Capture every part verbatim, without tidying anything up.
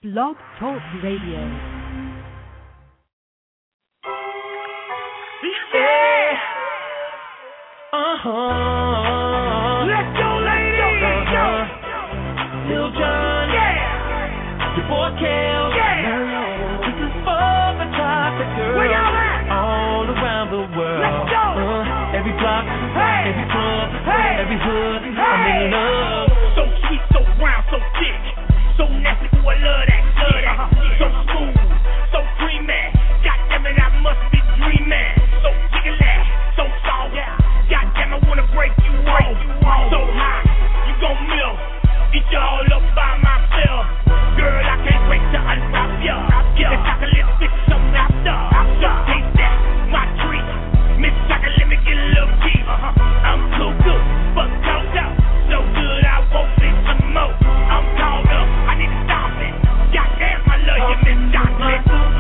Blog Talk Radio. Yeah. Uh-huh. Let's go, ladies. Uh-huh. Lil Jon. Yeah. Your boy Kel. Yeah. This is for the chocolate girls. Where y'all at? All around the world. Let's go. Uh, every block, hey. Every club, hey. Every hood, hey. I'm in love. So sweet, so brown, so thick. So nasty, ooh, I love that, love that. Uh-huh. So smooth, so creamy. Goddamn it, I must be dreaming. So jiggly, so soft. Yeah. Goddamn, I wanna break you off. So hot, you gon' melt. Eat you all up by myself. Girl, I can't wait to unwrap ya. Get the chocolate stick, something after. So taste that, my treat. Miss Chocolate, let me get a little piece. Uh-huh. I'm too good, but caught up. So good, I won't see some more. I'm caught up, I need to stop it. Goddamn, I love you, Miss Chocolate.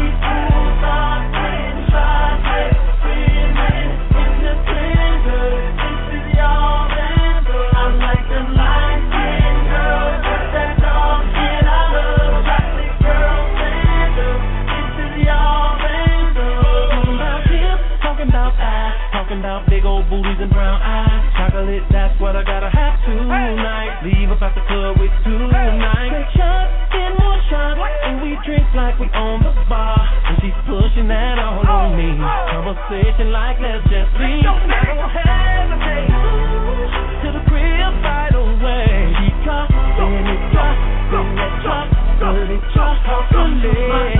About big old booties and brown eyes. Chocolate, that's what I gotta have tonight. Leave up at the club with tonight. Take shots, get more shots, and we drink like we own the bar. And she's pushing that all on me. Conversation like let's just leave. I don't hesitate. To the crib right away. She drop, then it drop, then it drop, then it drop, chocolate.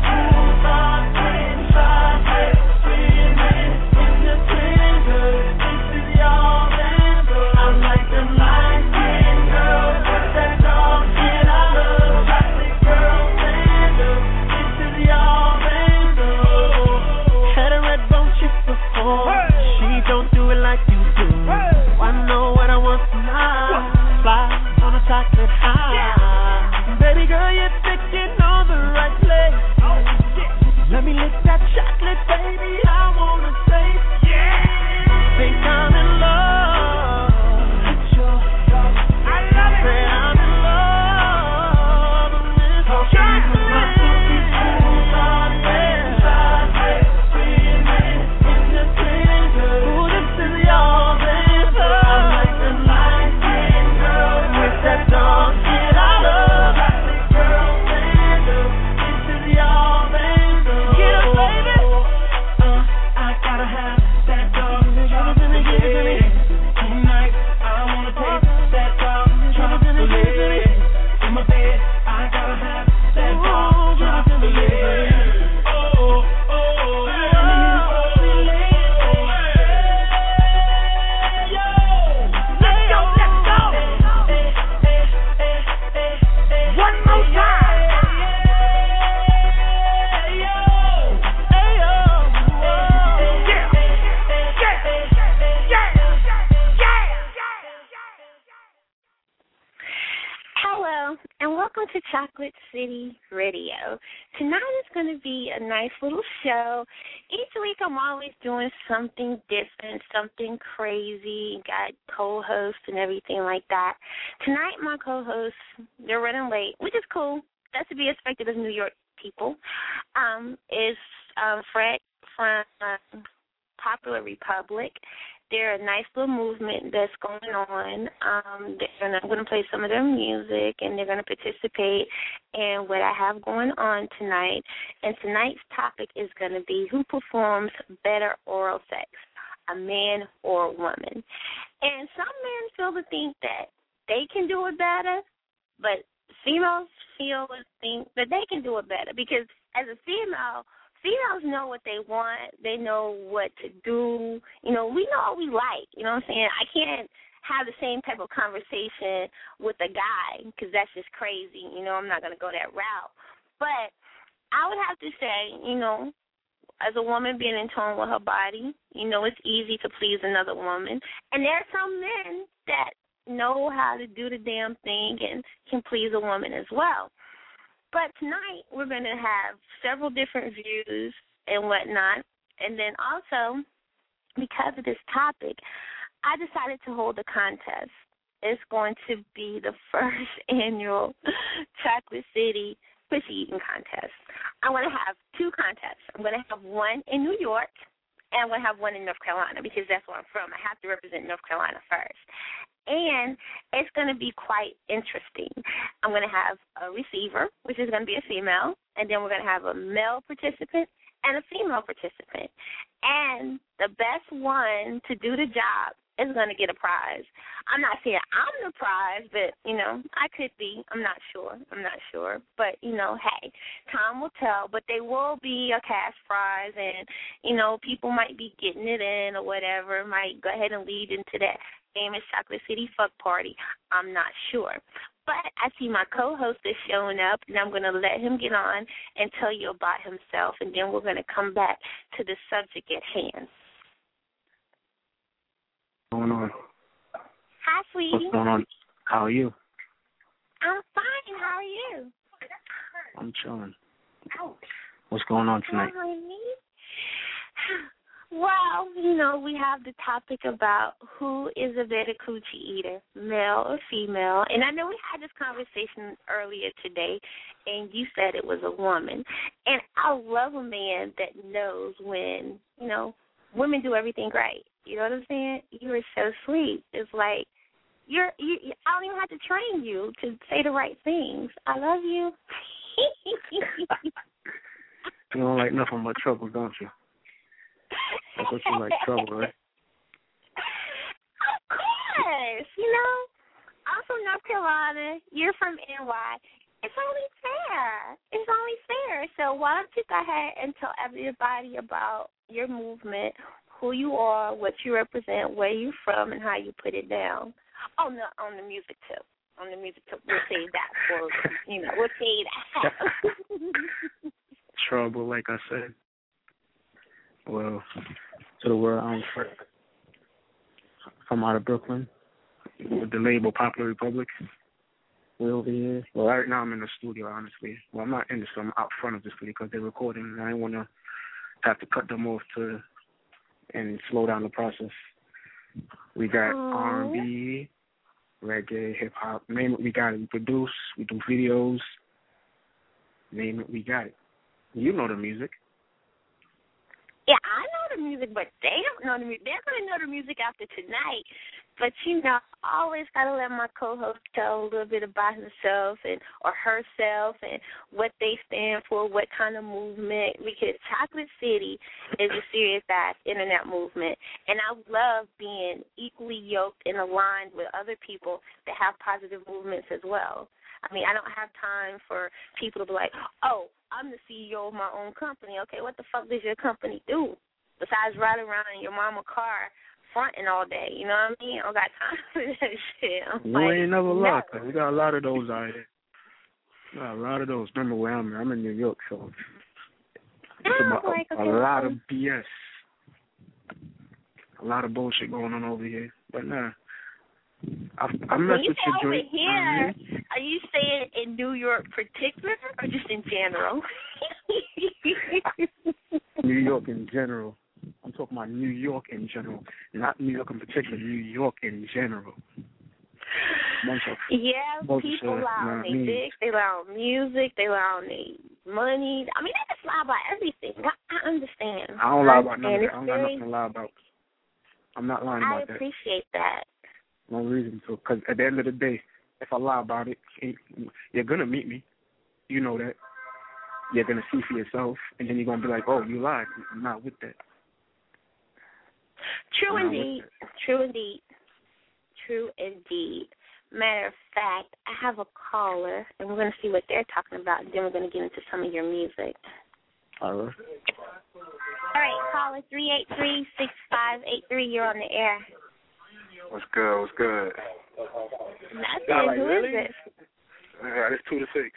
Chocolate City Radio. Tonight is going to be a nice little show. Each week I'm always doing something different, something crazy, got co-hosts and everything like that. Tonight my co-hosts, they're running late, which is cool. That's to be expected of New York people, um, is um, Fred from uh, Popular Republic. They're a nice little movement that's going on. Um, they're gonna, I'm going to play some of their music, and they're going to participate in what I have going on tonight. And tonight's topic is going to be who performs better oral sex, a man or a woman. And some men feel to think that they can do it better, but females feel to think that they can do it better because as a female, females know what they want. They know what to do. You know, we know what we like. You know what I'm saying? I can't have the same type of conversation with a guy because that's just crazy. You know, I'm not going to go that route. But I would have to say, you know, as a woman being in tune with her body, you know, it's easy to please another woman. And there are some men that know how to do the damn thing and can please a woman as well. But tonight we're going to have several different views and whatnot. And then also, because of this topic, I decided to hold a contest. It's going to be the first annual Chocolate City pussy eating contest. I'm going to have two contests. I'm going to have one in New York, and I'm going to have one in North Carolina because that's where I'm from. I have to represent North Carolina first. And it's going to be quite interesting. I'm going to have a receiver, which is going to be a female, and then we're going to have a male participant and a female participant. And the best one to do the job is going to get a prize. I'm not saying I'm the prize, but, you know, I could be. I'm not sure. I'm not sure. But, you know, hey, time will tell. But there will be a cash prize, and, you know, people might be getting it in or whatever, might go ahead and lead into that famous Chocolate City fuck party. I'm not sure. But I see my co-host is showing up, and I'm going to let him get on and tell you about himself, and then we're going to come back to the subject at hand. What's going on? Hi, sweetie. What's going on? How are you? I'm fine. How are you? I'm chilling. What's going on tonight? Well, you know, we have the topic about who is a better coochie eater, male or female. And I know we had this conversation earlier today, and you said it was a woman. And I love a man that knows when, you know, women do everything right. You know what I'm saying? You are so sweet. It's like, you're, you, I don't even have to train you to say the right things. I love you. You don't like nothing but trouble, don't you? That's what you like, trouble, right? Of course. You know, I'm from North Carolina. You're from N Y. It's only fair. It's only fair. So why don't you go ahead and tell everybody about your movement, who you are, what you represent, where you're from, and how you put it down. On the on the music tip. On the music tip. We'll save that for, you know, we'll save that. Trouble, like I said. Well, to the world, I'm Frank. I'm out of Brooklyn with the label Popular Republic. We're over here. Well, right now I'm in the studio, honestly. Well, I'm not in the studio. I'm out front of the studio because they're recording, and I didn't want to have to cut them off to and slow down the process. We got Aww. R and B, reggae, hip-hop. Name it, we got it. We produce. We do videos. Name it, we got it. You know the music. Yeah, I know the music, but they don't know the music. They're going to know the music after tonight. But, you know, I always got to let my co-host tell a little bit about himself and or herself and what they stand for, what kind of movement. Because Chocolate City is a serious-ass internet movement. And I love being equally yoked and aligned with other people that have positive movements as well. I mean, I don't have time for people to be like, oh, I'm the C E O of my own company. Okay, what the fuck does your company do besides ride around in your mama car fronting all day? You know what I mean? I don't got time for that shit. I'm you like, ain't never no. lied. We got a lot of those out here. We got a lot of those. Remember where I'm at? I'm in New York, so it's about like, a, okay, a lot well, of B S. A lot of bullshit going on over here. But nah. I, I mess when you with say your over joint. here, Mm-hmm. are you saying in New York particular or just in general? New York in general. I'm talking about New York in general, not New York in particular. New York in general. Bunch of yeah, people bullshit, lie on their dicks, they lie on music, they lie on their money. I mean, they just lie about everything. I, I understand. I don't lie about none of And that. I don't it's got very- nothing to lie about. I'm not lying I about that. appreciate that. No reason to. Because at the end of the day, if I lie about it, you're going to meet me. You know that. You're going to see for yourself, and then you're going to be like, oh, you lied. I'm not with that. True I'm indeed. True indeed. True indeed. Matter of fact, I have a caller, and we're going to see what they're talking about, and then we're going to get into some of your music. All right. All right, caller three eight three, six five eight three. You're on the air. What's good? What's good? Nothing. Yeah, like, Who really? is this? Yeah, it's two to six.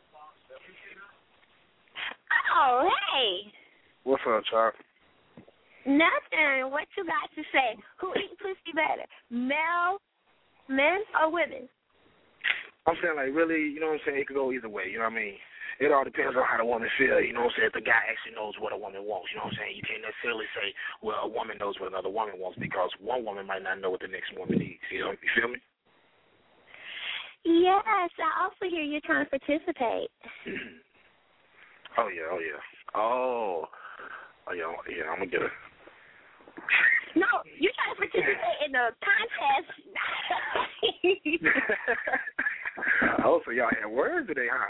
Oh, hey. What's up, Chop? Nothing. What you got to say? Who eats pussy better, male, men, or women? I'm saying, like, really, you know what I'm saying? It could go either way, you know what I mean? It all depends on how the woman feel, you know what I'm saying? If the guy actually knows what a woman wants, you know what I'm saying? You can't necessarily say, well, a woman knows what another woman wants because one woman might not know what the next woman needs, you know? You feel me? Yes, I also hear you're trying to participate. Oh yeah, oh yeah. Oh, oh yeah, yeah. I'm gonna get it. No, you trying to participate in the contest. Oh, so y'all had words today, huh?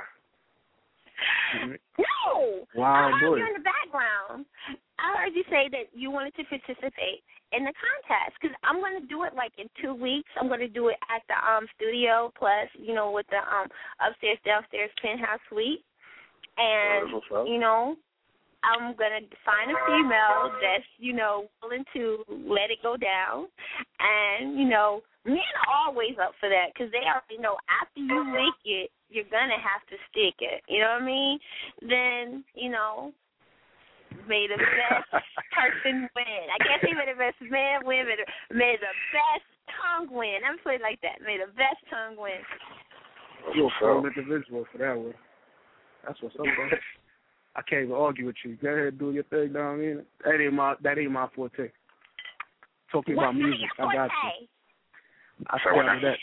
No. Wow, I heard boy. you in the background. I heard you say that you wanted to participate in the contest because I'm going to do it like in two weeks. I'm going to do it at the um studio plus, you know, with the um upstairs, downstairs penthouse suite. And, you know, I'm going to find a female that's, you know, willing to let it go down. And, you know, men are always up for that because they already know after you lick it, you're going to have to stick it. You know what I mean? Then, you know, may the best person win. I can't say may the best man win, but may the best tongue win. I'm put it like that. May the best tongue win. You're a full individual for that one. That's what's up, bro. I can't even argue with you. Go ahead and do your thing, know what I mean? That ain't my, that ain't my forte. Talking about What's music, I got you. I So started that.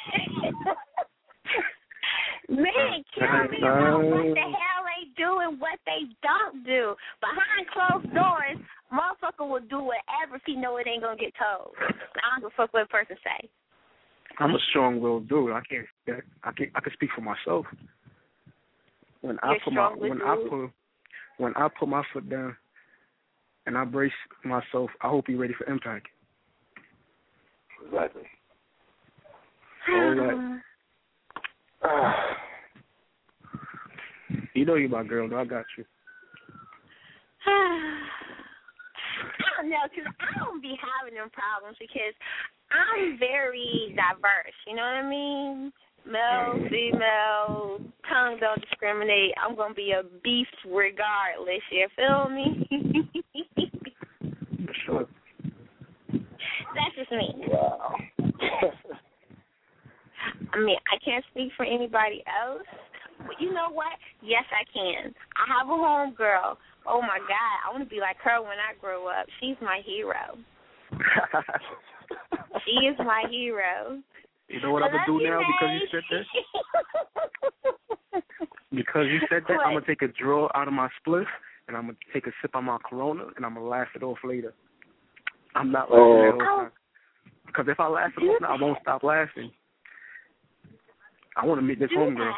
Man, tell me about what the hell they do and what they don't do. Behind closed doors, motherfucker will do whatever if he know it ain't gonna get told. I don't give a fuck what a person say. I'm a strong-willed dude. I can't. I can. I can speak for myself. When I You're put my strong-willed when I dude? put when I put my foot down and I brace myself, I hope you're ready for impact. Exactly. All that. You know you my girl, though. I got you. I don't know, because I don't be having them problems because I'm very diverse. You know what I mean? Male, female, tongue don't discriminate. I'm going to be a beast regardless. You feel me? For sure. That's just me. Wow. I mean, I can't speak for anybody else, but you know what? Yes, I can. I have a homegirl. Oh, my God. I want to be like her when I grow up. She's my hero. She is my hero. You know what I'm going to do now because you said that? Because you said that, I'm going to take a draw out of my spliff, and I'm going to take a sip of my Corona, and I'm going to laugh it off later. I'm not laughing Oh. that whole time. Because if I laugh it off now, I won't stop laughing. I want to meet this Do homegirl.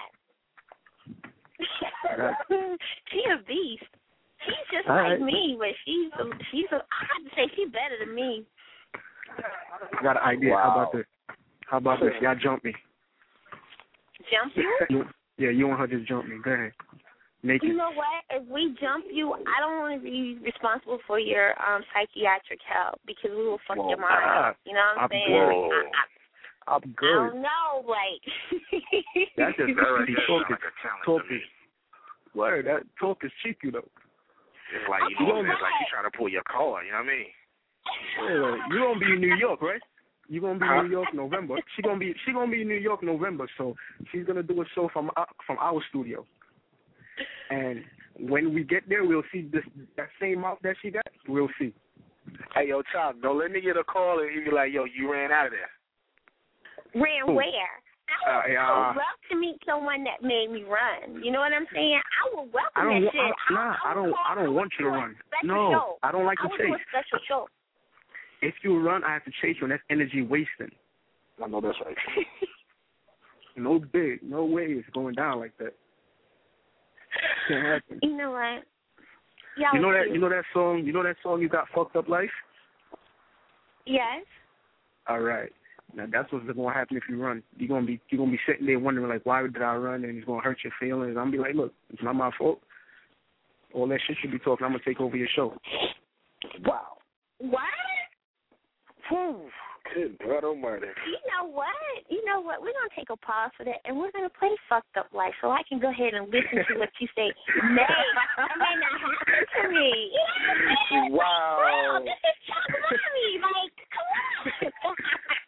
She a beast. She's just All like right. me, but she's a, she's a, I have to say she's better than me. I got an idea. Wow. How about this? How about this? Y'all jump me. Jump you? you? Yeah, you and her just jump me. Go ahead. Naked. You know what? If we jump you, I don't want to be responsible for your um psychiatric health because we will fuck Whoa, your mind ah, up. You know what I'm I'm saying? good. I, I, I'm I good. don't know, like. That's just That see, just talk sound is like a challenge talk to me. is word. That talk is cheap, you know. It's like, you know, it's like you trying to pull your car, you know what I mean? Yeah, you gonna be in New York, right? You gonna be Huh? in New York November. She gonna be she gonna be in New York November, so she's gonna do a show from our, from our studio. And when we get there, we'll see this that same mouth that she got. We'll see. Hey, yo, Chop, don't let me get a call and you be like, yo, you ran out of there. Ran Who? where? I would, Uh, yeah. I would love to meet someone that made me run. You know what I'm saying? I would welcome I don't that wa- shit. I, nah, I don't I don't want you to run. No, I don't like I to would do a chase. special show. If you run, I have to chase you, and that's energy wasting. I know that's right. No big, no way it's going down like that. Can't happen. You know what? Y'all You know that cute. you know that song. You know that song. You got fucked up life. Yes. All right. Now that's what's going to happen if you run. You're gonna be you're gonna be sitting there wondering like, why did I run? And it's gonna hurt your feelings. I'm gonna be like, look, it's not my fault. All that shit you be talking, I'm gonna take over your show. Wow. What? Whew. Good God almighty. You know what? You know what? We're going to take a pause for that, and we're going to play Fucked Up Life so I can go ahead and listen to what you say. May, that may not happen to me. You know what I'm saying? Wow. Like, bro, this is Chuck Mommy. Like, come on.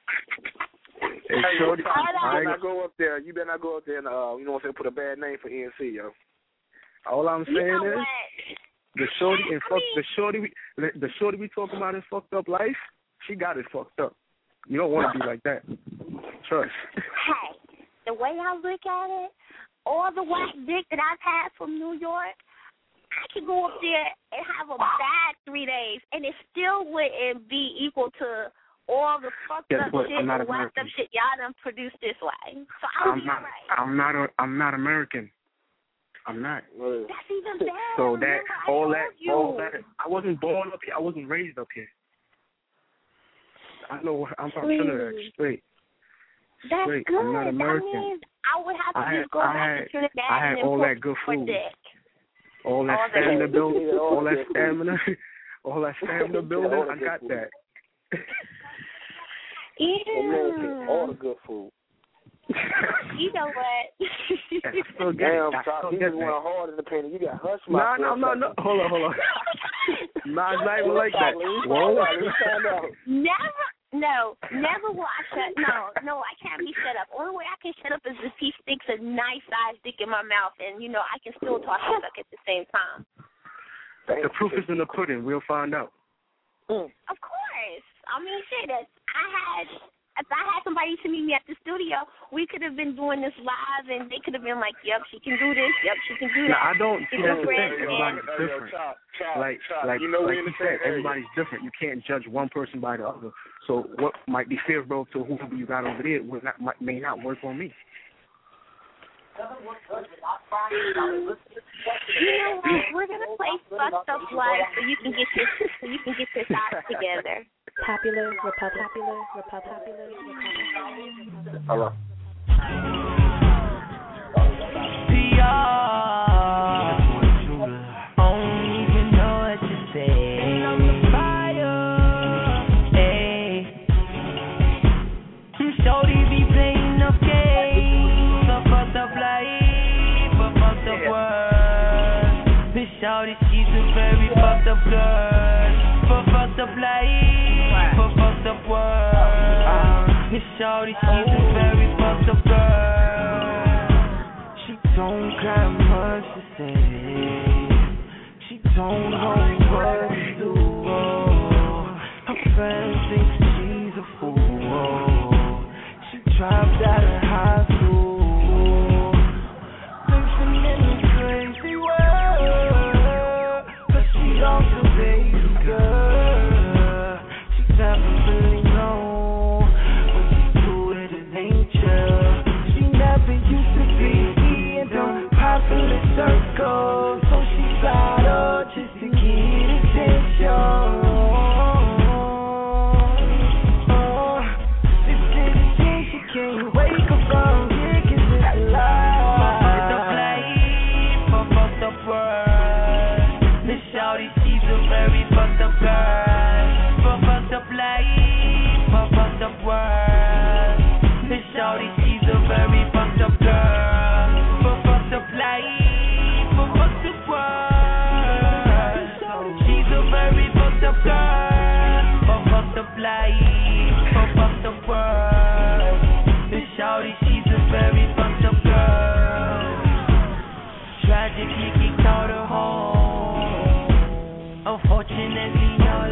Hey, Hey, shorty, Chop, you I better ain't- not go up there. You better not go up there and, uh, you know what I'm saying, put a bad name for E N C, yo. all I'm You saying know is what? the shorty and I fuck mean- the shorty we the, the shorty we talking about in fucked up life. She got it fucked up. You don't want to be like that. Trust. Hey, the way I look at it, all the whack dick that I've had from New York, I could go up there and have a bad three days, and it still wouldn't be equal to all the fucked Guess up what? shit I'm not and whacked up American. shit y'all done produced this way. So I'll I'm be not. alright. I'm not. A, I'm not American. I'm not. That's even better. So that Remember, I all told that you. all that I wasn't born up here. I wasn't raised up here. I know I'm from Please. Trinidad, straight. That's straight. good. I'm not American. That means I would have to I had, just go I back had, to Trinidad I had and all import that good for food. dick. All that All that stamina good building, food. all that stamina, all that stamina building. all the I good got food. that. Yeah. All the good food. You know what? I still get Damn, it. I Chop, still you get just that. went hard in the paint. You got hush No, mouth. no, no, no. Hold on, hold on. Nah, it's not even like that. Whoa. Never, no, never will I shut. No, no, I can't be shut up. Only way I can shut up is if he sticks a nice sized dick in my mouth, and you know I can still talk and suck at the same time. The proof is in the pudding. We'll find out. Mm. Of course. I mean, shit. If I had, if I had somebody to meet me at the studio, we could have been doing this live, and they could have been like, "Yep, she can do this. Yep, she can do that." Now, I don't see that's the thing. Different, Everybody's Hey, yo, different. Chop, Chop, Like, Chop, like, you know like we in you the said, same area. everybody's different. You can't judge one person by the other. So what might be favorable to whoever you got over there will not, might, may not work on me. You know what? We're gonna play fucked up life so you can get your so you can get your thoughts together. Popular Republic. Popular Republic. Popular Republic. Hello. P R Don't even know what to say. I'm the fire. Hey. Shorty be playing no games. A fucked up life, a fucked up world. This shorty, she's a very fucked up girl. For fucked up life, for fucked up world. This shorty, she's a very fucked up girl. She don't got much to say. She don't know what to do. Her friends think she's a fool. She dropped out of high school, living in a crazy world, but she also a baby girl. She never really know what to do with her nature. She never used to be in the popular circle, so she got up just to get attention. Oh, this is the thing she can't wake up from. Yeah, 'cause it's a lie. Fucked up life, a fucked up world. Miss Shawty, she's a very fucked up girl. For fucked up life, a fucked up world. Miss Shawty, she's a very fucked up girl. For fucked up life, a fucked up world. She's a very fucked up girl. For fucked up life, for fucked up world. Miss Shawty, she's a very fucked up girl. Tragically kicked out her home. Unfortunately all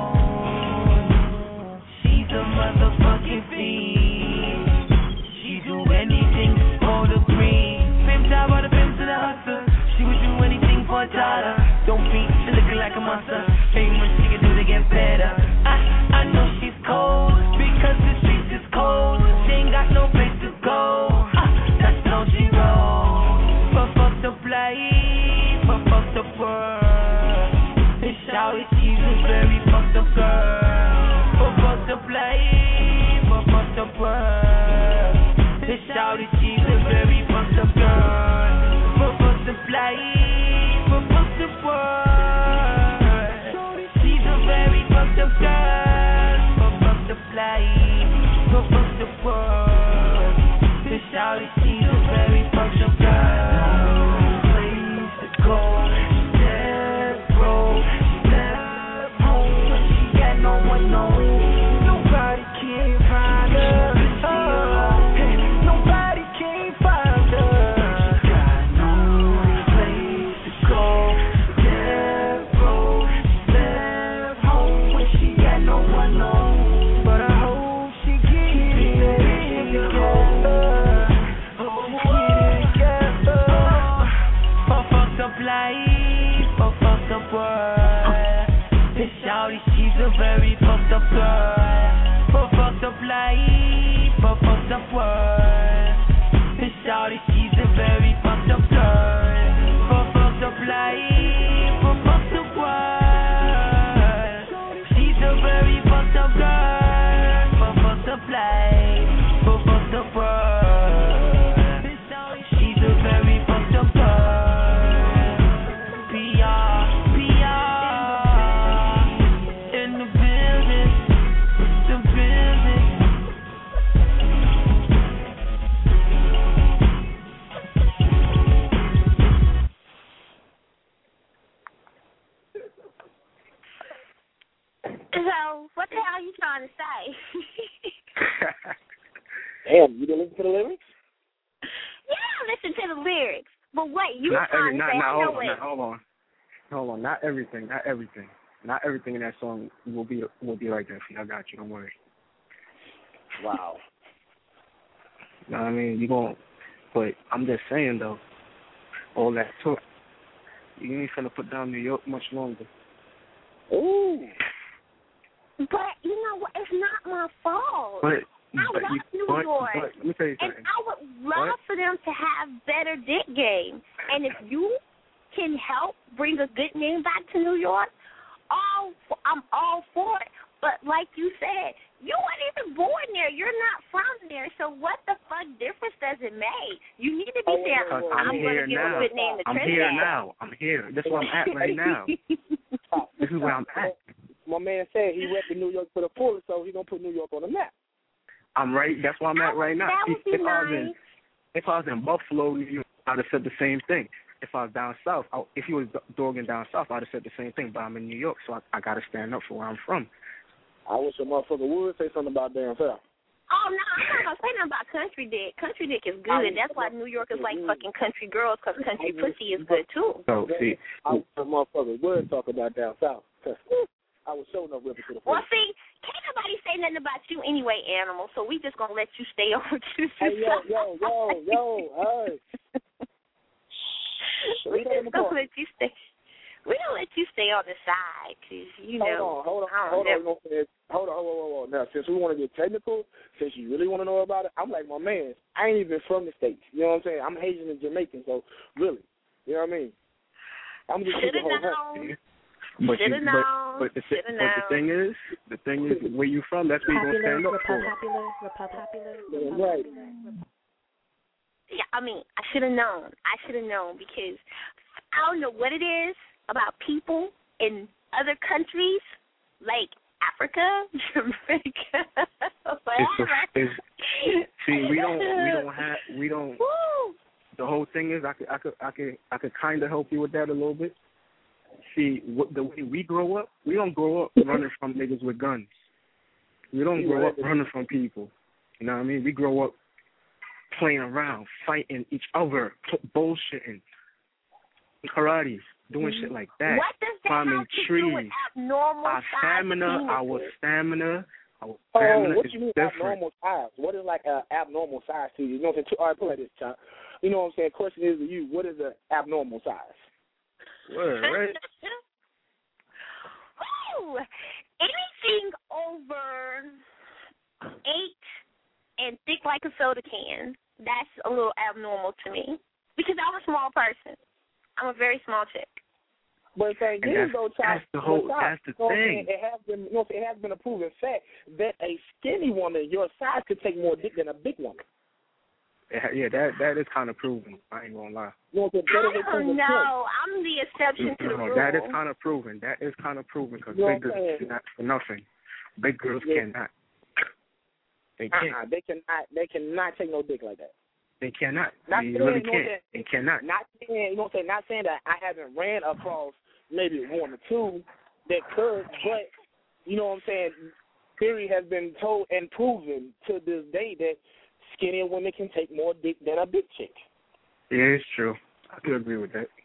alone. She's a motherfucking fiend. She do anything for the green. Pimp job or the pimp to the hustler. She would do anything for a dollar. Don't be looking like a monster. Ain't much she can do to get better. I I know she's cold because the streets is cold. She ain't got no place to go. Ah, that's how she rolls. For fucked up life, for fucked up world. Miss Shawty, she's a very fucked up girl. For fucked up life, for fucked up world. Miss Shawty, she's a very fucked up girl. For fucked up life, for fucked up world. She's a very fucked up girl. For fucked up life, for fucked up world. Miss Shawty, she's a very fucked up girl. Place to go, she's dead broke. She left home when she got no one knowing. Nobody can find her. Oh, hey, nobody can find her. She got no place to go. She's dead broke. She left home when she got no one knowing. But I hope she gets it together. Hope she get it together. For fucked up life, very fucked up girl. For fucked up life, for fucked up world. And shawty, she's a very fucked up girl. For fucked up life, for fucked up world. She's a very fucked up girl. For fucked up life, for fucked up world. She's a very fucked up girl. P R, P R. In the building, the building. So, what the hell are you trying to say? Damn, you didn't listen to the lyrics? Yeah, listen to the lyrics. But what you not trying every, to not, say? not, I know hold on, it. not, hold on, hold on. Not everything, not everything, not everything in that song will be will be like that. I got you. Don't worry. Wow. You know what I mean? You gon' but I'm just saying though, all that talk, you ain't finna put down New York much longer. Ooh. But you know what? It's not my fault. But I but love you, New but, York. but let me tell you And something. I would love What? for them to have better dick game. And if you can help bring a good name back to New York, all I'm all for it. But like you said, you weren't even born there. You're not from there. So what the fuck difference does it make? You need to be Oh, saying, Because I'm, I'm going here to give now. a good name to I'm Trinidad. here now. I'm here. That's where I'm at right now. This is where I'm at. My man said he repping New York for the fullest, so he gonna put New York on the map. I'm right. That's where I'm at right now. That would be If I was in, nice. if I was in Buffalo, New York, I'd have said the same thing. If I was down south, I, if he was dogging down south, I'd have said the same thing. But I'm in New York, so I, I got to stand up for where I'm from. I wish a motherfucker would say something about damn south. Oh, no, I'm not going to say nothing about country dick. Country dick is good. That's why New York is like fucking country girls, because country pussy is good, too. So, see, I wish a motherfucker would talk about down south. I was showing up ripping to the Well, fullest. see, can't nobody say nothing about you anyway, animal, so we just going to let you stay on with you. Hey, yo, yo, yo, yo, hey. We just going to let you stay. We don't let you stay on the side, because, you know. Hold on, hold on, hold on, hold on, hold on, hold on, hold on. Now, since we want to get technical, since you really want to know about it, I'm like my man. I ain't even from the States. You know what I'm saying? I'm Haitian and Jamaican, so really, you know what I mean? I'm just Should keeping have the whole known. but, you, Should have but, known. but, the, thi- Should have but the known. thing is, the thing is, where you from, that's where you're going to stand Popular, up for. popular, popular, Yeah, right. Yeah, I mean, I should have known. I should have known because I don't know what it is about people in other countries, like Africa, Jamaica, whatever. It's, it's, see, we don't, we don't have, we don't. Woo! The whole thing is, I could, I could, I could, I could kind of help you with that a little bit. See, what, the way we grow up, we don't grow up running from niggas with guns. We don't grow up running from people. You know what I mean? We grow up playing around, fighting each other, bullshitting, karate, doing shit like that. What does that Climbing have to trees. do with abnormal Our stamina, size our stamina, our Oh, stamina what is you mean different. abnormal size? What is like an abnormal size to you? You know what I'm saying? All right, put it like this, Chuck. You know what I'm saying? Question is to you, what is an abnormal size? Word, right? Woo! Anything over eight and thick like a soda can, that's a little abnormal to me because I'm a small person. I'm a very small chick. But the thing And is, that's- though, Chuck, that's the whole- Chuck, that's the you know what I'm thing. saying? It has been, you know, what I'm saying? It has been a proven fact that a skinny woman your size could take more dick than a big woman. Yeah, that that is kind of proven. I ain't gonna lie. You know, what I'm saying? That is a I proven don't fact. know. I'm the exception to the No, rule. that is kind of proven. That is kind of proven because You know big what I'm girls saying? cannot for nothing. Big girls Yeah. cannot. They can't. Uh-uh, they cannot. They cannot take no dick like that. They cannot. Not They saying, really you know what I'm can't. saying? They cannot. Not saying, you know what I'm saying? Not saying that I haven't ran across maybe one or two that could, but you know what I'm saying? Theory has been told and proven to this day that skinny women can take more dick than a big chick. Yeah, it's true. I do agree with that.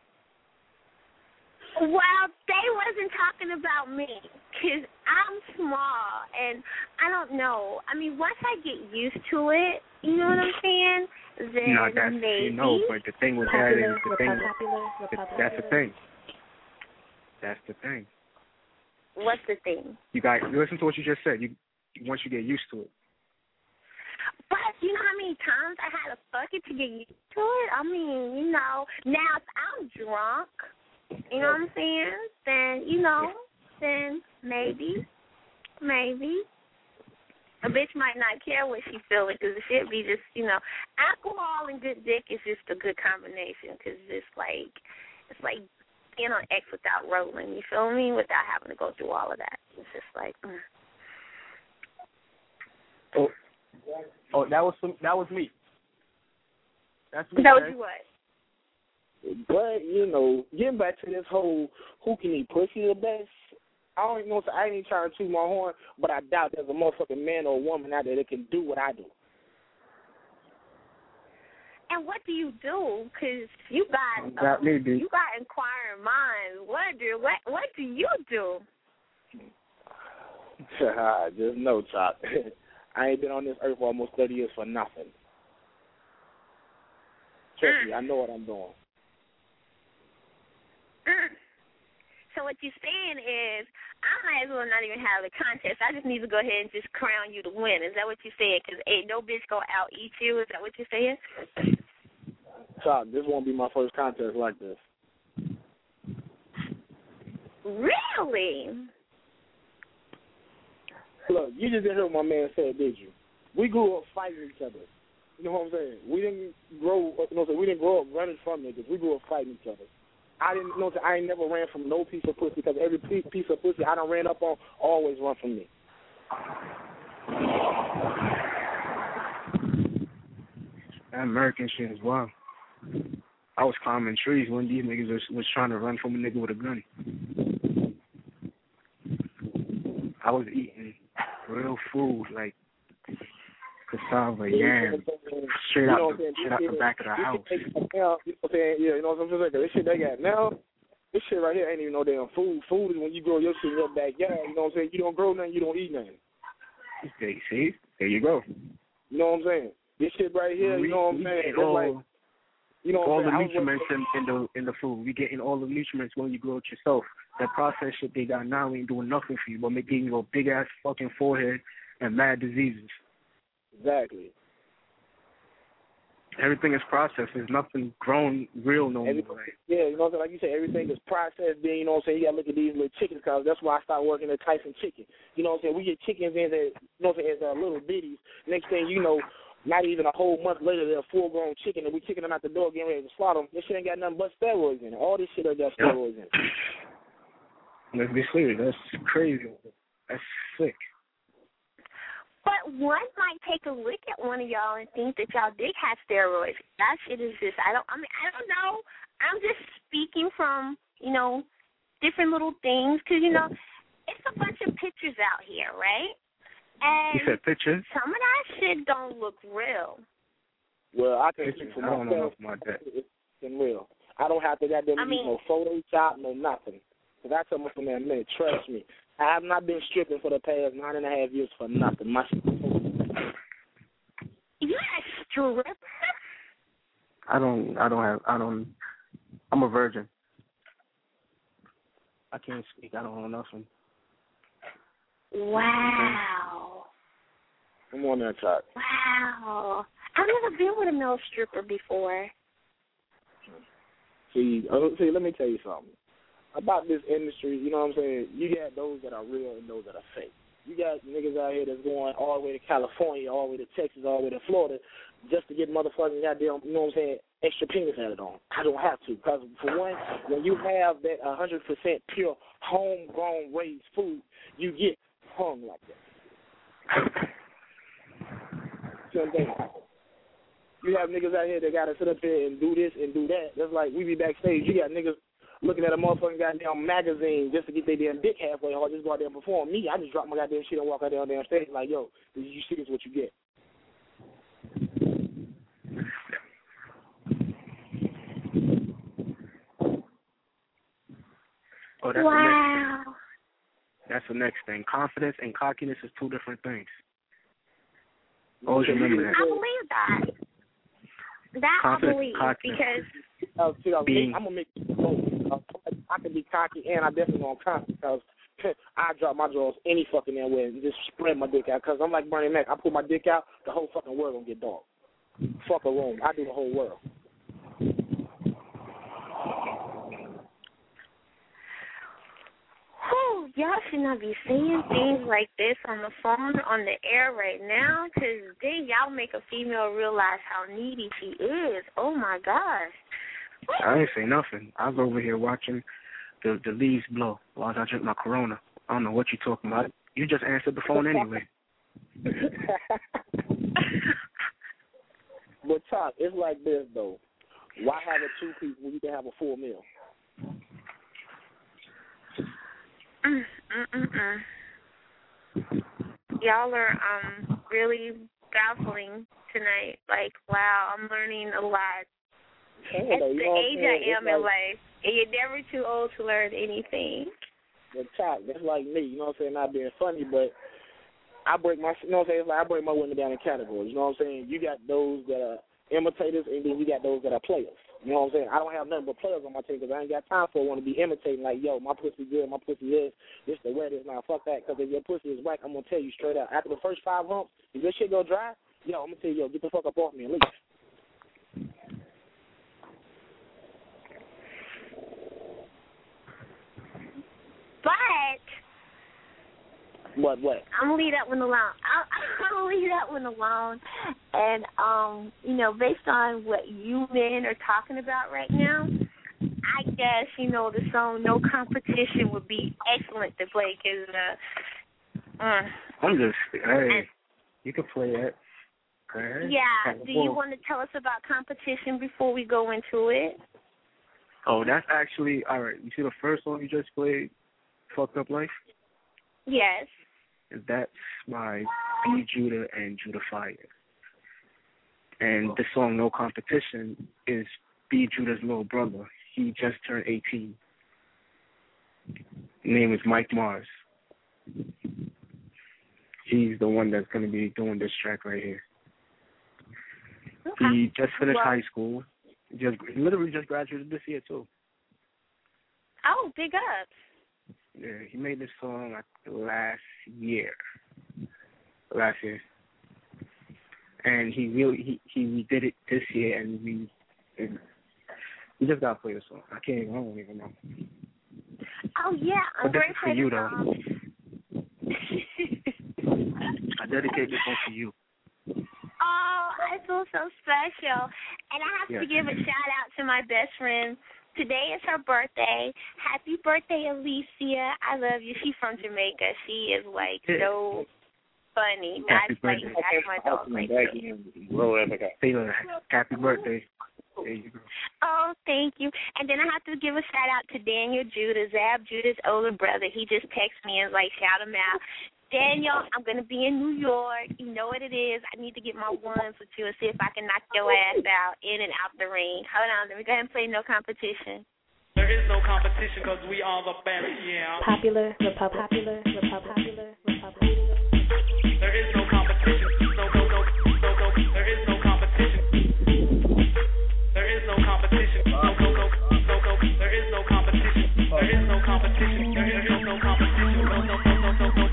Well, they wasn't talking about me because I'm small and I don't know. I mean, once I get used to it, you know what I'm saying? Then No, that's maybe. you know, but the thing with that is the thing. popular, That's the thing. That's the thing. What's the thing? You got you listen to what you just said. You once you get used to it. But you know how many times I had to fuck it to get used to it? I mean, you know, now if I'm drunk, you know what I'm saying? Then, you know, then maybe, maybe. A bitch might not care what she feeling because it should be just, you know, alcohol and good dick is just a good combination because it's like, it's like being on X without rolling, you feel me? Without having to go through all of that. It's just like, mm. Oh, oh, that was some, that was me. That's me. That was you what? But, you know, getting back to this whole who can eat pussy the best, I don't even know, I ain't even trying to toot my horn, but I doubt there's a motherfucking man or a woman out there that can do what I do. And what do you do? Because you got, That um, maybe. you got inquiring minds. What do, what, what do you do? Just know, Chop. I ain't been on this earth for almost thirty years for nothing. Trust mm. me, I know what I'm doing. Mm. So what you're saying is, I might as well not even have the contest. I just need to go ahead and just crown you the winner. Is that what you're saying? Because ain't no bitch gonna out eat you. Is that what you're saying? Chop, this won't be my first contest like this. Really? Look, you just didn't hear what my man said, did you? We grew up fighting each other. You know what I'm saying? We didn't grow up, you know, we didn't grow up running from niggas. We grew up fighting each other. I didn't you know. I ain't never ran from no piece of pussy because every piece of pussy I done ran up on always run from me. That American shit as well. I was climbing trees when these niggas was, was trying to run from a nigga with a gun. I was eating real food like cassava, yam, straight out the, straight out the back of the house. You know what I'm saying? Yeah, you know what I'm saying? This shit they got now, this shit right here ain't even no damn food. Food is when you grow your shit in your backyard. You know what I'm saying? You don't grow nothing, you don't eat nothing. Okay, see? There you go. You know what I'm saying? This shit right here, you know what I'm saying? It's all, like, you know what all I'm the saying? nutrients in, in the in the food. We getting all the nutrients when you grow it yourself. That processed shit they got now ain't doing nothing for you but making you a big ass fucking forehead and mad diseases. Exactly. Everything is processed. There's nothing grown real no more. Right? Yeah, you know what I'm saying? Like you said, everything is processed. Then, you know what I'm saying? You got to look at these little chickens because that's why I started working at Tyson Chicken. You know what I'm saying? We get chickens in that, you know what I'm saying, as uh, little bitties. Next thing you know, not even a whole month later, they're a full-grown chicken, and we kicking them out the door, getting ready to slaughter them. This shit ain't got nothing but steroids in it. All this shit ain't got steroids in it. Let's be serious. That's crazy. That's sick. But one might take a look at one of y'all and think that y'all did have steroids. That shit is just, I don't, I mean, I don't know. I'm just speaking from, you know, different little things because, you know, it's a bunch of pictures out here, right? And you said pictures? Some of that shit don't look real. Well, I can pictures. speak for I don't myself. know about that. It's real. I don't have to goddamn I use mean, no Photoshop, no nothing. Because I come up from that minute. Trust me. I have not been stripping for the past nine and a half years for nothing. My shit. You're a stripper? I don't, I don't have, I don't, I'm a virgin. I can't speak. I don't know nothing. Wow. I'm on that track. Wow. I've never been with a male stripper before. See, uh, see, let me tell you something. About this industry, you know what I'm saying? You got those that are real and those that are fake. You got niggas out here that's going all the way to California, all the way to Texas, all the way to Florida, just to get motherfucking goddamn, you know what I'm saying, extra penis added on. I don't have to. Because, for one, when you have that one hundred percent pure, homegrown, raised food, you get hung like that. Same thing. You have niggas out here that got to sit up here and do this and do that. That's like we be backstage. You got niggas looking at a motherfucking goddamn magazine just to get their damn dick halfway or just go out there and perform. Me, I just drop my goddamn shit and walk out there on damn stage like, yo, you see this what you get. Oh, that's wow. the next thing. That's the next thing. Confidence and cockiness is two different things. Always remember that. I believe that. That Confidence I believe and cockiness. because Uh, see, I'm Being, going to make it both. Uh, I can be cocky and I definitely want confidence because I drop my drawers any fucking way and just spread my dick out. Because I'm like Bernie Mac. I pull my dick out, the whole fucking world gonna get dark. Fuck a room. I do the whole world. Whew, y'all should not be saying things like this on the phone, on the air right now, because then y'all make a female realize how needy she is. Oh, my gosh. I ain't say nothing. I was over here watching the, the leaves blow while I drink my Corona. I don't know what you're talking about. You just answered the phone anyway. But, Todd, it's like this, though. Why have a two-piece when you can have a full meal? Mm, mm, mm, mm. Y'all are um really baffling tonight. Like, wow, I'm learning a lot. Hey, At though, the you know age I am like, in life, and you're never too old to learn anything. But, Todd, that's like me. You know what I'm saying? Not being funny, but I break my, you know what I'm saying? It's like I break my women down in categories. You know what I'm saying? You got those that are imitators, and then you got those that are players. You know what I'm saying? I don't have nothing but players on my team because I ain't got time for one to be imitating like, yo, my pussy good, my pussy is, this the way it is. Now, fuck that, because if your pussy is whack, I'm going to tell you straight out. After the first five humps, if your shit go dry, yo, I'm going to tell you, yo, get the fuck up off me and leave. But What, what? I'm gonna leave that one alone. I'll, I'm gonna leave that one alone. And um, you know, based on what you men are talking about right now, I guess you know the song "No Competition" would be excellent to play because. Uh, uh, I'm just hey, you can play that. Okay. Yeah. Do you want to tell us about competition before we go into it? Oh, that's actually all right. You see the first song you just played, "Fucked Up Life"? Yes. That's by B. Judah and Judah Fire. And the song "No Competition" is B. Judah's little brother. He just turned eighteen. His name is Mike Mars. He's the one that's going to be doing this track right here. Okay. He just finished well, high school. Just he literally just graduated this year too. Oh, big ups. Yeah, he made this song like last year. Last year. And he really he he redid it this year, and we and we just gotta play the song. I can't even I don't even know. Oh yeah, I'm but this very is for you though. Um, I dedicate this one to you. Oh, I feel so special. And I have yes. to give a shout out to my best friend. Today is her birthday. Happy birthday, Alicia. I love you. She's from Jamaica. She is like so funny. Happy That's like birthday. that's my dog right there. Taylor, happy birthday. There you go. Oh, thank you. And then I have to give a shout out to Daniel Judah, Zab Judah's older brother. He just texted me and like shout him out. Daniel, I'm going to be in New York. You know what it is. I need to get my ones with you and see if I can knock your ass out in and out the ring. Hold on. Let me go ahead and play No Competition. There is no competition because we are the best, yeah. Popular, Republic, popular, Republic, popular, Republic. There is no competition. No, no, no, no, no. There is no competition. There is no competition. No, no, no, no, no. There is no competition. There is no competition. There is no competition. No, no, no, no, no, no.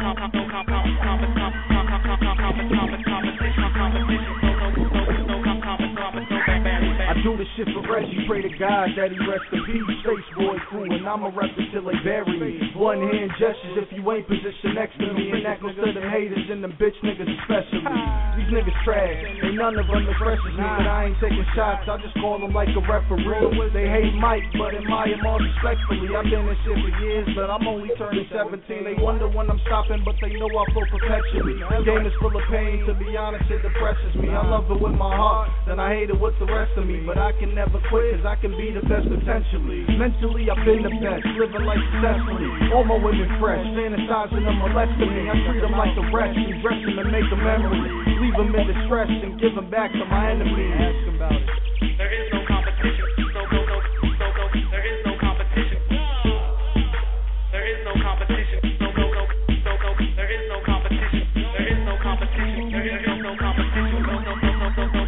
I do the shit for Reggie, pray to God that he rest in peace. Space boy cool, and I'ma rep it till they bury me. One hand gestures if you ain't positioned next to me, and that goes to them haters and them bitch niggas especially. These niggas trash, ain't none of them as fresh as me, but I ain't taking shots, I just call them like a referee. They hate Mike, but admire him all respectfully. I've been in shit for years, but I'm only turning seventeen. They wonder when I'm stopping, but they know I flow perpetually. The game is full of pain, to be honest, it depresses me. I love it with my heart, then I hate it with the rest of me. But I can never quit, cause I can be the best potentially. Mentally, I've been the best, living life successfully. All my women fresh, fantasizing them molesting me. I treat them like the rest, and dress them and make a memory. Leave them in distress and give them back to my enemies. Ask them about it. There is no competition. No, no, no, no, no. There is no competition. There is no competition. No, no, no, no, no. There is no competition. There is no competition. There is no competition. No, no, no, no, no, no.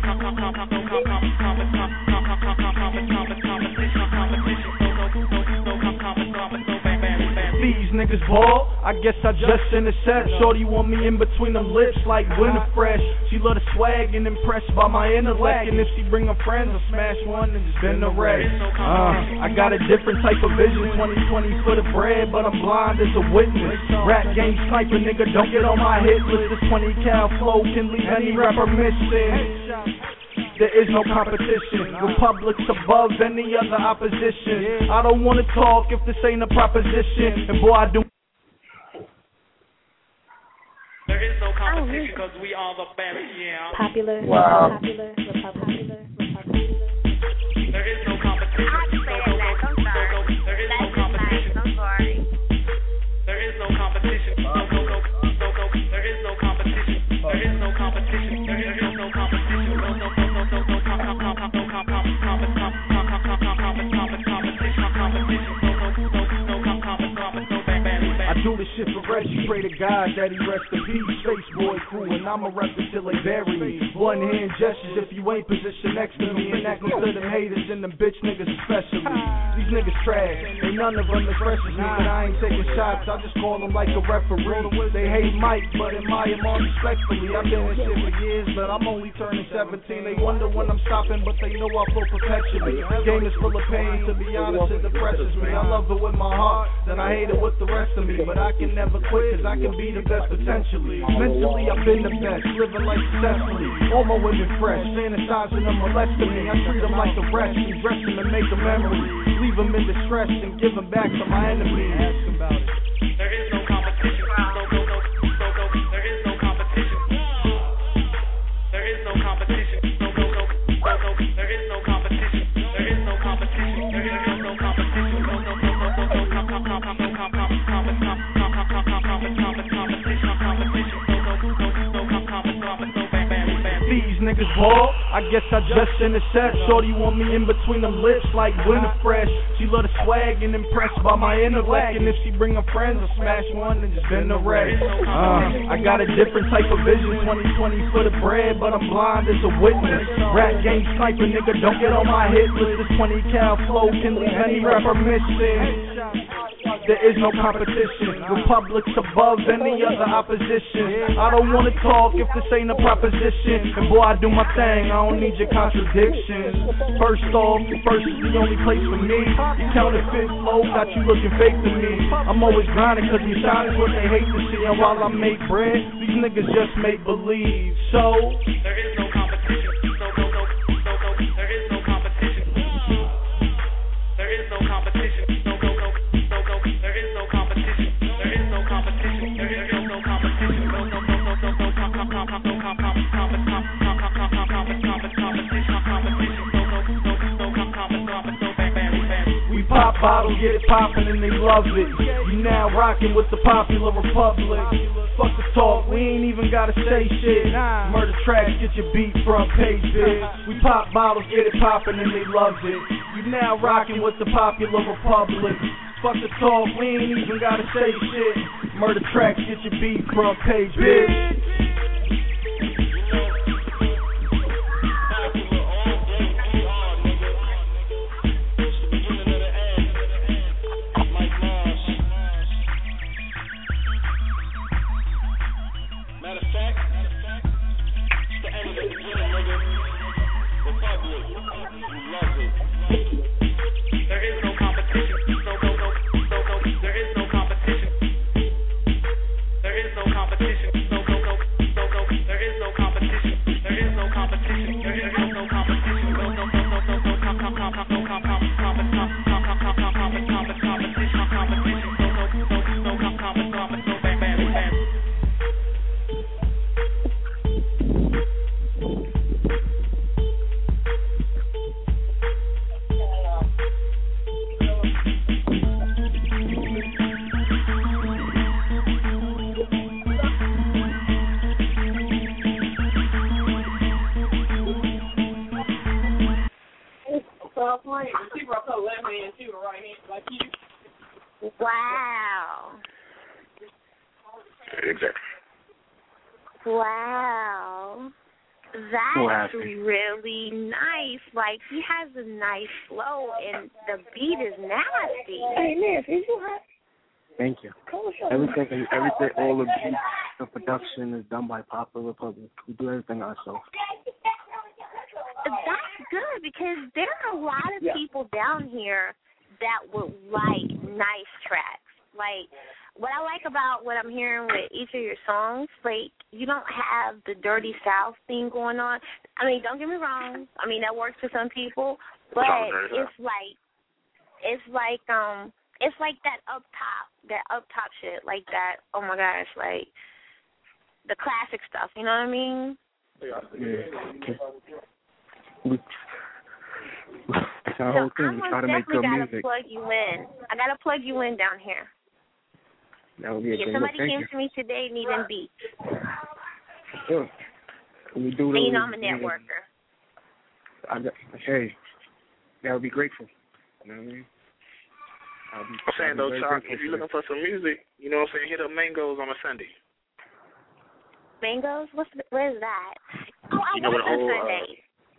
Competition. These niggas ball, I guess I just in the set. Shorty want me in between them lips like winter fresh. She love the swag and impressed by my intellect. And if she bring her friends, I'll smash one and just bend the rest. Uh, I got a different type of vision, twenty twenty for the bread, but I'm blind as a witness. Rap game sniper, nigga, don't get on my hit list. This twenty cal flow can leave any rapper missing. There is no competition. Republic's above any other opposition. I don't wanna talk if this ain't a proposition. And boy, I do. There is no competition because we are the best, yeah. Popular, Wow. popular, popular, popular. There is no competition. I have to say that next. I'm sorry. There is no That's just competition. nice. I'm sorry. There is no competition. Go, go, go, go, go. There is no competition. There is no competition. There is no competition. Go, go, go, go, go, go. Com, com, com, com, com, com, com, com, com, com, com, com, com, competition, competition. Go, go, go, go, com, com, com, go, bang, bang, bang. I do this shit for Reggie, pray to God that he rest in peace. Space boy crew, and I'ma rep until they bury me. One hand gestures if you ain't positioned next to me. And that goes to them haters and them bitch niggas especially. These niggas trash, ain't none of them as fresh as me. But I ain't taking shots, I just call them like a referee. They hate Mike, but admire him all respectfully. I've been in shit for years, but I'm only turning seventeen. They wonder when I'm stopping, but they know I flow perpetually. Game is full of pain, to be honest, it depresses me. I love it with my heart, then I hate it with the rest of me. But I can never quit, cause I can be the best potentially. Mentally, I've been the best, living life successfully. All my women fresh, sanitizing them, molesting me. I treat them like the rest, and dress them and make a memory. Leave them in distress and give them back to my enemies. Ask about it. There is no competition. Go, go, go, go, go. There is no competition. There is no competition. Go, go, go, go, go. There is no competition. There is no competition. There is no competition. Go, go, go, go, go, go. Com, com, com, com, com, com, com, com, com, com, com, com, com, competition, competition. Go, go, go, go, com, com, com, go, bang, bang, bang. These niggas ball, I guess I just in the set. Shorty want me in between them lips like winter fresh. She love the swag and impressed by my intellect. And if she bring her friends, I'll smash one and just bend the rest. Uh, I got a different type of vision, twenty twenty for the bread, but I'm blind as a witness. Rap game sniper, nigga, don't get on my hit list. This twenty cal flow can leave any rapper missing. There is no competition. Republic's above any other opposition. I don't wanna talk if this ain't a proposition. And boy, I do my thing, I don't need your contradictions. First off, first is the only place for me. You counterfeit flow, got you looking fake to me. I'm always grinding cause me shine is what they hate to see. And while I make bread, these niggas just make believe. So, there is no competition. Go, go, go, go, go. There is no competition. There is no competition. Go, go, go, go, go. There is no competition. There is no competition. There is no competition. Go, go, go, go, go, go. Com, com, com, com, com, com, com, com, com, com, com, com, com, competition, competition. Go, go, go, go, com, com, com, go, bang, bang, bang. we pop bottles, get it poppin' and they love it. You now rockin' with the Popular Republic. Fuck the talk, we ain't even gotta say shit. Murder tracks, get your beat front page, bitch. We pop bottles, get it poppin' and they love it. You now rockin' with the Popular Republic. Fuck the talk, we ain't even gotta say shit. Murder tracks, get your beat front page, bitch. Wow. Exactly. Wow. That's really nice. Like, he has a nice flow, and the beat is nasty. Hey, Nancy, is you hot? Thank you. Everything, everything, all the beats, the production is done by Popular Republic. We do everything ourselves. That's good because there are a lot of Yeah. people down here that would like nice tracks. Like, what I like about what I'm hearing with each of your songs, like, you don't have the dirty South thing going on. I mean, don't get me wrong. I mean, that works for some people, but it's like, it's like, um, it's like that up top, that up top shit, like that. Oh my gosh, like the classic stuff. You know what I mean? Yeah. We, it's our So whole thing. I'm We most try to make definitely good gotta music. plug you in. I gotta plug you in down here. That would be a Yeah, great somebody look. Thank came you. to me today needing beats. Sure. We do And you those, know I'm a networker. I, hey, that would be grateful. You know what I mean? I'll be, I'm saying, I'll though, be very Chuck, grateful if you're for looking for some music, you know what I'm saying, hit up Mangoes on a Sunday. Mangoes? What's the, where's that? Oh, I You know work what on old, uh, Sunday.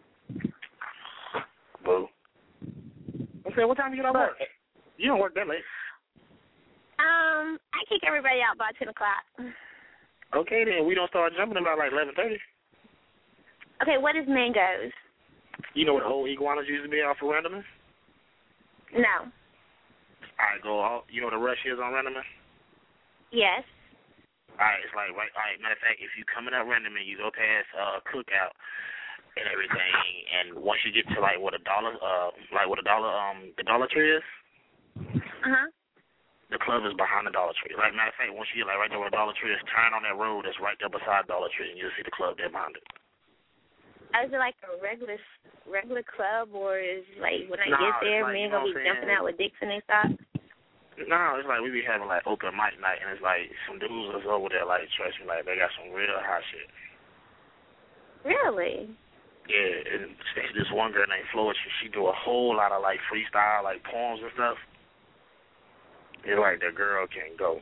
Boo. I'm saying, what time you get off work? You don't work that late. Um, I kick everybody out by ten o'clock. Okay, then. We don't start jumping about like eleven thirty. Okay, what is Mangoes? You know what old iguanas used to be off of Randomman? No. All right, go off. You know what the rush is on Randomman? Yes. All right, it's like, right, all right, matter of fact, if you coming up Randomman, you go past uh, Cookout and everything, and once you get to, like, what a dollar, uh, like, what a dollar, um, the Dollar Tree is, Uh-huh. the club is behind the Dollar Tree. Like, matter of fact, once you get, like, right there where the Dollar Tree is, turn on that road that's right there beside Dollar Tree, and you'll see the club there behind it. Is it like a regular regular club, or is like when I Nah, get there, it's like, men you know gonna be what I'm jumping saying? out with dicks in their socks? No, it's like we be having, like, open mic night, and it's like some dudes that's over there, like, trust me, like, they got some real hot shit. Really? Yeah, and especially this one girl named Floyd, she, she do a whole lot of, like, freestyle, like, poems and stuff. It's like the girl can go.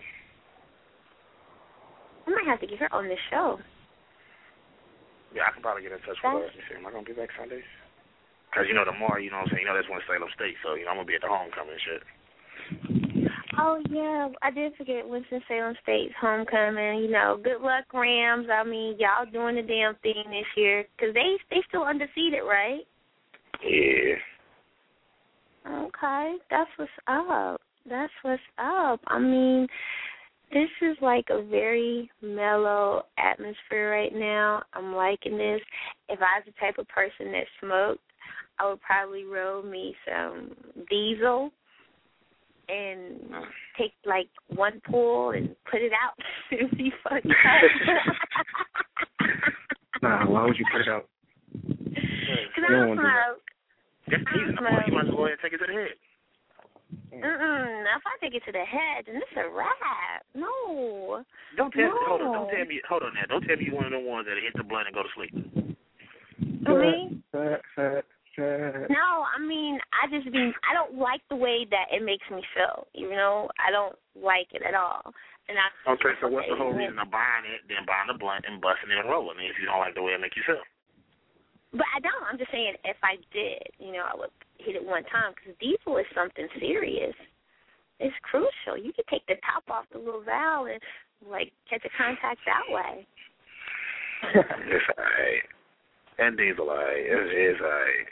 I might have to get her on this show. Yeah, I can probably get in touch with her. Let me see, am I going to be back Sunday? Because, you know, tomorrow, you know what I'm saying, you know, that's Winston-Salem State, so, you know, I'm going to be at the homecoming and shit. Oh, yeah, I did forget Winston-Salem State's homecoming. You know, good luck, Rams. I mean, y'all doing the damn thing this year. Because they, they still undefeated, right? Yeah. Okay, that's what's up. That's what's up. I mean, this is like a very mellow atmosphere right now. I'm liking this. If I was the type of person that smoked, I would probably roll me some Diesel and take like one pull and put it out. It would be fucked up. Nah, why would you put it out? Because I don't smoke. That's easy. You might as well go ahead and take it to the head. Mm-mm. If I take it to the head, then it's a wrap. No. Don't tell no. me, hold on, don't tell me, hold on now. Don't tell me you're one of them ones that hit the blunt and go to sleep. Me? Fat, fat, fat. No, I mean, I just mean, I don't like the way that it makes me feel. You know, I don't like it at all. And I. Okay, so what's the whole reason of buying it, then buying the blunt and busting it and rolling it if you don't like the way it makes you feel? But I don't. I'm just saying, if I did, you know, I would hit it one time because Diesel is something serious. It's crucial. You can take the top off the little valve and, like, catch a contact that way. It's all right. And Diesel, all right. It is all right.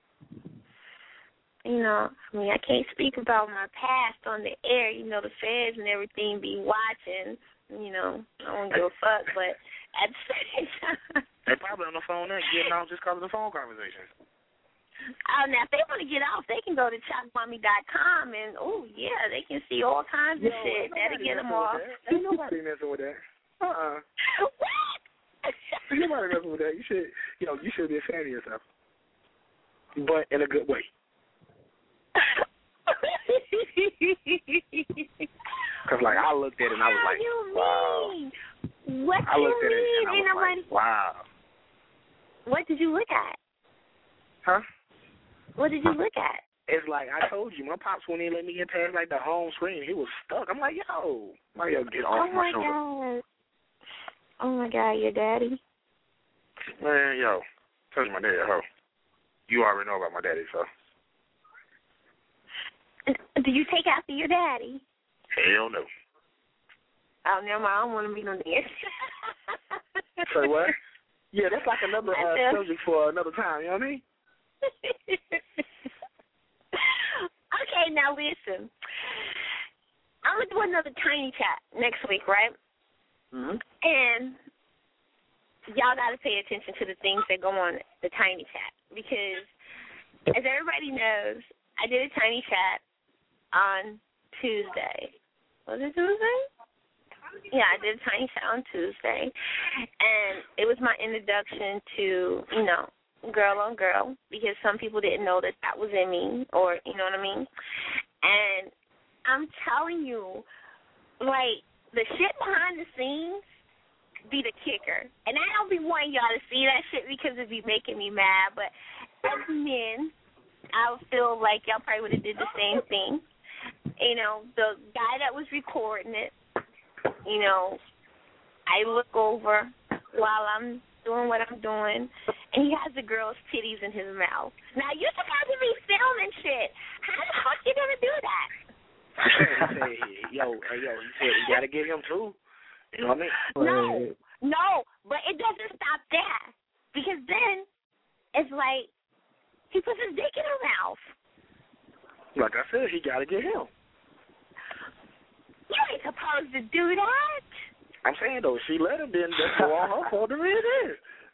You know, I mean, I can't speak about my past on the air. You know, the feds and everything be watching. You know, I don't give a fuck, but at the same time. They're probably on the phone there getting off just because of the phone conversation. Oh, now, if they want to get off, they can go to chalk mommy dot com and, oh, yeah, they can see all kinds of Yo, shit. That'll get them off. That. Ain't nobody messing with that. Uh-uh. What? Ain't nobody messing with that. You should, you know, you should be a fan of yourself. But in a good way. Because, like, I looked at it and I was like, you wow. Mean? What I you looked at it mean? and I Ain't was nobody... like, wow. What did you look at? Huh? What did you look at? It's like I told you, my pops wouldn't even let me get past like the home screen. He was stuck. I'm like, yo, Mario, get off oh my, my shoulder. God. Oh my God, your daddy? Man, yo, tell you my daddy, ho. You already know about my daddy, so. Do you take after your daddy? Hell no. Oh, never mind. I don't want to be no dance. Say what? Yeah, that's like another uh, I subject for another time. You know what I mean? Okay, now listen. I'm gonna do another tiny chat next week, right? Mm-hmm. And y'all got to pay attention to the things that go on the tiny chat because, as everybody knows, I did a tiny chat on Tuesday. Was it Tuesday? Yeah, I did a tiny chat on Tuesday, and it was my introduction to, you know, girl on girl, because some people didn't know that that was in me, or, you know what I mean? And I'm telling you, like, the shit behind the scenes be the kicker. And I don't be wanting y'all to see that shit because it be making me mad, but as men, I feel like y'all probably would have did the same thing. You know, the guy that was recording it, you know, I look over while I'm doing what I'm doing, and he has the girl's titties in his mouth. Now, you're supposed to be filming shit. How the fuck you gonna do that? He said, yo, hey, yo, he said, you gotta get him too. You know what I mean? No, no, but it doesn't stop there. Because then it's like he puts his dick in her mouth. Like I said, he gotta get him. You ain't supposed to do that. I'm saying, though, she let him, then that's go on her for the real is.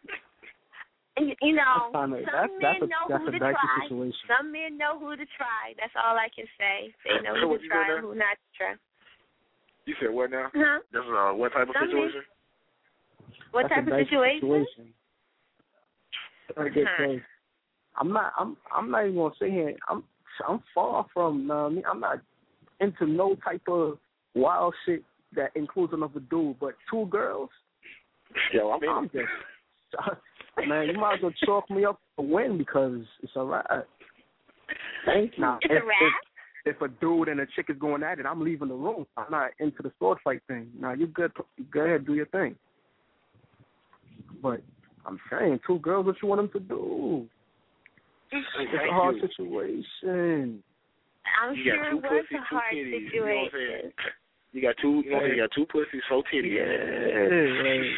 You, you know, some that's, men that's a, know that's who a to dicey try. situation. Some men know who to try. That's all I can say. They know who to try and who not to try. You said what now? Huh? This is uh, what type of Some situation? Men, what that's type a of dicey situation? situation. Huh. I'm not. I'm. I'm not even gonna sit here. I'm. I'm far from. Uh, me. I'm not into no type of wild shit that includes another dude. But two girls. Yo, I'm in. I'm just. Man, you might as well chalk me up to win because it's a rap. Thank you. Now, it's if, a rap? If, if a dude and a chick is going at it, I'm leaving the room. I'm not into the sword fight thing. Now, you good. Go ahead, do your thing. But I'm saying, two girls, what you want them to do? It's Thank a hard you. situation. I'm you sure got two it was pussies, a hard two titties, situation. You know what I'm saying? You got two, you know what I'm saying? You got two pussies, four titties. Yeah, like,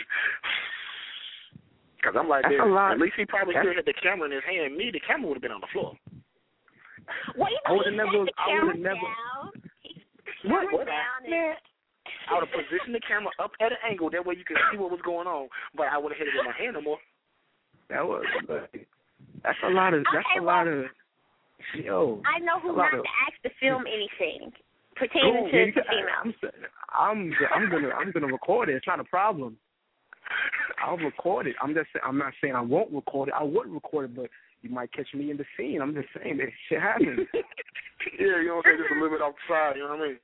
because I'm like, that's this. a lot. At least he probably That's, still had the camera in his hand. Me, the camera would have been on the floor. Well, you know, I would have never. the I would have never. down. What? What? Down Man, I would have positioned the camera up at an angle. That way you could see what was going on. But I would have hit it with my hand no more. That was. That's a lot of. That's okay, a well, lot of. Yo. I know who not of, to ask to film anything pertaining oh, to yeah, the females. I'm. I'm gonna. I'm gonna record it. It's not a problem. I'll record it. I'm just. I'm not saying I won't record it. I would record it, but you might catch me in the scene. I'm just saying that shit happens. Yeah, you know what I'm saying? Just a little bit outside. You know what I mean?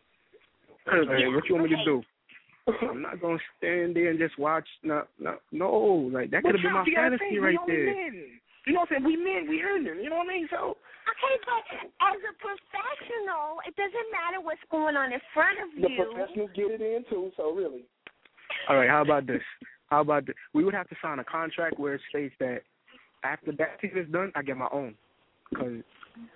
Hey, what you want me to do? I'm not gonna stand there and just watch. No, no, no. Like that could have been my fantasy right there. Men. You know what I'm saying? We men, we hurting. You know what I mean? So. Okay, but as a professional, it doesn't matter what's going on in front of The you. The professionals get it in too. So really. All right. How about this? How about this? We would have to sign a contract where it states that after that scene is done, I get my own, because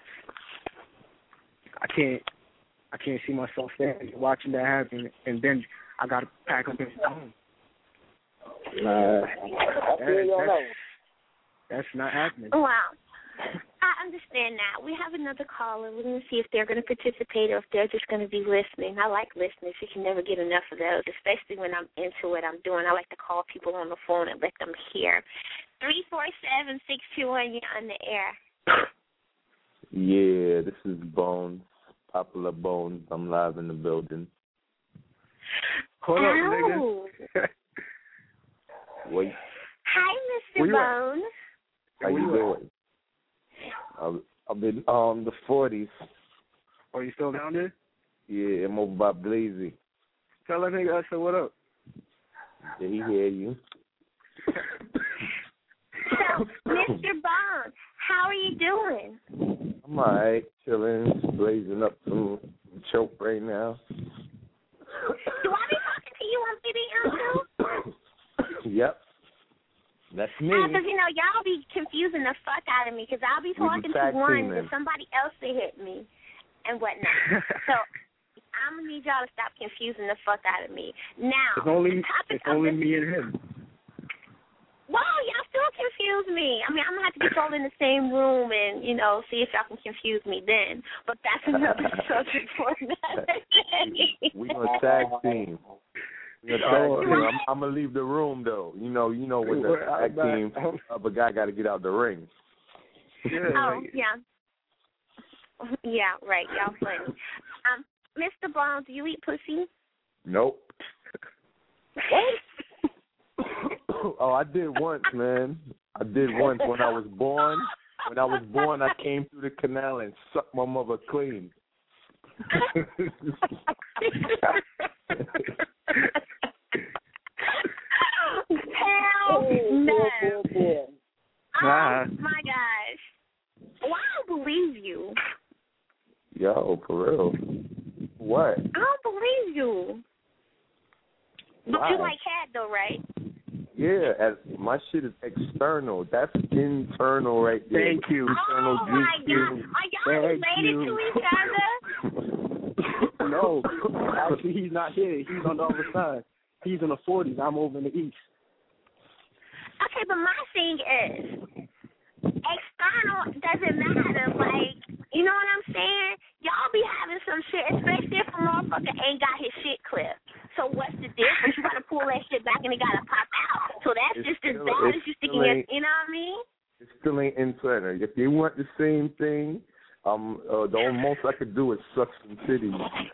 I can't. I can't see myself standing watching that happen, and then I got to pack up and go home. Nah, that, that's, that's not happening. Wow. I understand that. We have another caller. We're going to see if they're going to participate or if they're just going to be listening. I like listeners. You can never get enough of those, especially when I'm into what I'm doing. I like to call people on the phone and let them hear. three four seven, six two one, you're on the air. Yeah, this is Bones. Popular Bones. I'm live in the building. Hold up, nigga. Wait. Hi, Mister Bones. How you doing? I'm, I'm in um the forties. Are you still down there? Yeah, I'm over by Blazy. Tell that nigga I said what up. Did he hear you? So, Mister Bones, how are you doing? I'm all right, chilling, blazing up some choke right now. Do I be talking to you on video too? Yep. That's me. Because, uh, you know, y'all be confusing the fuck out of me because I'll be talking to one and somebody else to hit me and whatnot. So, I I'm gonna need y'all to stop confusing the fuck out of me. Now, It's only, the topic it's only of the, me and him. Wow, y'all still confuse me. I mean, I'm gonna have to get y'all in the same room and you know see if y'all can confuse me then. But that's another subject for another day. We gonna tag team. We gonna tag team. I'm, I'm gonna leave the room though. You know, you know, with the tag team, other guy got to get out the ring. Yeah, oh like, yeah, yeah, right. Y'all funny. Um, Mister Brown, do you eat pussy? Nope. Oh, I did once, man. I did once when I was born. When I was born, I came through the canal and sucked my mother clean. Hell no. Nah. Oh my gosh. Well, I don't believe you. Yo, for real. What? I don't believe you. But Why? you like cat though, right? Yeah, as my shit is external. That's internal right there. Thank you. Internal Oh my juice. god. Are y'all Thank related you. to each other? no, actually, he's not here. He's on the other side. He's in the forties. I'm over in the east. Okay, but my thing is, external doesn't matter. Like, you know what I'm saying? Y'all be having some shit, especially if a motherfucker ain't got his shit clear. So what's the difference? You gotta pull that shit back and it gotta pop out. So that's It's just as still- bad it's as you still sticking your, ain't- you know what I mean? It still ain't internal. If they want the same thing, um, uh, the most I could do is suck some titties.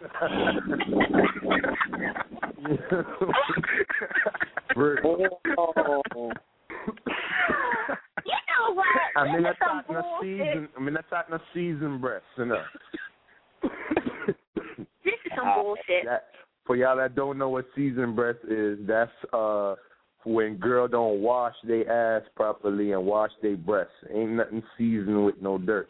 You know what? I mean, This that's is some not in a bullshit. season. I mean, that's not in a season breast, you know. This is some bullshit. That, for y'all that don't know what season breast is, that's uh when girl don't wash their ass properly and wash their breasts. Ain't nothing seasoned with no dirt.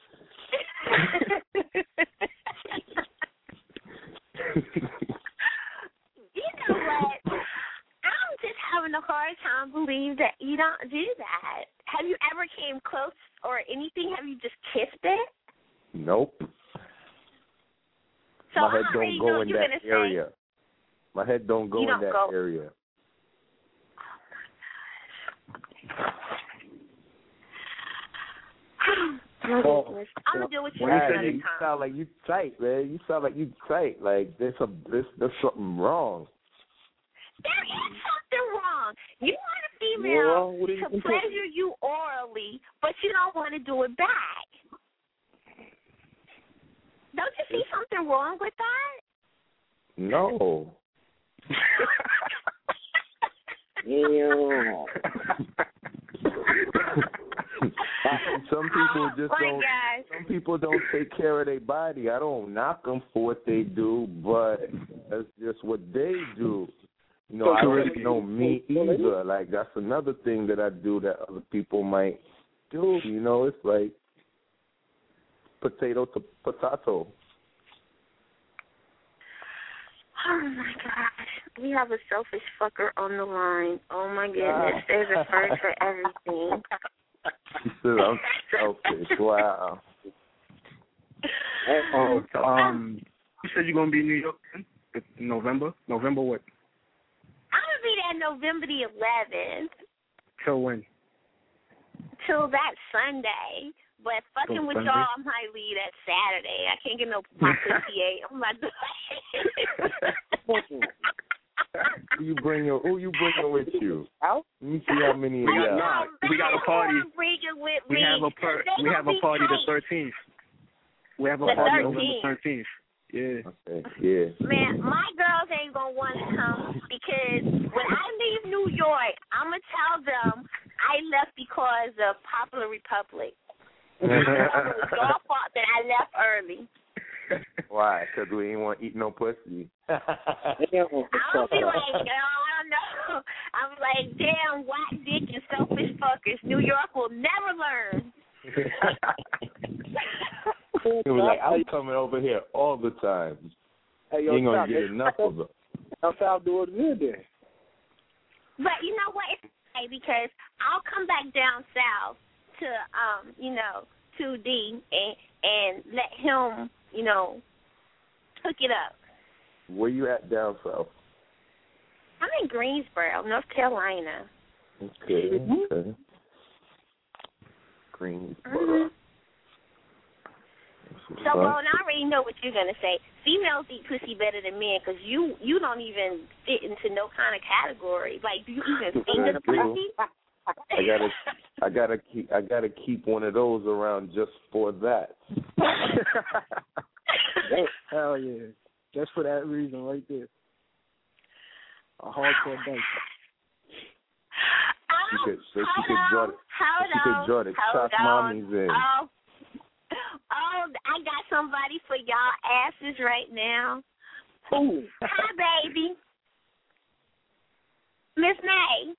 You know what? I'm just having a hard time believing that you don't do that. Have you ever came close or anything? Have you just kissed it? Nope. So My I head already don't know go what in you're that gonna say. area. My head don't go You in don't that go- area. My goodness. I'm gonna deal with you When you another said you time. sound like you tight, man. You sound like you tight. Like there's a there's, there's something wrong. There is something wrong. You want a Yeah, female what do you to think? pleasure you orally, but you don't want to do it back. Don't you see something wrong with that? No. Yeah. Some people Oh, just my don't. gosh. Some people don't take care of their body. I don't knock them for what they do, but that's just what they do. You know, I don't know me either. Like that's another thing that I do that other people might do. You know, it's like potato to potato. Oh my gosh. We have a selfish fucker on the line. Oh my goodness. There's a first for everything. She said I'm selfish. Wow. Oh, so, um, you said you're gonna be in New York in November. November what? I'm gonna be there November the eleventh Till when? till that Sunday. But fucking Till with Sunday? y'all, I might leave that Saturday. I can't get no my fifty-eight. I'm not doing Who you bring your, who you bringing with you? Out? Let me see how many of We got, y'all. nah, we got a party. With We me, have a per, 'cause they we gonna have a be party the tight. thirteenth. We have a The party November thirteenth. thirteenth. Yeah. Okay, yeah. Man, my girls ain't gonna want to come because when I leave New York, I'm gonna tell them I left because of Popular Republic. It was your fault that I left early. Why? Because we ain't want to eat no pussy. I'll be like, oh, I don't know. I'm like, damn, white dick and selfish fuckers. New York will never learn. He was like, I'm coming over here all the time. Hey, You yo, ain't going South, to get enough of it. South South do it good there. But you know what? It's okay because I'll come back down south to, um, you know, two D and and let him, you know, hook it up. Where you at down south? I'm in Greensboro, North Carolina. Okay, mm-hmm. okay. Greensboro. Mm-hmm. So, well, I already know what you're gonna say. Females eat pussy better than men because you you don't even fit into no kind of category. Like, do you even finger the pussy? I gotta, I gotta keep, I gotta keep one of those around just for that. Hell yeah, just for that reason, right there. A hardcore date. She could, so she could draw, the, she could draw the chalk mommies in. Oh, oh, I got somebody for y'all asses right now. Ooh. Hi, baby. Miss May.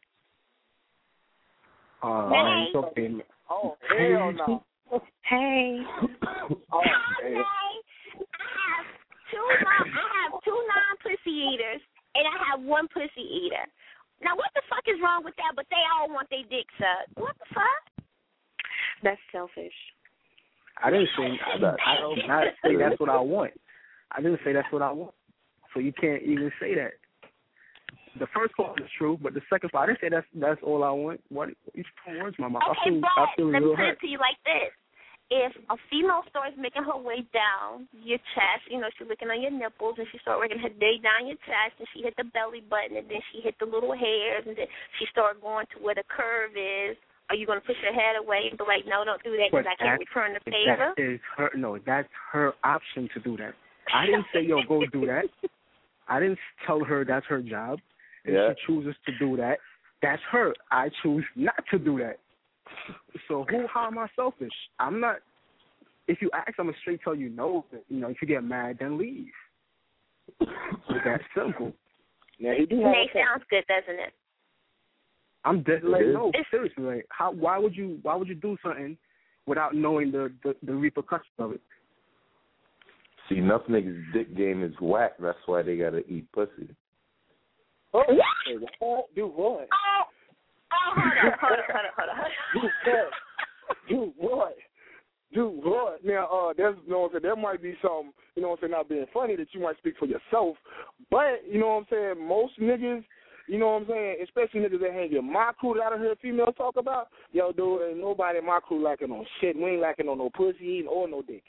Uh, May. okay. Oh, hell no. Hey. Oh, Hi, May. I have two non, I have two non-pussy eaters, and I have one pussy eater. Now, what the fuck is wrong with that? But they all want their dick sucked. What the fuck? That's selfish. I didn't say I, I did not say that's what I want. I didn't say that's what I want. So you can't even say that. The first part is true, but the second part, I didn't say that's that's all I want. What? You put words in my mouth. Okay, I feel, but I feel let me real put hurt. it to you like this. If a female starts making her way down your chest, you know, she's looking on your nipples, and she starts working her day down your chest, and she hit the belly button, and then she hit the little hairs, and then she starts going to where the curve is, are you going to push your head away and be like, no, don't do that because I can't return the favor? That is her, no, that's her option to do that. I didn't say, yo, go do that. I didn't tell her that's her job. If yeah. she chooses to do that, that's her. I choose not to do that. So who, how am I selfish? I'm not. If you ask, I'm going to straight tell you no. You know, if you get mad, then leave. It's that simple. Yeah, he do have Nate, sounds good, doesn't it? I'm dead like no, seriously. Like, how? Why would you? Why would you do something without knowing the the, the repercussions of it? See, enough niggas' dick game is whack. That's why they gotta eat pussy. Oh, what? Do what? Oh, oh, hold on, hold on, hold on, hold on. Do what? Do what? Do what? Now, uh, there's, you know what I'm saying, there might be some, you know what I'm saying, not being funny that you might speak for yourself, but, you know what I'm saying, most niggas, you know what I'm saying, especially niggas that hang in my crew that I heard females talk about, yo, dude, ain't nobody in my crew lacking on shit. We ain't lacking on no pussy eating or no dick.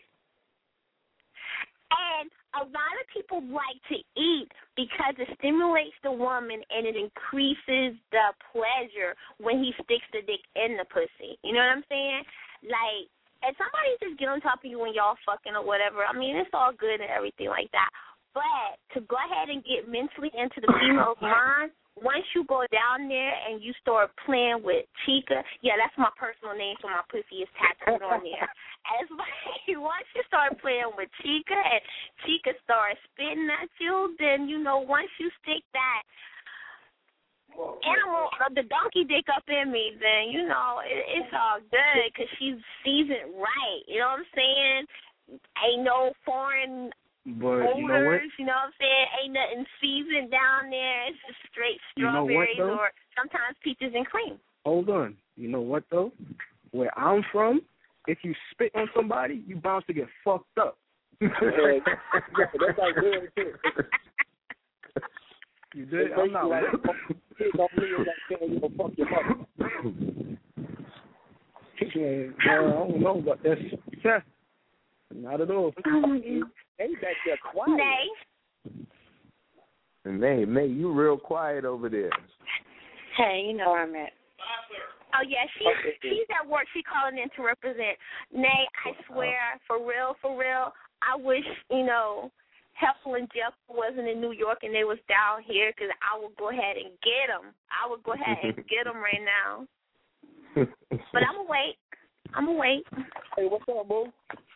And a lot of people like to eat because it stimulates the woman and it increases the pleasure when he sticks the dick in the pussy. You know what I'm saying? Like, if somebody just get on top of you when y'all fucking or whatever, I mean, it's all good and everything like that. But to go ahead and get mentally into the female's mind, once you go down there and you start playing with Chica, yeah, that's my personal name, so my pussy is tattooed on there. As like, once you start playing with Chica and Chica starts spitting at you, then, you know, once you stick that animal, the donkey dick up in me, then, you know, it, it's all good because she sees it right. You know what I'm saying? Ain't no foreign But odors, you know what? You know what I'm saying? Ain't nothing seasoned down there. It's just straight strawberries you know what, or sometimes peaches and cream. Hold on. You know what, though? Where I'm from, if you spit on somebody, you bound to get fucked up. Yeah, that's like real shit. You did? I'm not like, don't mean like saying you gonna fuck your mother. Yeah, well, I don't know about that. Yeah, not at all. Oh my God. They back there quiet. Nay. And May, May, you real quiet over there. Hey, you know where I'm at. Oh, yeah, she's, she's at work. She's calling in to represent. Nay, I swear, for real, for real, I wish, you know, Heffel and Jeff wasn't in New York and they was down here because I would go ahead and get them. I would go ahead and get them right now. But I'm going to wait. I'm going to wait. Hey, what's up, boo?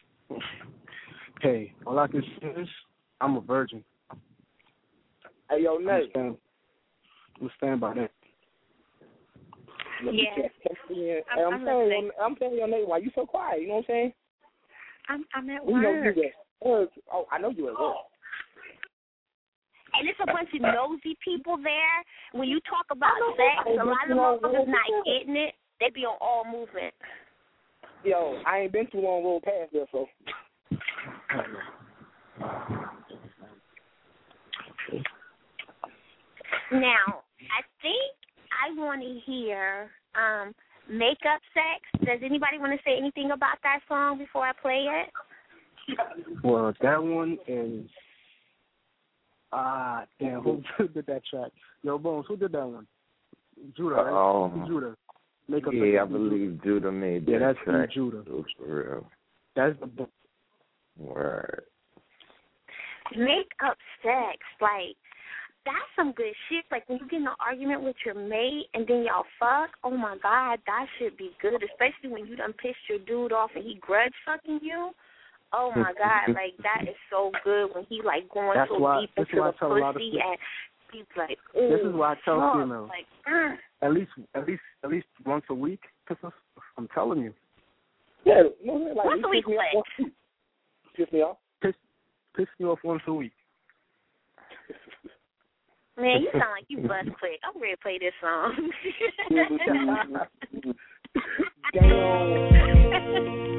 Hey, all I can say is I'm a virgin. Hey, yo, Nate. I'm stand, stand by that. Yeah. Hey, I'm, I'm, I'm saying, I'm saying, yo, Nate, why you so quiet? You know what I'm saying? I'm, I'm at We know you work. at work. Oh, I know you at work. And it's a bunch of nosy people there. When you talk about sex, a lot of the motherfuckers not getting it. They be on all movement. Yo, I ain't been too long road past there, so. Now, I think I want to hear um, Makeup Sex. Does anybody want to say anything about that song before I play it? Well, that one is, ah, damn, who did that track? Yo, Bones, who did that one? Judah, right? Um, Judah. Makeup yeah, Sex. I believe Judah made that yeah, that's track. Judah. For real. That's the book. Word. Makeup Sex, like, that's some good shit. Like, when you get in an argument with your mate and then y'all fuck, oh, my God, that should be good, especially when you done pissed your dude off and he grudge fucking you. Oh, my God, like, that is so good when he, like, going that's so why, deep into the pussy and he's like, ooh. This is why I tell fuck. females, like, mm. at least, at least, at least once a week, piss us, I'm telling you. Yeah, no, like, once a week, what? Piss me off? Piss, piss me off once a week. Man, you sound like you bust quick. I'm ready to play this song. Damn.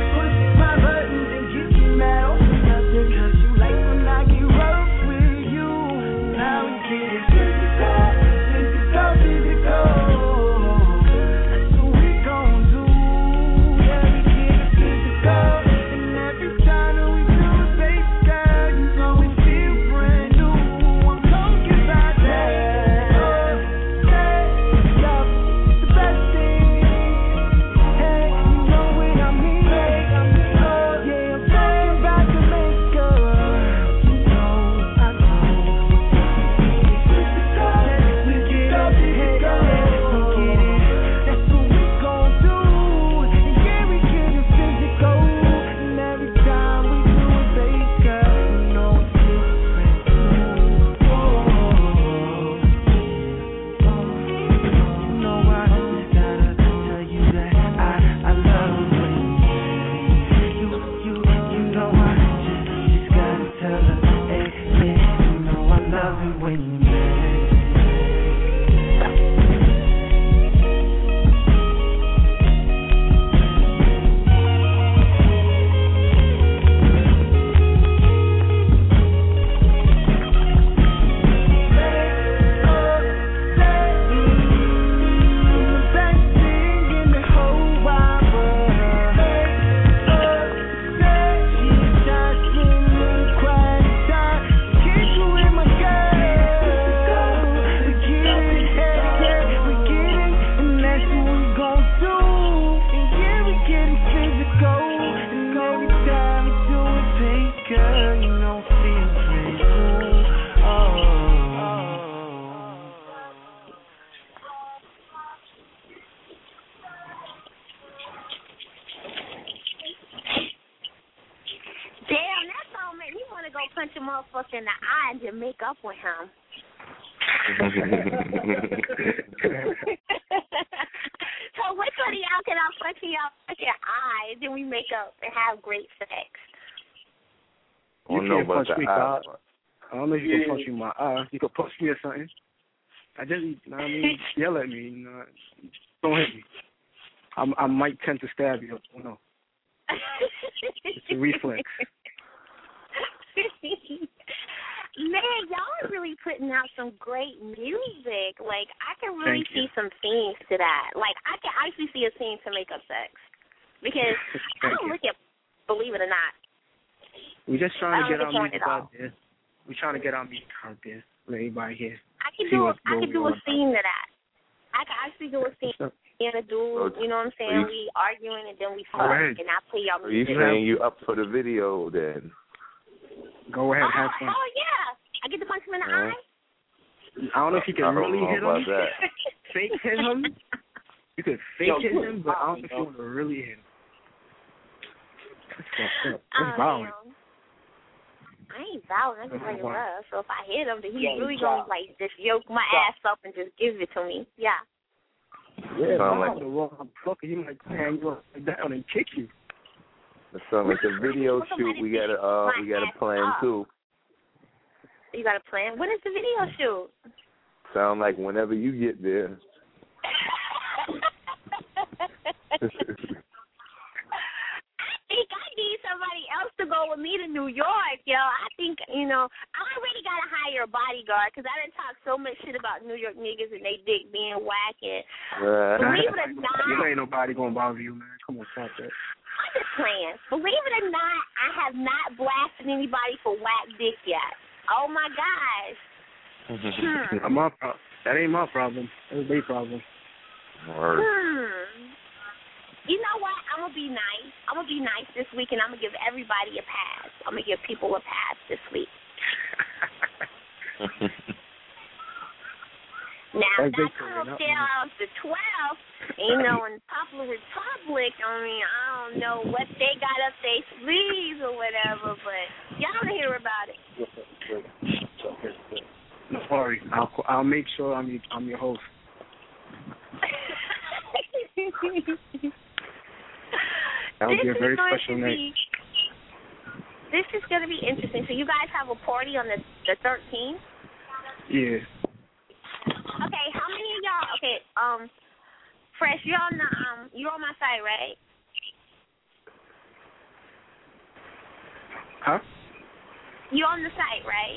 Cause you like when I get rough with you. punch a motherfucker in the eye and then make up with him. So which one of y'all can I punch in y'all punch your eye and then we make up and have great sex? You don't know can't about punch the me, eye. God. I don't know if you Yeah. can punch me in my eye. You could punch me or something. I just, you know what I mean, yell at me. You know, don't hit me. I'm, I might tend to stab you. I don't know. It's a reflex. Man, y'all are really putting out some great music. Like, I can really Thank you. see some scenes to that. Like, I can actually see a scene to make up sex. Because I Thank don't you. look at, believe it or not. We just trying to I get don't our disappoint music at all. out there. We trying to get our music out there. Let everybody hear. I can See do a, what's I can going do a on. scene to that. I can actually do a scene in a dude, you know what I'm saying? We arguing and then we fuck, ahead. and I play y'all So you music. saying you up for the video then? Go ahead, Oh, have fun. hell yeah. I get to punch him in the Uh-huh. eye. I don't know if you I can don't really know hit about him. that. Fake hit him. You could fake Yo, hit you him, but I don't you think know. you want to really hit him. That's fucked up. Oh, That's violent. damn. I ain't violent. I just like it Wow. rough. So if I hit him, then he's Yeah, really stop. gonna like just yoke my Stop. ass up and just give it to me. Yeah. Yeah, Sound like like- the wrong fucker. He might hang you up down and kick you. So like the video shoot we got a uh, we got a plan too. You got a plan? When is the video shoot? Sound like whenever you get there. I think I need somebody else to go with me to New York, yo. I think, you know, I already got to hire a bodyguard because I done talked so much shit about New York niggas and they dick being whack. And Uh, believe it or not, You ain't nobody gonna bother you, man. Come on, stop that. I'm just playing. Believe it or not, I have not blasted anybody for whack dick yet. Oh, my gosh. Hmm. Not my pro- that ain't my problem. That's their problem. Word. Hmm. You know what? I'm going to be nice. I'm going to be nice this week, and I'm going to give everybody a pass. I'm going to give people a pass this week. Now, That's that victory, comes not down to twelve. You know, in Popular Republic, I mean, I don't know what they got up their sleeves or whatever, but y'all want to hear about it. No worry. I'll I'll make sure I'm your, I'm your host. That'll This be a very is going special to night. be- This is going to be interesting. So you guys have a party on the the thirteenth? Yeah. Okay, how many of y'all? Okay, um, Fresh, you're on the um, you're on my site, right? Huh? You're on the site, right?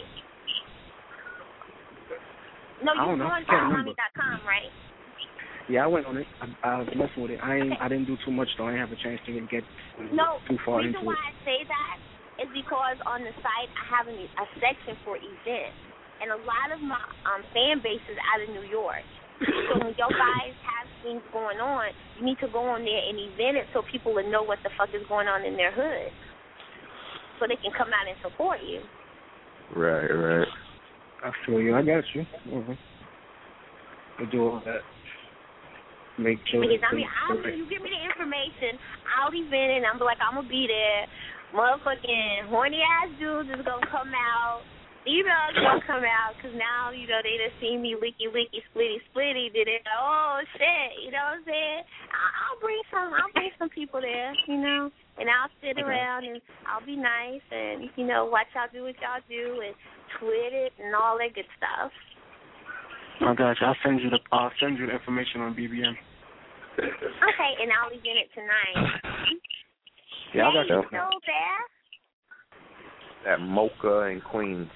No, I don't you're know. on I can't remember. dot com, right? Yeah, I went on it. I, I was messing with it. I ain't. I didn't do too much though. I didn't have a chance to get No, too far the reason into why it. I say that is because on the site I have a, a section for events, and a lot of my um, fan base is out of New York. So when y'all guys have things going on, you need to go on there and event it so people will know what the fuck is going on in their hood, so they can come out and support you. Right, right. I feel you. I got you. Mm-hmm. We'll do all that. Make sure. Because I mean, it's I'll, correct. you give me the information, I'll event it, and I'm like, I'm gonna be there. Motherfucking horny ass dudes is gonna come out. Females gonna come out because now you know they just see me licky licky splitty splitty. Did it? Oh shit! You know what I'm saying? I'll, I'll bring some. I'll bring some people there. You know, and I'll sit Okay. around and I'll be nice and you know watch y'all do what y'all do and tweet it and all that good stuff. I got you. I'll send you the. I'll send you the information on B B M. Okay, and I'll event it tonight. Yeah, I got Hey, you. you still there? At Mocha in Queens.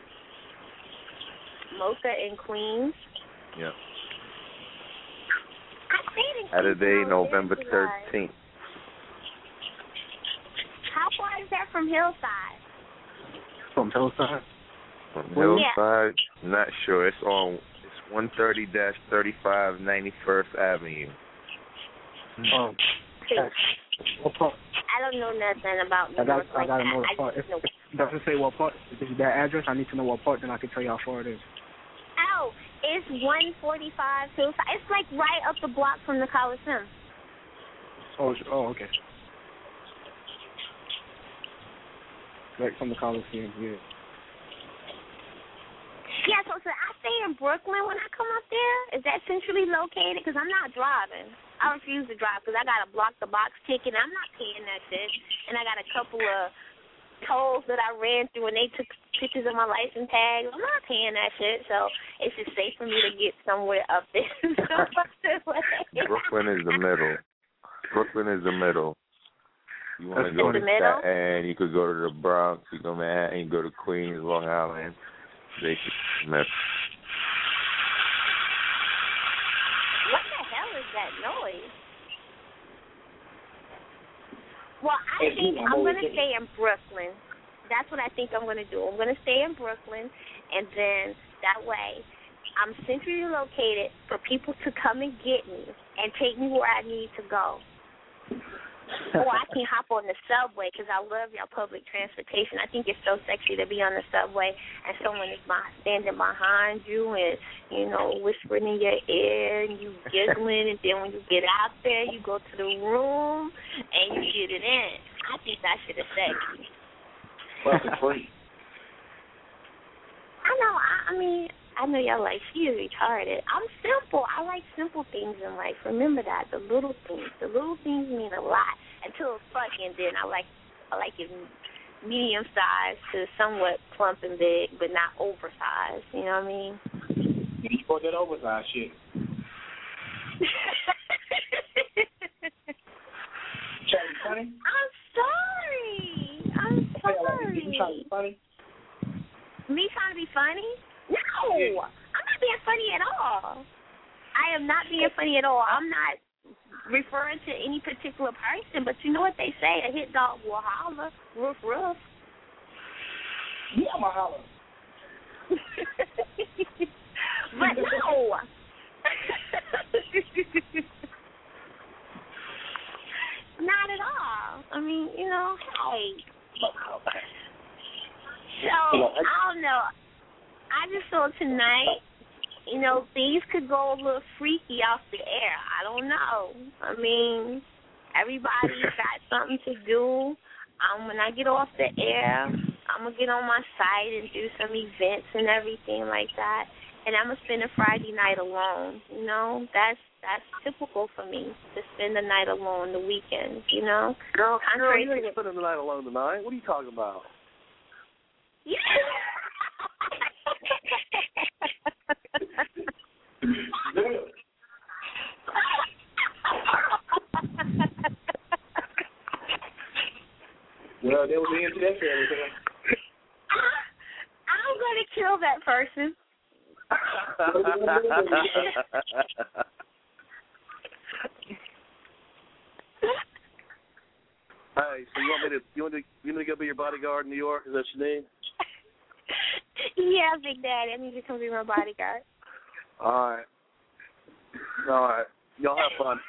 Mocha in Queens. Yeah. I stayed in Queens Saturday, when I was November there in July. thirteenth. How far is that from Hillside? From Hillside. From Well, Hillside, not sure. It's on. It's one thirty dash thirty-five ninety-first Avenue. Oh. See, What part? I don't know nothing about New I got. York I like gotta that. know I the part. If just know. it doesn't say what part, if it's that address, I need to know what part. Then I can tell you how far it is. Oh, it's one forty-five Hillside. It's like right up the block from the Coliseum. Oh. it's- Oh. Okay. Right from the Coliseum. Yeah. Yeah, so, so I stay in Brooklyn when I come up there. Is that centrally located? Because I'm not driving. I refuse to drive because I got a block-the-box ticket, and I'm not paying that shit. And I got a couple of tolls that I ran through, and they took pictures of my license tags. I'm not paying that shit, so it's just safe for me to get somewhere up there. Brooklyn is the middle. Brooklyn is the middle. You want to go to middle? Staten, you could go to the Bronx, you go to Manhattan, you go to Queens, Long Island. They could middle. What the hell is that noise? Well, I think I'm going to stay in Brooklyn. That's what I think I'm going to do. I'm going to stay in Brooklyn, and then that way I'm centrally located for people to come and get me and take me where I need to go. Or I can hop on the subway because I love y'all public transportation. I think it's so sexy to be on the subway and someone is behind, standing behind you and, you know, whispering in your ear and you giggling. And then when you get out there, you go to the room and you get it in. I think that shit is sexy. Plus it's free. I know. I, I mean, I know y'all like, she is retarded. I'm simple. I like simple things in life. Remember that. The little things. The little things mean a lot. Until it's fucking, then I like I like it medium sized to somewhat plump and big, but not oversized. You know what I mean? You spoke that oversized shit. Trying to be funny? I'm sorry. I'm sorry. You trying to be funny? Me trying to be funny? No, yeah. I'm not being funny at all. I am not being funny at all. I'm not referring to any particular person, but you know what they say, a hit dog will holler, roof, roof. Yeah, I'm a holler. But no. Not at all. I mean, you know, hey. So, I don't know. I just thought tonight, you know, things could go a little freaky off the air. I don't know. I mean, everybody's got something to do. Um, when I get off the air, I'm going to get on my site and do some events and everything like that. And I'm going to spend a Friday night alone. You know, that's that's typical for me, to spend the night alone the weekends, you know. Girl, girl you ain't spending the night alone tonight. What are you talking about? Yeah. Well, they will be into that for everything. I'm going to kill that person. Hey, so you want me to you want to you want me to go be your bodyguard in New York? Is that what you need? Yeah, Big Daddy. I need you to come be my bodyguard. All right. All right. Y'all have fun.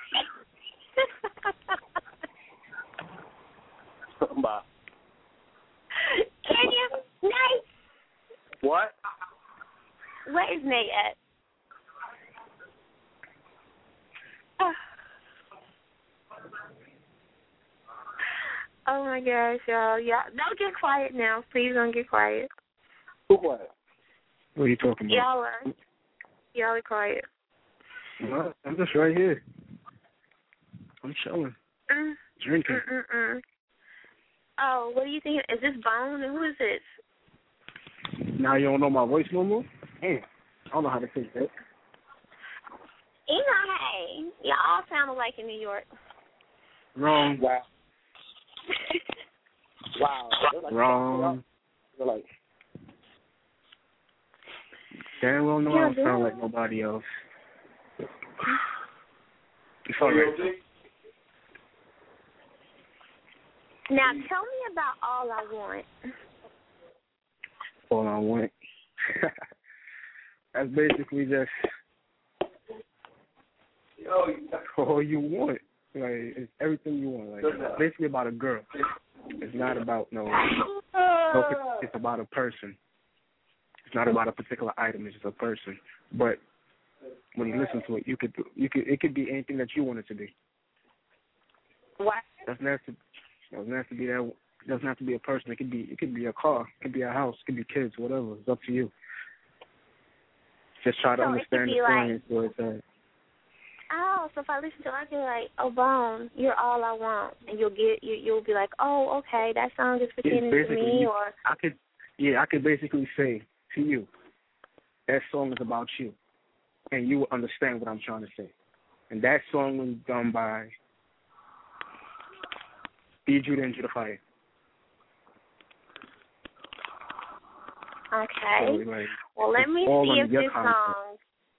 Bye. Can you? Nate? What? Where is Nate at? Oh. Oh my gosh, y'all. Y'all don't get quiet now. Please don't get quiet. Who quiet? What are you talking about? Y'all are. Y'all are quiet. No, I'm just right here. I'm chilling. Mm, Drinking. mm, mm, mm. Oh, what do you think? Is this Bone? Who is this? Now you don't know my voice no more? Damn. I don't know how to take that. You know, hey, y'all all sound alike in New York. Wrong. Wow. Wow. Like, Wrong. They're like, damn well no, I don't sound like nobody else. It's all right. Now, tell me about All I Want. All I Want. That's basically just all you want. Like, it's everything you want. Like, it's basically about a girl. It's not about no, no. It's about a person. It's not about a particular item. It's just a person. But when you listen to it, you could, you could, it could be anything that you want it to be. What? Doesn't have to. Doesn't have to be that. It doesn't have to be a person. It could be. It could be a car. It could be a house. It could be kids. Whatever. It's up to you. Just try to so understand the feelings towards that. Oh, so if I listen to it, I can be like, oh, Bone, you're all I want. And you'll get, you, you'll be like, oh, okay, that song is pertaining to me, you, or... I could, yeah, I could basically say to you, that song is about you. And you will understand what I'm trying to say. And that song was done by B. Judah and Judah Fire. Okay. So, like, well, let me see if this concept. song...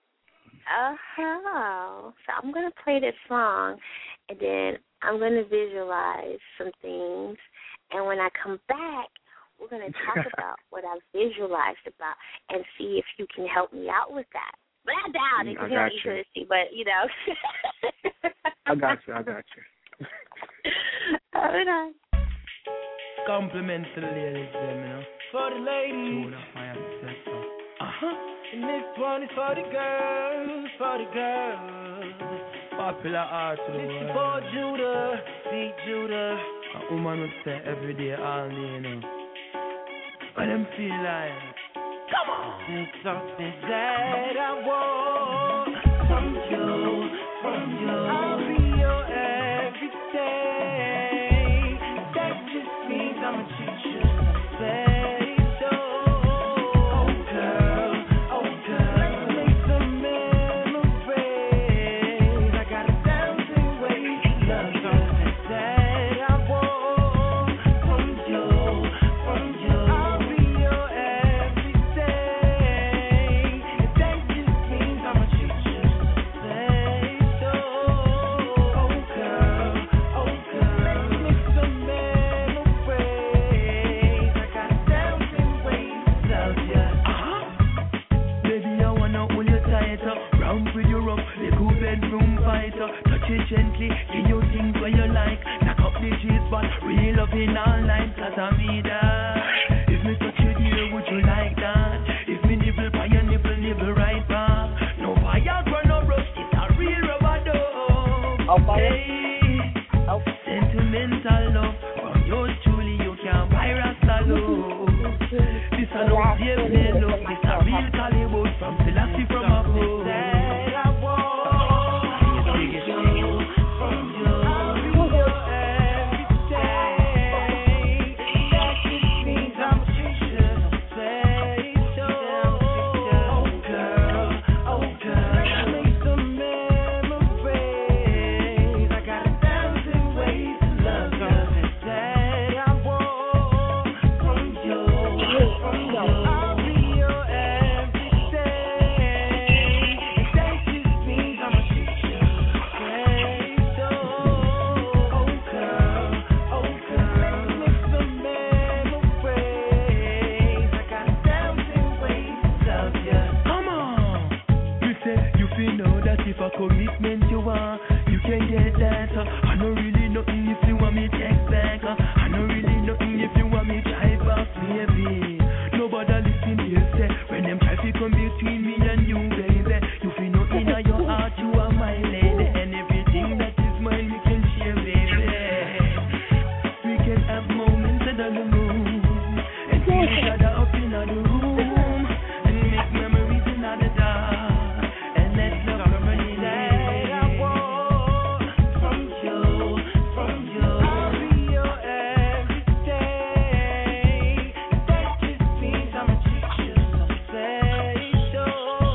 Oh, so I'm going to play this song, and then I'm going to visualize some things. And when I come back, we're going to talk about what I visualized about and see if you can help me out with that. But I doubt it because you don't usually see, but, you know. I got you, I got you. Hold on. Compliments to the ladies, them, you know. For the ladies. Uh-huh. And this one is for the girls, for the girls. Popular art to the world. This is for Judah, Big Judah. A woman would say every day, all day, you know. When them feel like, come on. There's something that I want from you, from you. I'll be your everything. That just means I'm a teacher. Say. Gently, give you things where you like. Knock up the G's, but real loving online. Cause I'm either. If me touch you dear, would you like that? If me nibble by your nibble, nibble right back. No fire, no rush, it's a real rubber dove. Oh, hey, oh. Sentimental love. From yours truly, you can't buy Rasta love. This a no play love. This a real Hollywood from Selassie from above. Commitment you want, you can get that. uh, I know really nothing if you want me text back. uh, I know really nothing if you want me drive back, baby. Nobody listen to you say when them traffic come between me and you, baby. You feel no in your heart, you are my lady, and everything that is mine we can share, baby. We can have moments under the moon and see each other up in the room and make memories in the dark and let love come running. Show.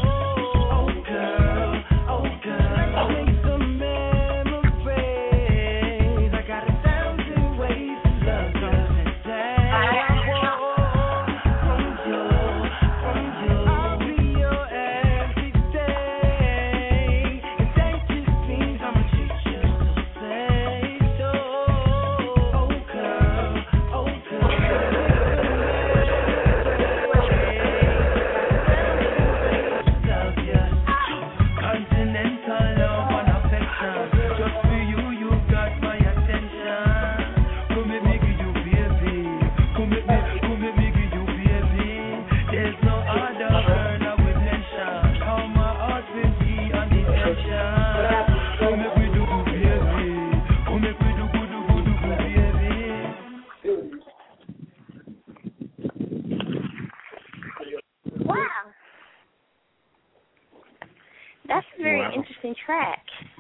interesting track.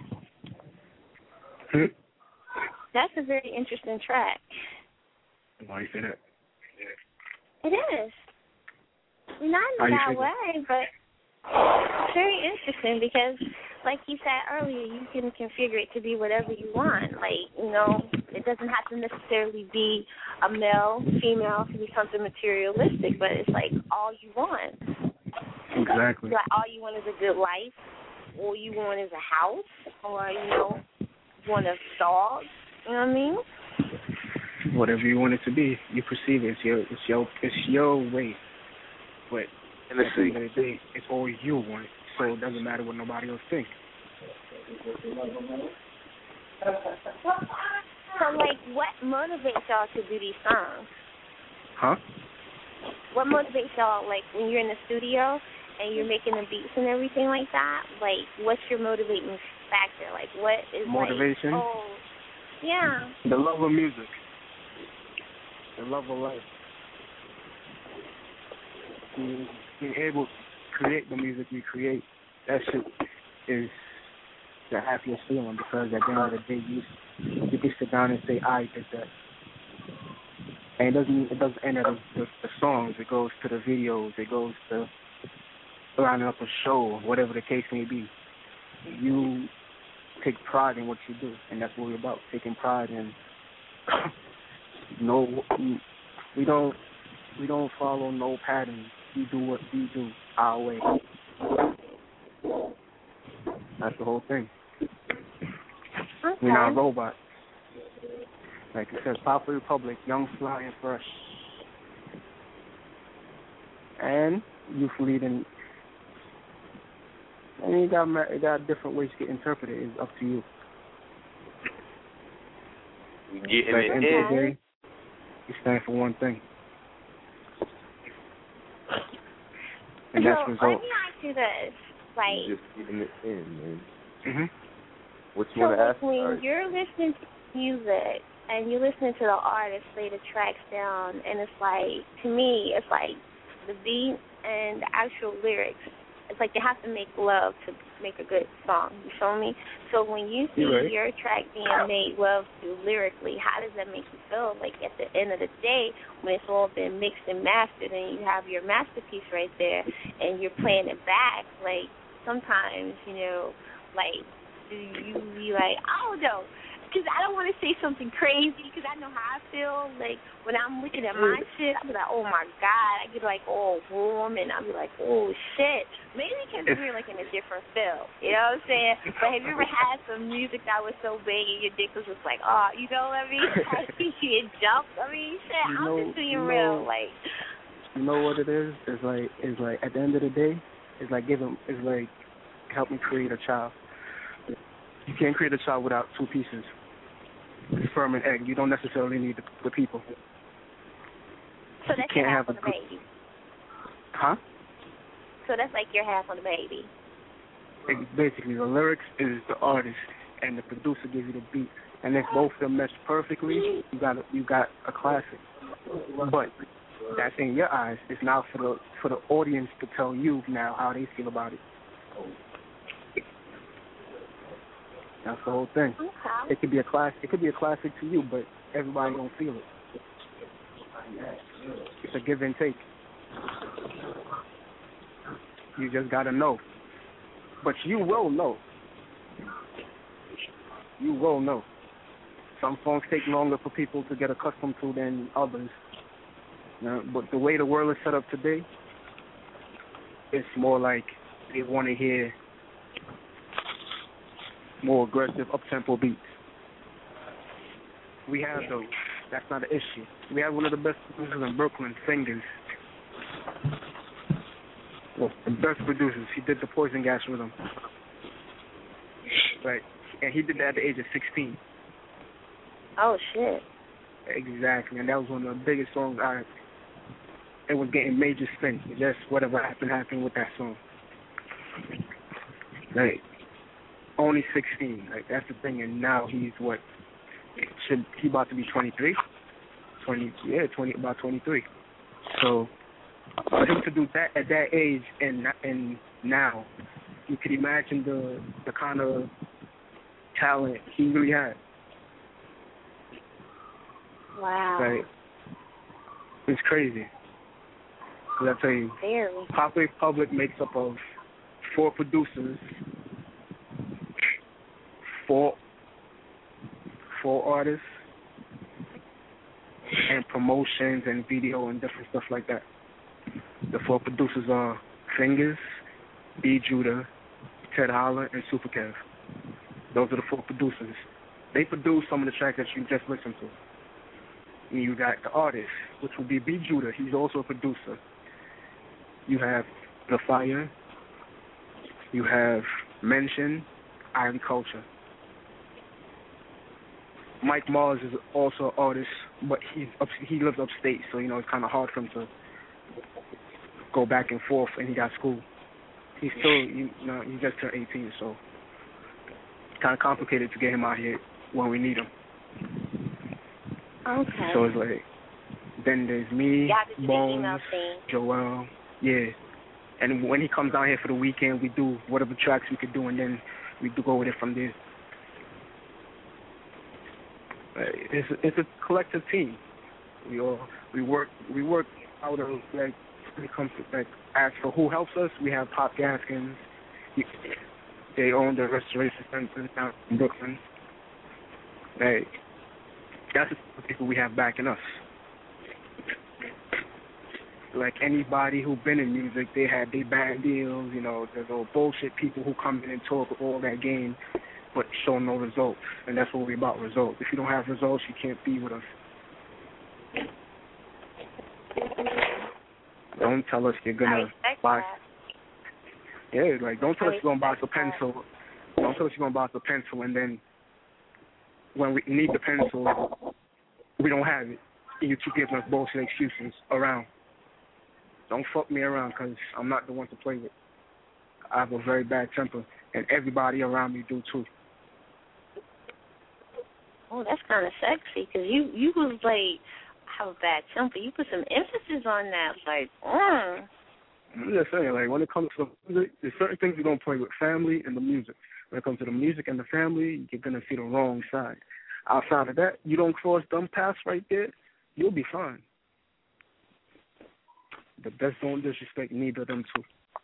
Hmm? That's a very interesting track. Why you say that? It is. Not How in you that figure? way, but it's very interesting because, like you said earlier, you can configure it to be whatever you want. Like, you know, it doesn't have to necessarily be a male, female, to be something materialistic, but it's like all you want. Exactly. Like all you want is a good life, all you want is a house, or, you know, you want a dog. You know what I mean? Whatever you want it to be, you perceive it. It's your, it's your, it's your way. But at the end of the day, it's all you want. So it doesn't matter what nobody else thinks. So, like, what motivates y'all to do these songs? Huh? What motivates y'all, like, when you're in the studio and you're making the beats and everything like that? Like, what's your motivating factor? Like, what is Motivation? Like, oh, yeah. The love of music. The love of life. Being, being able to create the music we create, that shit is the happiest feeling because at the end of the day, you you can sit down and say, I did that. And it doesn't it doesn't end at the, the, the songs. It goes to the videos. It goes to lining up a show, whatever the case may be. You take pride in what you do, and that's what we're about, taking pride in. No, we don't we don't follow no patterns. We do what we do our way. That's the whole thing. Okay. We're not robots. Like it says, Popular Republic, young, fly, and fresh. And youth leading. I mean, you got, you got different ways to get interpreted. It's up to you. Getting like, it end in. of the day, you stand for one thing. And that's so, results. let me ask you this. Like, Just getting it in, man. Mm-hmm. What you so want to like ask? when Sorry. you're listening to music and you're listening to the artist lay the tracks down, and it's like, to me, it's like the beat and the actual lyrics, it's like they have to make love to make a good song. You feel me? So when you see Right. your track being made love to lyrically, how does that make you feel? Like at the end of the day, when it's all been mixed and mastered and you have your masterpiece right there and you're playing it back, like sometimes, you know, like, do you be like, I don't know, because I don't want to say something crazy because I know how I feel. Like, when I'm looking at my shit, I'll be like, oh, my God. I get, like, all warm, and I'll be like, oh, shit. Maybe because we're, like, in a different feel. You know what I'm saying? But have you ever had some music that was so big and your dick was just like, oh, you know what I mean? Like, you jumped. I mean, shit, You I'm know, just being you real. know, Like, You know what it is? It's like, it's like at the end of the day, it's like giving, it's like helping create a child. You can't create a child without two pieces. Sperm and egg. You don't necessarily need the, the people. so that's you your can't half have on a the good, baby. huh? So that's like your half on the baby. It, basically, the lyrics is the artist, and the producer gives you the beat. And if both of them mesh perfectly, you got a, you got a classic. But that's in your eyes. It's now for the for the audience to tell you now how they feel about it. That's the whole thing. Okay. It could be a class. It could be a classic to you, but everybody don't feel it. It's a give and take. You just gotta know. But you will know. You will know. Some songs take longer for people to get accustomed to than others. You know, but the way the world is set up today, it's more like they want to hear more aggressive, up-tempo beats. We have those. That's not an issue. We have one of the best producers in Brooklyn, Fingers. Well, the best producers. He did the Poison Gas with him. Right. And he did that at the age of sixteen. Oh, shit. Exactly. And that was one of the biggest songs I it was getting major spin. Just whatever happened happened with that song. Like, only sixteen. Like, that's the thing. And now he's what? Should he about to be twenty-three? twenty, yeah, twenty, about twenty-three. So for him to do that at that age and and now, you could imagine the the kind of talent he really had. Wow. Like, it's crazy. Because I tell you, Very. Pop Republic makes up of four producers, four four artists, and promotions and video and different stuff like that. The four producers are Fingers, B. Judah, Ted Holler, and Super Kev. Those are the four producers. They produce some of the tracks that you just listened to. And you got the artist, which would be B. Judah. He's also a producer. You have The Fire. You have Mention, Iron Culture. Mike Mars is also an artist, but he's up, he lives upstate, so, you know, it's kind of hard for him to go back and forth, and he got school. He's still, you know, he just turned eighteen, so it's kind of complicated to get him out here when we need him. Okay. So it's like, then there's me, Bones, Joel, yeah. And when he comes down here for the weekend, we do whatever tracks we could do, and then we do go with it from there. It's it's a collective team. We all we work we work out of, like, when it comes to, like, as for who helps us, we have Pop Gaskins. They own the Restoration Center down in Brooklyn. Hey, that's the people we have backing us. Like, anybody who been in music, they had their band deals. You know, there's all bullshit people who come in and talk all that game, but show no results. And that's what we're about, results. If you don't have results, you can't be with us. Don't tell us you're gonna buy. That. Yeah, like, don't tell us you're gonna buy us a pencil. Don't tell us you're gonna buy us a pencil, and then when we need the pencil, we don't have it. And you keep giving us bullshit excuses around. Don't fuck me around, because I'm not the one to play with. I have a very bad temper, and everybody around me do too. Oh, that's kind of sexy, because you, you was like, have a bad temper. You put some emphasis on that, like, mm. I'm just saying, like, when it comes to the music, there's certain things you don't play with, family and the music. When it comes to the music and the family, you're going to see the wrong side. Outside of that, you don't cross them paths right there, you'll be fine. But just don't disrespect neither of them two.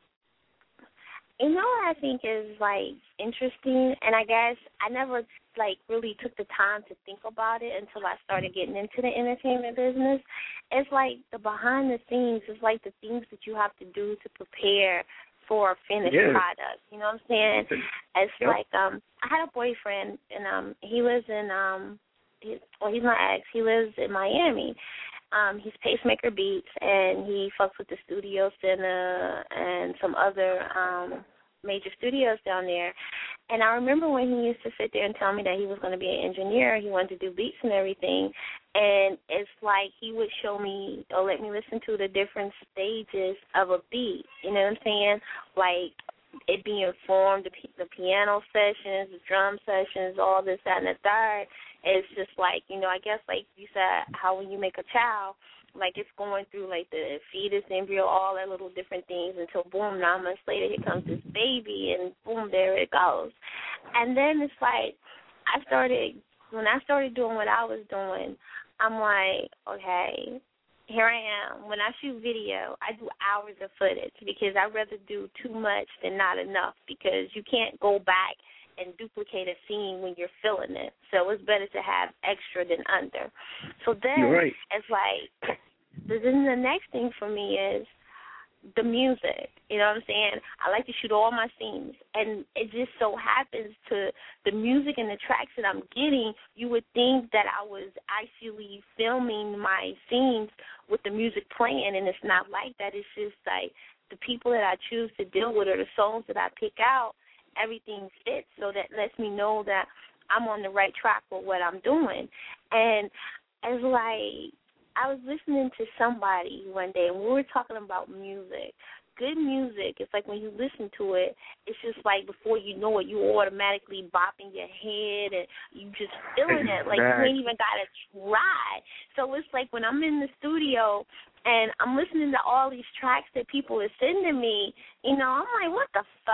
You know what I think is, like, interesting, and I guess I never, like, really took the time to think about it until I started getting into the entertainment business. It's like the behind the scenes is like the things that you have to do to prepare for a finished yeah. product. You know what I'm saying? It's yep. like um, I had a boyfriend, and um, he lives in um, he, well, he's my ex. He lives in Miami. Um, he's Pacemaker Beats, and he fucks with the Studio Center and some other um, major studios down there. And I remember when he used to sit there and tell me that he was going to be an engineer, he wanted to do beats and everything. And it's like he would show me or let me listen to the different stages of a beat. You know what I'm saying? Like it being formed, the, the piano sessions, the drum sessions, all this, that, and the third. It's just like, you know, I guess like you said, how when you make a child, like it's going through like the fetus, embryo, all that little different things until boom, nine months later here comes this baby and boom, there it goes. And then it's like I started, when I started doing what I was doing, I'm like, okay, here I am. When I shoot video, I do hours of footage because I'd rather do too much than not enough because you can't go back and duplicate a scene when you're filling it. So it's better to have extra than under. So then right. it's like, then the next thing for me is the music. You know what I'm saying? I like to shoot all my scenes. And it just so happens to the music and the tracks that I'm getting, you would think that I was actually filming my scenes with the music playing, and it's not like that. It's just like the people that I choose to deal with or the songs that I pick out, everything fits, so that lets me know that I'm on the right track with what I'm doing. And it's like I was listening to somebody one day, and we were talking about music. Good music, it's like when you listen to it, it's just like before you know it, you automatically bopping your head and you just feeling it. Like you ain't even got to try. So it's like when I'm in the studio and I'm listening to all these tracks that people are sending me, you know, I'm like, what the fuck?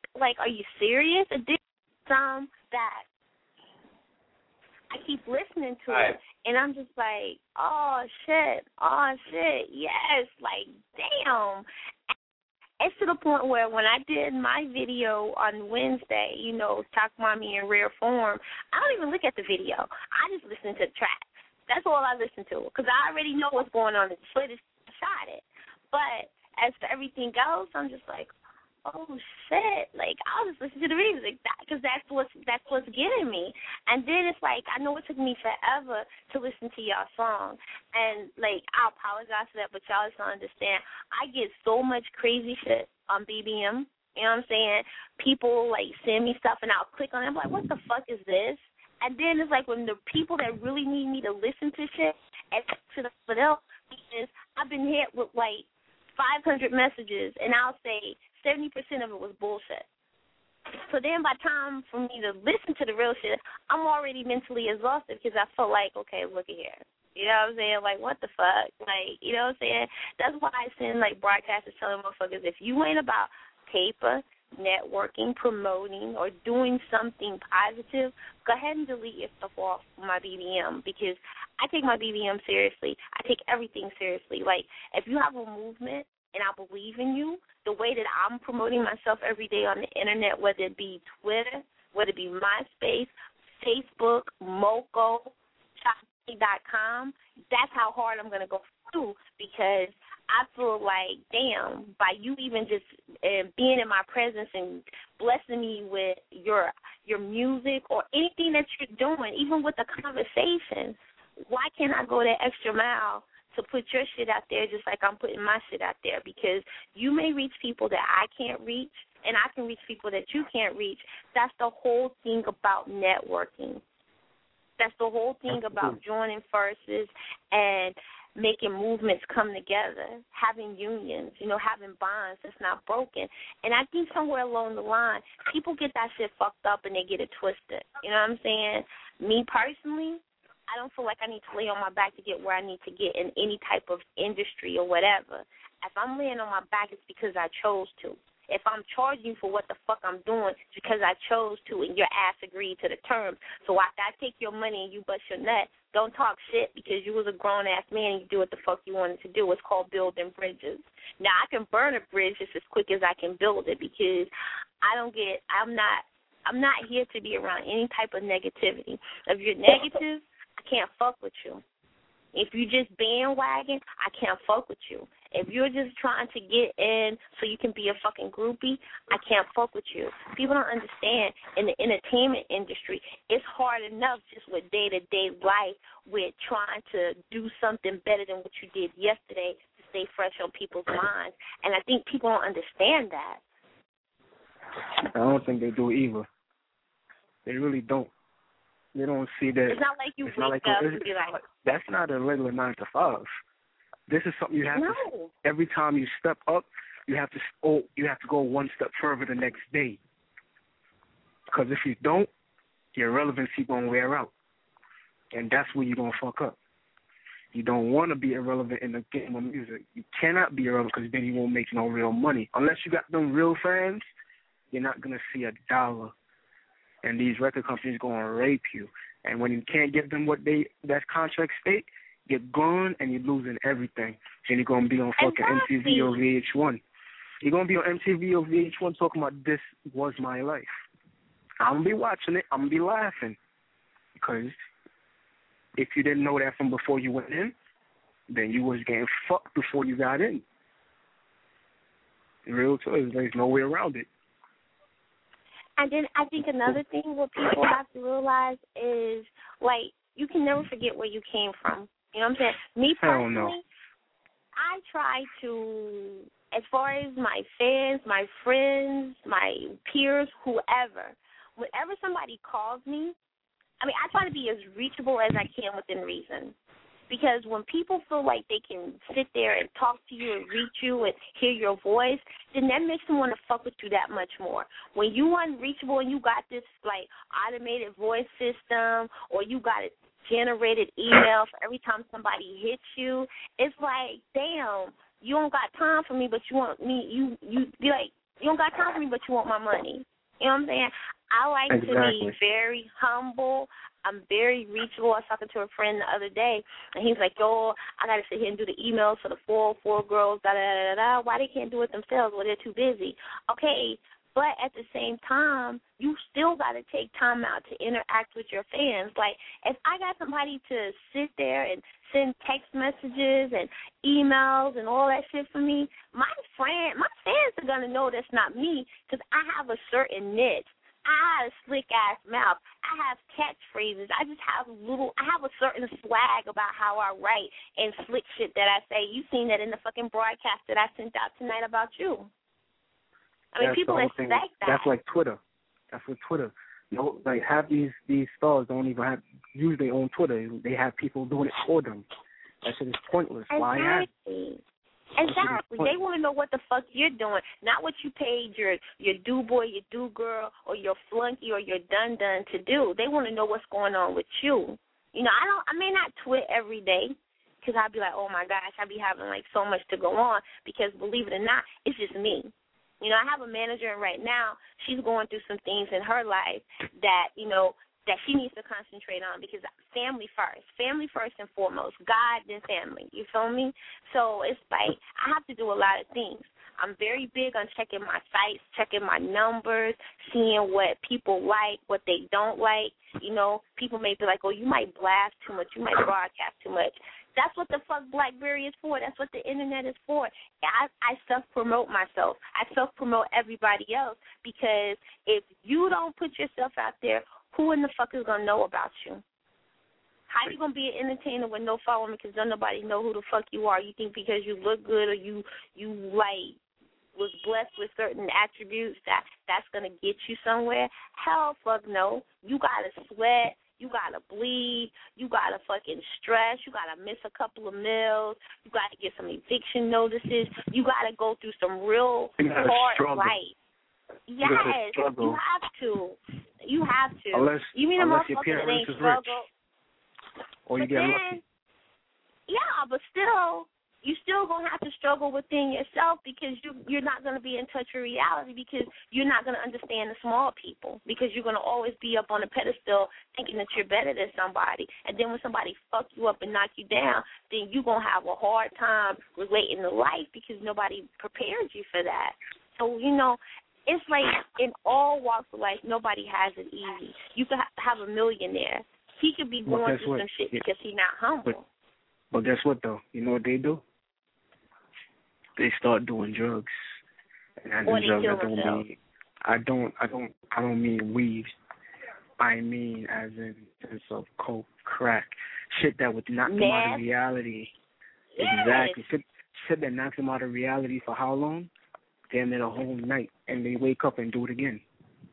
like, are you serious? It did some that I keep listening to right. it, and I'm just like, oh, shit, oh, shit, yes, like, damn. It's to the point where when I did my video on Wednesday, you know, Talk Mommy in rare form, I don't even look at the video. I just listen to the tracks. That's all I listen to because I already know what's going on in the footage. I shot it. But as for everything else, I'm just like, oh shit! Like I'll just listen to the music because that's what's that's what's getting me. And then it's like I know it took me forever to listen to y'all song, and like I apologize for that, but y'all just don't understand. I get so much crazy shit on B B M. You know what I'm saying? People like send me stuff, and I'll click on it. I'm like, what the fuck is this? And then it's like when the people that really need me to listen to shit, and to the fidelity, because I've been hit with like five hundred messages, and I'll say seventy percent of it was bullshit. So then by the time for me to listen to the real shit, I'm already mentally exhausted because I feel like, okay, look at here. You know what I'm saying? Like, what the fuck? Like, you know what I'm saying? That's why I send, like, broadcasters telling motherfuckers, if you ain't about paper, networking, promoting, or doing something positive, go ahead and delete your stuff off my B B M because I take my B B M seriously. I take everything seriously. Like, if you have a movement and I believe in you, the way that I'm promoting myself every day on the internet, whether it be Twitter, whether it be MySpace, Facebook, Moco, Shopee dot com, that's how hard I'm going to go through because I feel like, damn, by you even just uh, being in my presence and blessing me with your your music or anything that you're doing, even with the conversation, why can't I go that extra mile to put your shit out there just like I'm putting my shit out there? Because you may reach people that I can't reach, and I can reach people that you can't reach. That's the whole thing about networking. That's the whole thing about joining forces and making movements come together, having unions, you know, having bonds that's not broken. And I think somewhere along the line, people get that shit fucked up and they get it twisted. You know what I'm saying? Me personally, I don't feel like I need to lay on my back to get where I need to get in any type of industry or whatever. If I'm laying on my back, it's because I chose to. If I'm charging you for what the fuck I'm doing, it's because I chose to and your ass agreed to the terms. So after I take your money and you bust your nut, don't talk shit because you was a grown-ass man and you do what the fuck you wanted to do. It's called building bridges. Now, I can burn a bridge just as quick as I can build it because I don't get, I'm not, I'm not here to be around any type of negativity. If you're negative, I can't fuck with you. If you just bandwagon, I can't fuck with you. If you're just trying to get in so you can be a fucking groupie, I can't fuck with you. People don't understand in the entertainment industry, it's hard enough just with day-to-day life with trying to do something better than what you did yesterday to stay fresh on people's minds. And I think people don't understand that. I don't think they do either. They really don't. They don't see that. It's not like you wake like up a, and be like, that's not a regular nine to five. This is something you have no. to. Every time you step up, you have to. Oh, you have to go one step further the next day. Because if you don't, your relevancy gonna wear out, and that's where you're gonna fuck up. You don't want to be irrelevant in the game of music. You cannot be irrelevant because then you won't make no real money. Unless you got them real fans, you're not gonna see a dollar. And these record companies going to rape you. And when you can't give them what they that contract state, you're gone and you're losing everything. And you're going to be on fucking exactly. M T V or V H one. You're going to be on M T V or V H one talking about this was my life. I'm going to be watching it. I'm going to be laughing. Because if you didn't know that from before you went in, then you was getting fucked before you got in. Real talk, there's no way around it. And then I think another thing what people have to realize is, like, you can never forget where you came from. You know what I'm saying? Me personally, no. I try to, as far as my fans, my friends, my peers, whoever, whenever somebody calls me, I mean, I try to be as reachable as I can within reason. Because when people feel like they can sit there and talk to you and reach you and hear your voice, then that makes them want to fuck with you that much more. When you unreachable and you got this, like, automated voice system or you got a generated email for every time somebody hits you, it's like, damn, you don't got time for me, but you want me, you, you be like, You don't got time for me, but you want my money. You know what I'm saying? I like exactly. to be very humble. I'm very reachable. I was talking to a friend the other day, and he's like, yo, I got to sit here and do the emails for the four oh four girls, da-da-da-da-da. Why they can't do it themselves? Well, they're too busy. Okay, but at the same time, you still got to take time out to interact with your fans. Like, if I got somebody to sit there and send text messages and emails and all that shit for me, my friend, my fans are going to know that's not me because I have a certain niche. I have a slick-ass mouth. I have catchphrases. I just have little, I have a certain swag about how I write and slick shit that I say. You seen that in the fucking broadcast that I sent out tonight about you. I mean, that's people expect thing. that. That's like Twitter. That's what Twitter. No, like half these these stars don't even have use their own Twitter. They have people doing it for them. That shit is pointless. Exactly. Why have? Exactly. They want to know what the fuck you're doing, not what you paid your your do boy, your do girl, or your flunky, or your dun dun to do. They want to know what's going on with you. You know, I don't. I may not twit every day because I'd be like, oh my gosh, I'd be having like so much to go on because believe it or not, it's just me. You know, I have a manager right now. She's going through some things in her life that you know that she needs to concentrate on because family first, family first and foremost, God then family, you feel me? So it's like I have to do a lot of things. I'm very big on checking my sites, checking my numbers, seeing what people like, what they don't like. You know, people may be like, oh, you might blast too much, you might broadcast too much. That's what the fuck BlackBerry is for. That's what the Internet is for. I, I self-promote myself. I self-promote everybody else because if you don't put yourself out there, who in the fuck is going to know about you? How you going to be an entertainer with no following because don't nobody know who the fuck you are? You think because you look good or you, you like, was blessed with certain attributes that that's going to get you somewhere? Hell fuck no. You got to sweat. You got to bleed. You got to fucking stress. You got to miss a couple of meals. You got to get some eviction notices. You got to go through some real hard life. Yes, you, you have to. You have to. Unless, you mean a motherfucker that ain't struggle? Or you but get then, lucky. Yeah, but still, you still gonna have to struggle within yourself because you you're not gonna be in touch with reality because you're not gonna understand the small people because you're gonna always be up on a pedestal thinking that you're better than somebody, and then when somebody fuck you up and knock you down, then you're gonna have a hard time relating to life because nobody prepared you for that. So you know. It's like in all walks of life, nobody has it easy. You could have a millionaire. He could be going through what? some shit yeah. because he's not humble. But, but guess what, though? You know what they do? They start doing drugs. And or the drugs, kill I don't themselves. mean, I don't, I don't, I don't mean weed. I mean as in sense of coke, crack, shit that would knock them out of reality. Yes. Exactly. Shit, shit that knocks them out of reality for how long? Damn it, a whole night, and they wake up and do it again.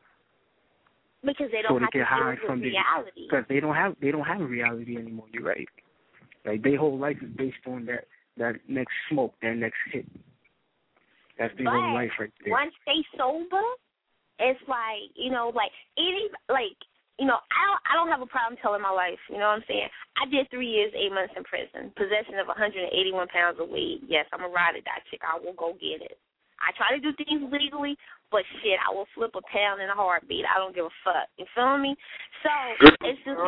Because they don't so have they to can deal hide with from reality. Because they don't have they don't have a reality anymore. You're right. Like their whole life is based on that that next smoke, that next hit. That's their whole life right there. Once they sober, it's like you know, like any like you know, I don't I don't have a problem telling my life. You know what I'm saying? I did three years, eight months in prison, possession of one hundred eighty-one pounds of weed. Yes, I'm a ride or die chick. I will go get it. I try to do things legally, but shit, I will flip a pound in a heartbeat. I don't give a fuck. You feel me? So it's just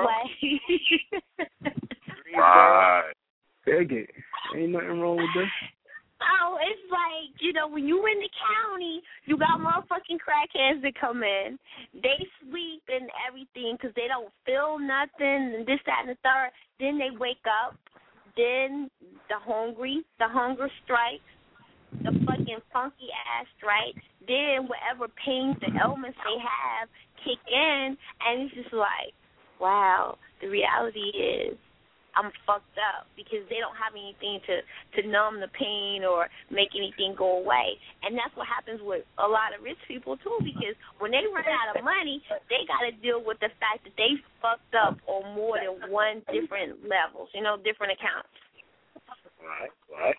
like right. Dig it. Ain't nothing wrong with this. Oh, it's like, you know, when you in the county, you got motherfucking crackheads that come in. They sleep and everything because they don't feel nothing and this, that, and the third. Then they wake up. Then the hungry, the hunger strikes. The fucking funky ass strikes. Then whatever pains and ailments they have kick in, and it's just like, wow, the reality is I'm fucked up because they don't have anything to, to numb the pain or make anything go away. And that's what happens with a lot of rich people, too, because when they run out of money, they got to deal with the fact that they fucked up on more than one different levels, you know, different accounts. Right, right.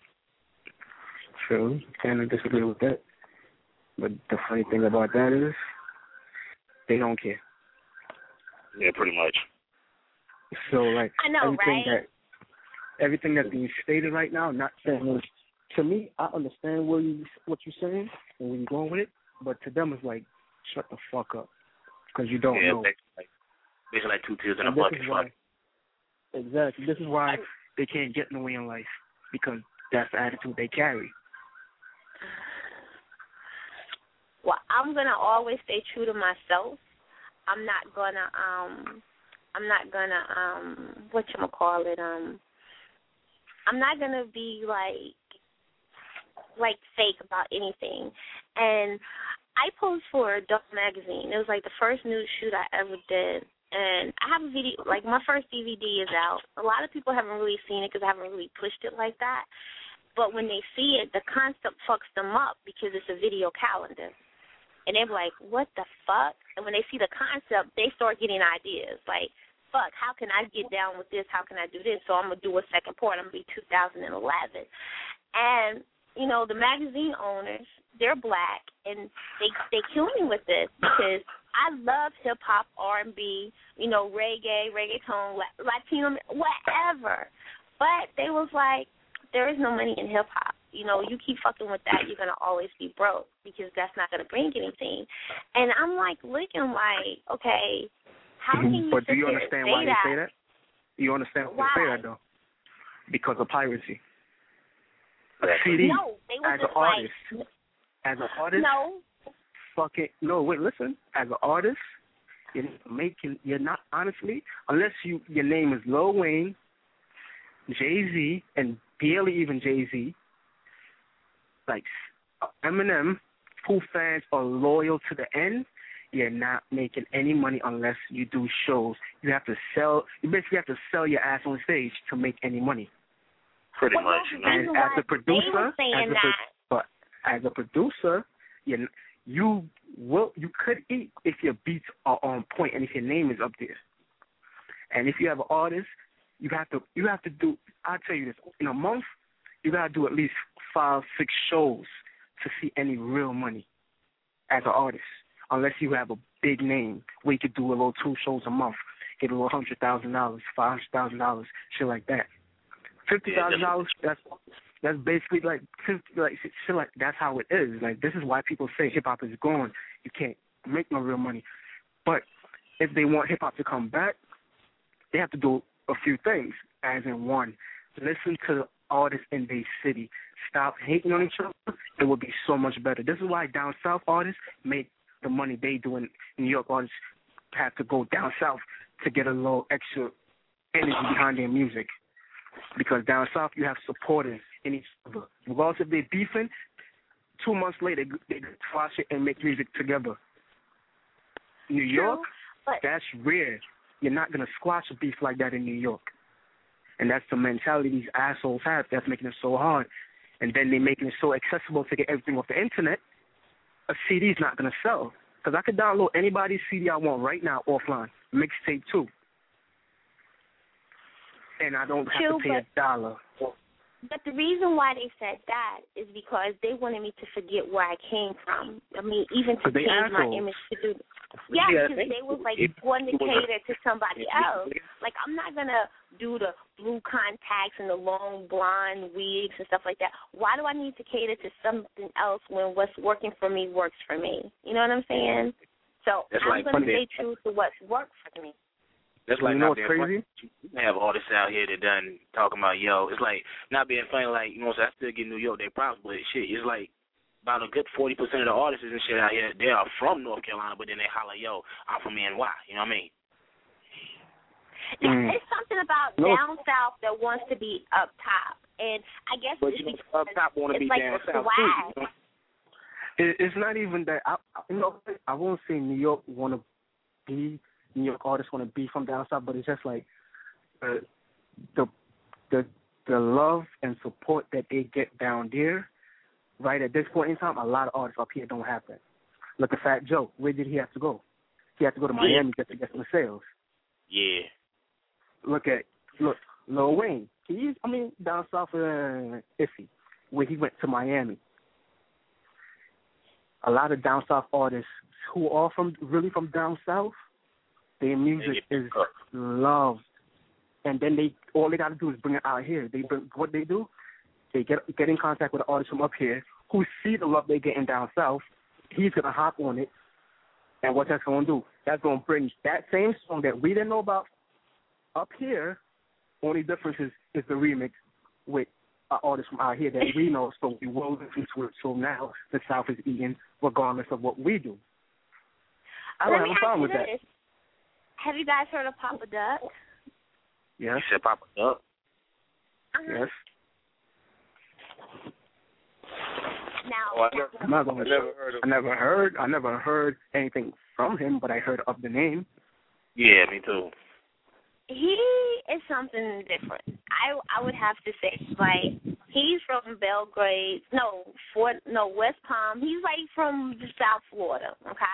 True. Can't disagree with that. But the funny thing about that is they don't care. Yeah, pretty much. So, like, I know, everything right? that everything that's being stated right now, not saying, to me, I understand where you, what you're saying and where you're going with it, but to them it's like, shut the fuck up, because you don't yeah, know. Basically, basically like two tears in a And this bucket. is why, exactly. This is why they can't get no way in life, because that's the attitude they carry. Well, I'm gonna always stay true to myself. I'm not gonna um, I'm not gonna um, what you call it um, I'm not gonna be like like fake about anything. And I posed for Adult Magazine. It was like the first nude shoot I ever did. And I have a video, like my first D V D is out. A lot of people haven't really seen it because I haven't really pushed it like that. But when they see it, the concept fucks them up because it's a video calendar. And they're like, what the fuck? And when they see the concept, they start getting ideas. Like, fuck, how can I get down with this? How can I do this? So I'm going to do a second part. I'm going to be two thousand eleven. And, you know, the magazine owners, they're black, and they they kill me with this because I love hip-hop, R and B, you know, reggae, reggaeton, Latino, whatever. But they was like, there is no money in hip-hop. You know, you keep fucking with that, you're going to always be broke because that's not going to bring anything. And I'm, like, looking like, okay, how can you But sit do you there understand and why say they that? say that? You understand why, why? they say that, though? Because of piracy. C D, no, they were as just an artist, like, as an artist, no. fuck it. No, wait, listen. As an artist, you're not making, you're not, honestly, unless you your name is Lil Wayne, Jay-Z, and barely even Jay-Z, like Eminem, who fans are loyal to the end, you're not making any money unless you do shows. You have to sell, you basically have to sell your ass on stage to make any money. Pretty well, much. No, And as a producer, as a, that. but as a producer, you you will you could eat if your beats are on point and if your name is up there. And if you have an artist, you have to you have to do. I'll tell you this: in a month, you gotta do at least five, six shows to see any real money as an artist. Unless you have a big name where you could do a little two shows a month, get a little hundred thousand dollars, five hundred thousand dollars, shit like that. Fifty thousand dollars. That's that's basically like like shit like that's how it is. Like this is why people say hip hop is gone. You can't make no real money. But if they want hip hop to come back, they have to do a few things. As in one, listen to the artists in their city. Stop hating on each other. It would be so much better. This is why down south artists make the money they do, in New York artists have to go down south to get a little extra energy behind their music. Because down south you have supporters in each other. Regardless if they're beefing, two months later they squash it and make music together. New York, True, that's rare. You're not going to squash a beef like that in New York. And that's the mentality these assholes have that's making it so hard. And then they're making it so accessible to get everything off the internet. A C D's not going to sell. Because I could download anybody's C D I want right now offline. Mixtape too. And I don't have True, to pay a dollar. But the reason why they said that is because they wanted me to forget where I came from. I mean, even to they change my assholes. image to do. Yeah, Yeah, because they was like wanting to cater to somebody else. Like I'm not gonna do the blue contacts and the long blonde wigs and stuff like that. Why do I need to cater to something else when what's working for me works for me? You know what I'm saying? So That's I'm like gonna funny. stay true to what works for me. That's like you know not what's being crazy? funny. You have artists out here that done talking about, yo, it's like not being funny, like, you know what I'm saying, I still get New York, they props, but shit, it's like about a good forty percent of the artists and shit out here, they are from North Carolina, but then they holler, yo, I'm from N Y, you know what I mean? Yeah, Mm. it's something about No. down south that wants to be up top, and I guess But it's you know, because up top want to it's be like down the south swag. too. You know? It, it's not even that. I, I- you know, I won't say New York want to be, New York artists want to be from down south, but it's just like uh, the the the love and support that they get down there. Right at this point in time, a lot of artists up here don't have that. Look at Fat Joe. Where did he have to go? He had to go to Miami just to get some sales. Yeah. Look at look Lil Wayne. He's I mean down south uh, iffy, where he went to Miami. A lot of down south artists who are from really from down south, their music is loved, and then they all they got to do is bring it out here. They bring, what they do, they get get in contact with the artists from up here who see the love they getting down south, he's gonna hop on it, and what that's gonna do? That's gonna bring that same song that we didn't know about up here. Only difference is, is the remix with uh, artists from out here that we know, so we will listen to it. So now the South is eating regardless of what we do. I don't Let have a problem with this. that. Have you guys heard of Papa Duck? Yes. You said Papa Duck? Uh-huh. Yes. Now, Oh, I never, I'm not gonna I never heard of I never heard I never heard anything from him, but I heard of the name. Yeah, me too. he is something different. I I would have to say, like, he's from Belgrade, no, Fort, no, West Palm. He's like from South Florida, okay?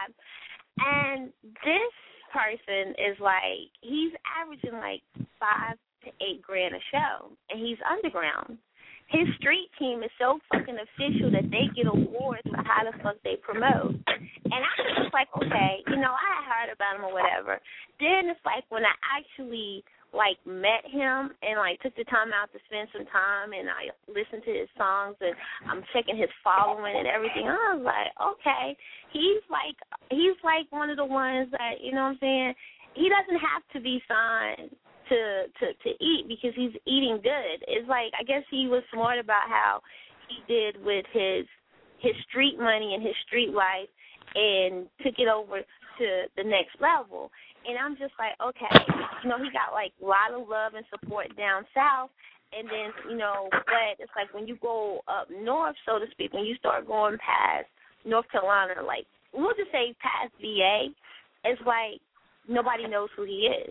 And this person is like, he's averaging like five to eight grand a show, and he's underground. His street team is so fucking official that they get awards for how the fuck they promote. And I was just like, okay, you know, I heard about him or whatever. Then it's like when I actually, like, met him and, like, took the time out to spend some time and I listened to his songs and I'm checking his following and everything, I was like, okay, he's like, he's like one of the ones that, you know what I'm saying, he doesn't have to be signed to, to, to eat because he's eating good. It's like, I guess he was smart about how he did with his his street money and his street life and took it over to the next level. And I'm just like, okay, you know, he got like a lot of love and support down south. And then, you know, but it's like when you go up north, so to speak, when you start going past North Carolina, like we'll just say past V A, it's like nobody knows who he is.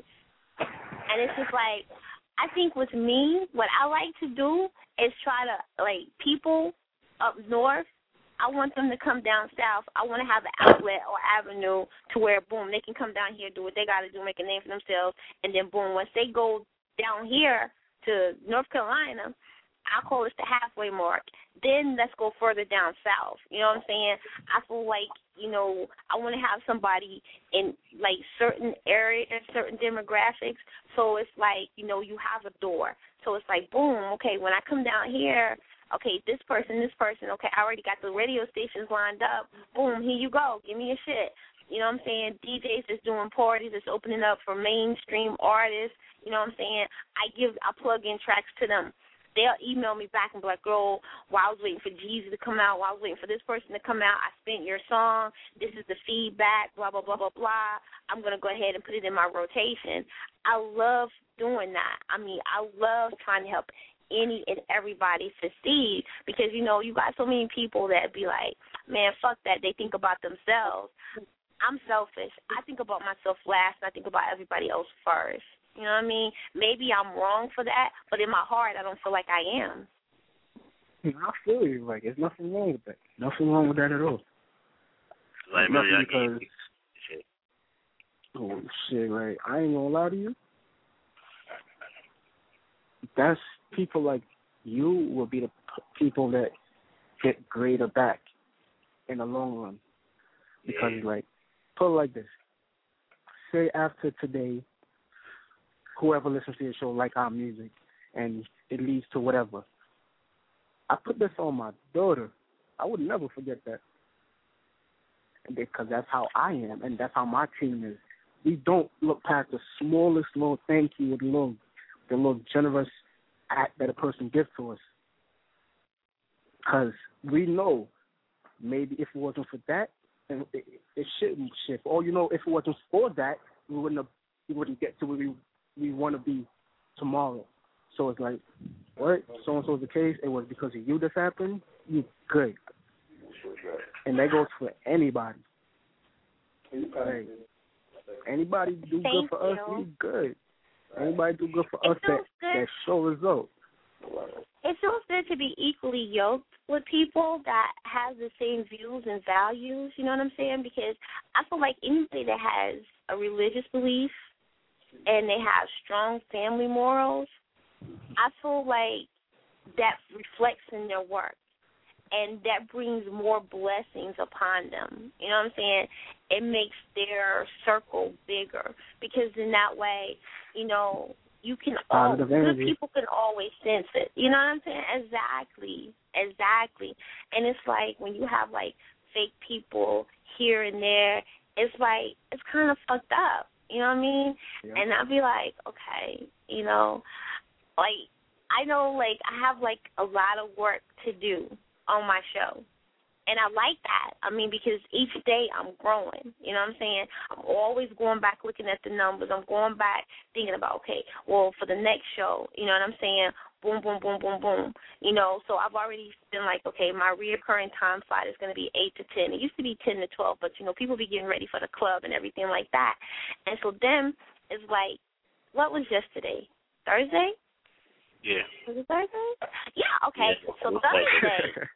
And it's just like, I think with me, what I like to do is try to, like, people up north, I want them to come down south. I want to have an outlet or avenue to where, boom, they can come down here, do what they got to do, make a name for themselves, and then, boom, once they go down here to North Carolina, I call it the halfway mark. Then let's go further down south. You know what I'm saying? I feel like, you know, I want to have somebody in, like, certain areas, certain demographics. So it's like, you know, you have a door. So it's like, boom, okay, when I come down here, okay, this person, this person, okay, I already got the radio stations lined up. Boom, here you go. Give me your shit. You know what I'm saying? D Js is doing parties. It's opening up for mainstream artists. You know what I'm saying? I give, I plug in tracks to them. They'll email me back and be like, girl, while I was waiting for Jeezy to come out, while I was waiting for this person to come out, I spent your song. This is the feedback, blah, blah, blah, blah, blah. I'm going to go ahead and put it in my rotation. I love doing that. I mean, I love trying to help any and everybody succeed because, you know, you got so many people that be like, man, fuck that. They think about themselves. I'm selfish. I think about myself last, and I think about everybody else first. You know what I mean? Maybe I'm wrong for that, but in my heart, I don't feel like I am. I feel you. Like, there's nothing wrong with that. Nothing wrong with that at all. Like, nothing really, because, shit. Oh, shit, like, I ain't gonna lie to you. That's people like you will be the people that get greater back in the long run. Because, yeah. like, put it like this. Say after today, whoever listens to your show like our music, and it leads to whatever. I put this on my daughter. I would never forget that. Because that's how I am, and that's how my team is. We don't look past the smallest little thank you, the little, the little generous act that a person gives to us. Because we know maybe if it wasn't for that, it, it, it shouldn't shift. Or, you know, if it wasn't for that, we wouldn't have, we wouldn't get to where we we want to be tomorrow. So it's like, what? So-and-so's the case. It was because of you this happened. You good. And that goes for anybody. Like, anybody do Thank good for you. us, we good. Anybody do good for it us that, good. that show results. It feels good to be equally yoked with people that have the same views and values, you know what I'm saying? Because I feel like anybody that has a religious belief and they have strong family morals, I feel like that reflects in their work. And that brings more blessings upon them. You know what I'm saying? It makes their circle bigger. Because in that way, you know, you can all, good people can always sense it. You know what I'm saying? Exactly. Exactly. And it's like when you have, like, fake people here and there. It's like, it's kind of fucked up. You know what I mean? Yeah. And I'll be like, okay, you know, like, I know, like, I have, like, a lot of work to do on my show. And I like that. I mean, because each day I'm growing. You know what I'm saying? I'm always going back looking at the numbers. I'm going back thinking about, okay, well, for the next show, you know what I'm saying? Boom, boom, boom, boom, boom. You know, so I've already been like, okay, my reoccurring time slot is going to be eight to ten. It used to be ten to twelve, but, you know, people be getting ready for the club and everything like that. And so then it's like, what was yesterday? Thursday? Yeah. Was it Thursday? Yeah, okay. Yeah, so Thursday.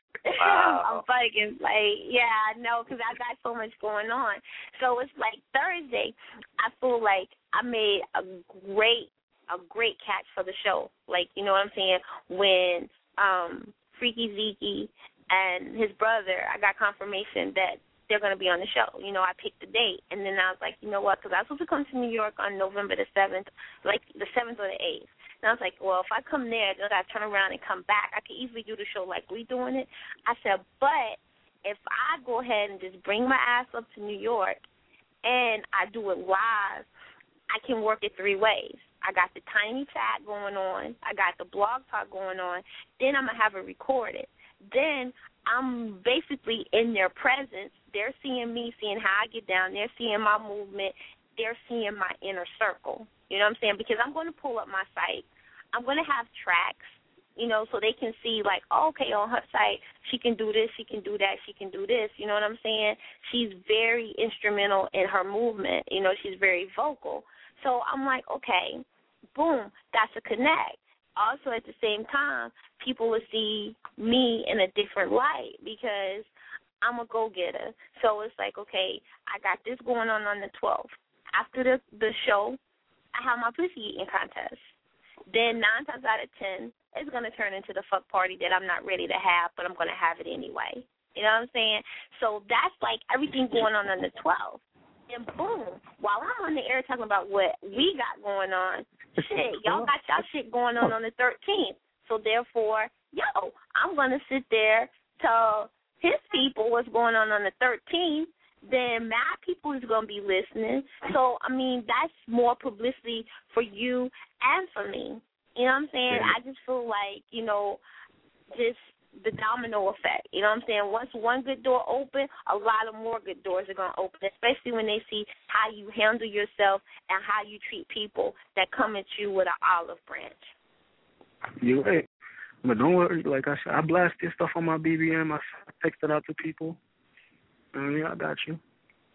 Wow. I'm bugging. Like, yeah, I know, because I got so much going on. So it's like Thursday, I feel like I made a great, a great catch for the show. Like, you know what I'm saying? When um, Freaky Zeke and his brother, I got confirmation that they're going to be on the show. You know, I picked the date, and then I was like, you know what, because I was supposed to come to New York on November the seventh, like the seventh or the eighth. And I was like, well, if I come there, then I got to turn around and come back. I could easily do the show like we doing it. I said, but if I go ahead and just bring my ass up to New York and I do it live, I can work it three ways. I got the Tiny Chat going on. I got the Blog Talk going on. Then I'm going to have it recorded. Then I'm basically in their presence. They're seeing me, seeing how I get down. They're seeing my movement. They're seeing my inner circle. You know what I'm saying? Because I'm going to pull up my site. I'm going to have tracks, you know, so they can see, like, oh, okay, on her site, she can do this, she can do that, she can do this. You know what I'm saying? She's very instrumental in her movement. You know, she's very vocal. So I'm like, okay, boom, that's a connect. Also, at the same time, people will see me in a different light because I'm a go-getter. So it's like, okay, I got this going on on the twelfth. After the, the show, I have my pussy eating contest. Then nine times out of ten, it's going to turn into the fuck party that I'm not ready to have, but I'm going to have it anyway. You know what I'm saying? So that's like everything going on on the twelfth. And boom, while I'm on the air talking about what we got going on, shit, y'all got y'all shit going on on the thirteenth. So therefore, yo, I'm going to sit there, tell his people what's going on on the thirteenth. Then my people is going to be listening. So, I mean, that's more publicity for you and for me. You know what I'm saying? Yeah. I just feel like, you know, just the domino effect. You know what I'm saying? Once one good door open, a lot of more good doors are going to open, especially when they see how you handle yourself and how you treat people that come at you with an olive branch. You're right. But don't worry. Like I said, I blast this stuff on my B B M. I text it out to people. I mean, I got you.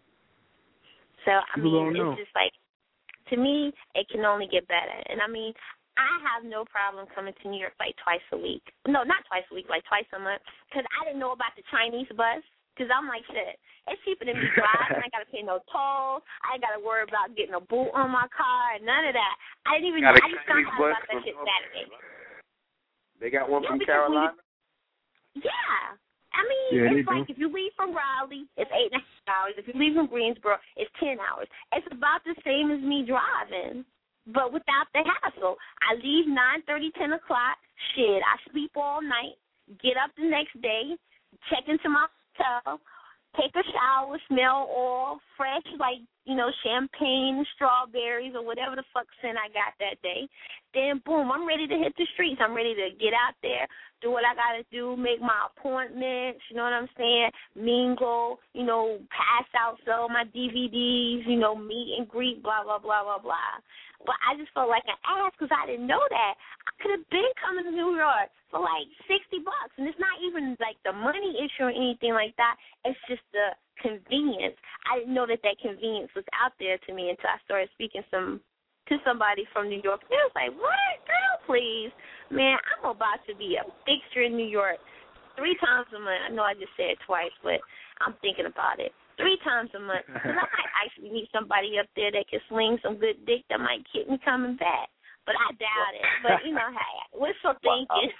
So, I mean, it's just like, to me, it can only get better. And, I mean, I have no problem coming to New York like twice a week. No, not twice a week, like twice a month. Because I didn't know about the Chinese bus. Because I'm like, shit, it's cheaper than me driving. I ain't got to pay no tolls. I ain't got to worry about getting a boot on my car. None of that. I didn't even know. I just found out about that shit Saturday. They got one yeah, from Carolina? We, yeah. I mean, yeah, it's like do. If you leave from Raleigh, it's eight and a half hours. If you leave from Greensboro, it's ten hours. It's about the same as me driving, but without the hassle. I leave nine thirty, ten o'clock. Shit, I sleep all night, get up the next day, check into my hotel, take a shower, smell all fresh, like, you know, champagne, strawberries, or whatever the fuck scent I got that day. Then, boom, I'm ready to hit the streets. I'm ready to get out there, do what I got to do, make my appointments, you know what I'm saying, mingle, you know, pass out, sell my D V Ds, you know, meet and greet, blah, blah, blah, blah, blah. But I just felt like an ass because I didn't know that. I could have been coming to New York for like sixty bucks, and it's not even like the money issue or anything like that. It's just the convenience. I didn't know that that convenience was out there to me until I started speaking some to somebody from New York. It was like, what? Girl, please. Man, I'm about to be a fixture in New York three times a month. I know I just said it twice, but I'm thinking about it. Three times a month. Because I might actually meet somebody up there that can sling some good dick that might keep me coming back. But I doubt it. But, you know, hey, wishful thinking.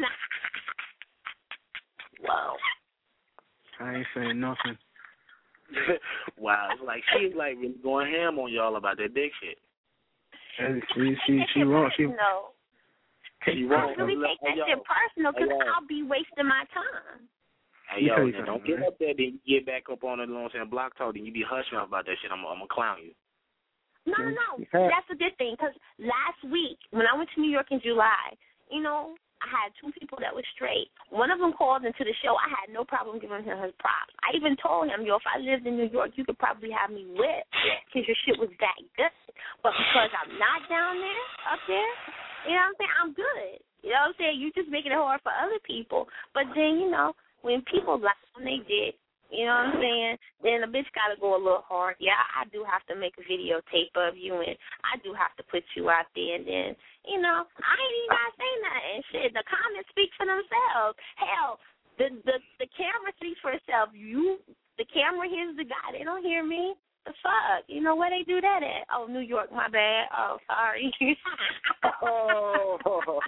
Wow. I ain't saying nothing. Wow. It's like she's like really going ham on y'all about that dick shit. And she, she, she wrong. She, no. She wrong. I really take that shit personal because I'll be wasting my time. Hey, yo, then don't get up there, then you get back up on the, you know what I'm saying, block talk, then you be hushing up about that shit. I'm, I'm going to clown you. No, no, no. That's a good thing, because last week, when I went to New York in July, you know, I had two people that were straight. One of them called into the show. I had no problem giving him his props. I even told him, yo, if I lived in New York, you could probably have me whipped because your shit was that good. But because I'm not down there, up there, you know what I'm saying, I'm good. You know what I'm saying? You just making it hard for other people. But then, you know, when people like when they did, you know what I'm saying, then a bitch got to go a little hard. Yeah, I do have to make a videotape of you, and I do have to put you out there. And then, you know, I ain't even got to say nothing. Shit, the comments speak for themselves. Hell, the, the, the camera speaks for itself. You, the camera hears the guy. They don't hear me. The fuck? You know where they do that at? Oh, New York, my bad. Oh, sorry. oh.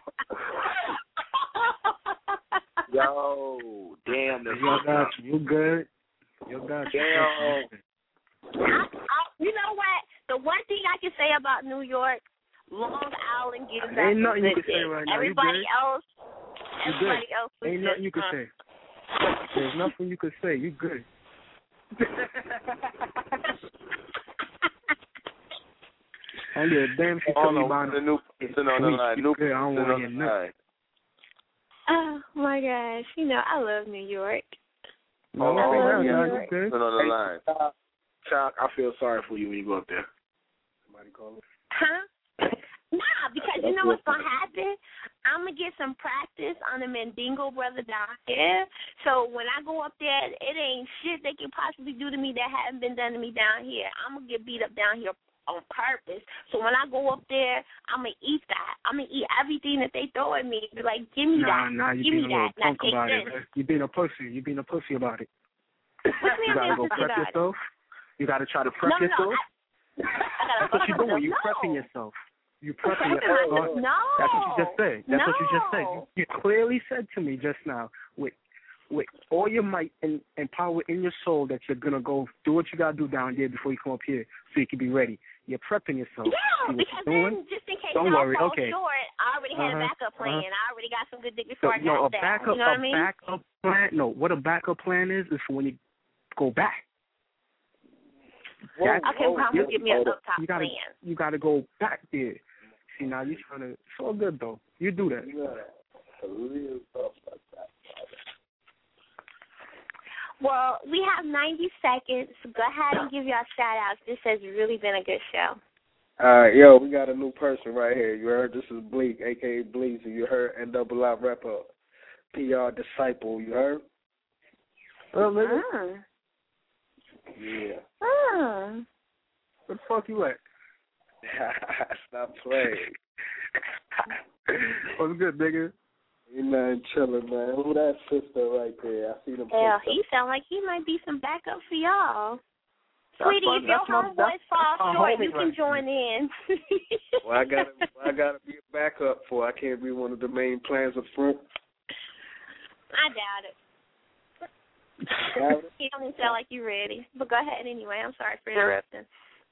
Yo, damn. The you got you. You good? You got you. Damn. I, I, you know what? The one thing I can say about New York, Long Island gives back. Ain't nothing you can say right now. Everybody else, you everybody good. else. Ain't nothing you can uh, say. There's nothing you can say. You good. I get a damn she oh, told no, me about the new person on the line. New person on the line. Oh my gosh, you know I love New York. Oh, I love New York. York. On the line. Chuck, I feel sorry for you when you go up there. Somebody call it. Huh? Nah, because you know what's gonna happen? I'm gonna get some practice on the Mandingo brother down here. So when I go up there, it ain't shit they can possibly do to me that haven't been done to me down here. I'm gonna get beat up down here on purpose. So when I go up there, I'm gonna eat that. I'm gonna eat everything that they throw at me. Be like, give me nah, that. Nah, you give being me a little that. punk about it, man. You being a pussy. You being a pussy about it. What do you You gotta go prep yourself. It? You gotta try to prep no, no, yourself. No, I, I That's what you're doing. You're no. prepping yourself. You prepping yourself. yourself. No. That's what you just said. That's no. what you just said. You, you clearly said to me just now, with with all your might and, and power in your soul, that you're gonna go do what you gotta do down there before you come up here, so you can be ready. You're prepping yourself. Yeah, because then just in case Don't I worry. fall Okay. short, I already had uh-huh. a backup plan. Uh-huh. I already got some good dick before so, I no, got a there. backup, you know what a I mean? backup plan. No, what a backup plan is is for when you go back. Well, okay, well, I'm gonna give me a up top you gotta, plan. You gotta go back there. See, now you're trying to. It's all good though. You do that. Well, we have ninety seconds. Go ahead and give y'all shout outs. This has really been a good show. All right, yo, we got a new person right here. You heard? This is Bleak, a k a. Bleezy. You heard? N double I rapper, P R Disciple. You heard? Oh, nigga. Mm. Yeah. Mm. Where the fuck you at? Stop playing. What's good, nigga? You man, chilling, man. Who that sister right there? I see them. Hell, he sound like he might be some backup for y'all. That's Sweetie, my, if your homeboys fall short, you can right join in. Well, I gotta, I gotta be a backup for. I can't be one of the main plans up front. I doubt it. You don't even sound like you ready. But go ahead anyway. I'm sorry for interrupting.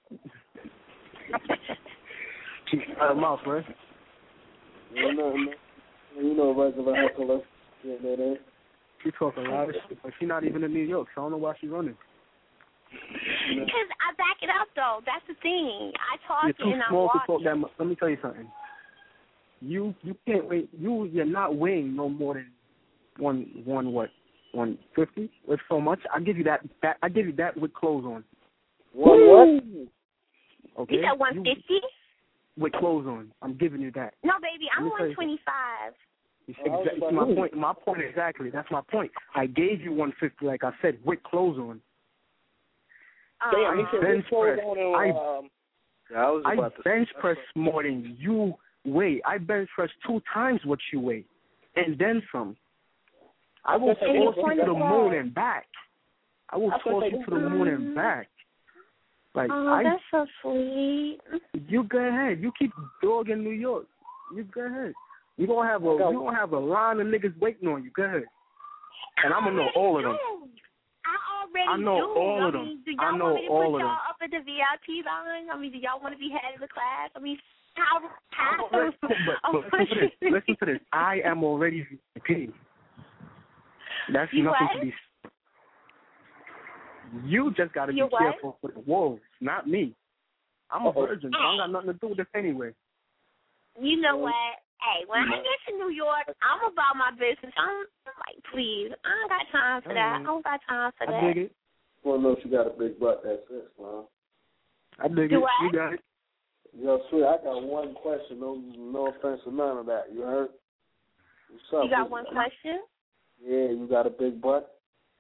She's out of mouth, man. You know, you know, regular heckler. Yeah, that is. She talking a lot of shit, but she's not even in New York, so I don't know why she's running. Because I back it up, though. That's the thing. I talk You're too and I'm small to walking. talk that much. Let me tell you something. You you can't wait. You you're not weighing no more than one one what one fifty. That's so much. I give you that. That I give you that with clothes on. One what? Okay. You said one fifty? With clothes on. I'm giving you that. No, baby, I'm one twenty-five. You see, exactly, my point. My point exactly. That's my point. I gave you one fifty, like I said, with clothes on. Damn, he said bench press. on and, I, um, yeah, I was I about to bench press more than you weigh. I bench press two times what you weigh, and then some. I will I force you you to the moon and back. I will I force you to the moon and back. Like Oh, I, that's so sweet. you go ahead. You keep dogging New York. You go ahead. You gonna have a you gonna have a line of niggas waiting on you. Go ahead. And I'm gonna know all of them. I already I know do. all I of them. mean, do I y'all know want me to all put of them. y'all up at the V I P line? I mean, do y'all want to be head of the class? I mean, how how? but, but listen to this. Listen to this. I am already V I P. That's you nothing what? to be. You just got to be You what? careful for the wolves, not me. I'm a Uh-oh. virgin. So I don't got nothing to do with this anyway. You know what? Hey, when I get to New York, I'm about my business. I'm, I'm like, please, I don't got time for that. I don't got time for that. I dig it. Well, no, she got a big butt. That's it, man. I dig Do it. I? You got it. Yo, sweet, I got one question. No, no offense to none of that. You heard? What's up? You got What's one up? question? Yeah, you got a big butt?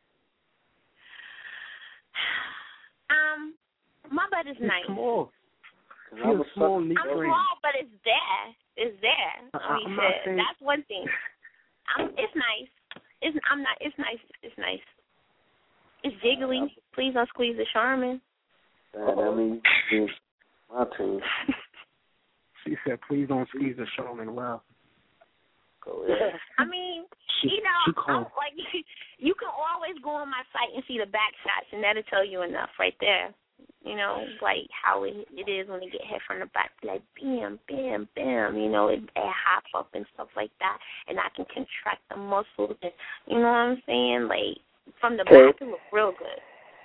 Um, my butt is It's nice. small. I'm She's a a small, sucker. neat I'm frame. small, but it's there. It's there. I- I mean, I'm not shit, saying- that's one thing. I'm, it's nice. It's I'm not. It's nice. It's nice. It's jiggly. Please don't squeeze the Charmin. That, that means it's my team. She said, please don't squeeze the Charmin. Wow. Go ahead. I mean, She, you know, she I'm, cold. like you can always go on my site and see the back shots, and that'll tell you enough right there. You know, like how it, it is when you get hit from the back, like bam, bam, bam. You know, it, it hops up and stuff like that, and I can contract the muscles, and you know what I'm saying? Like from the back, it looks real good.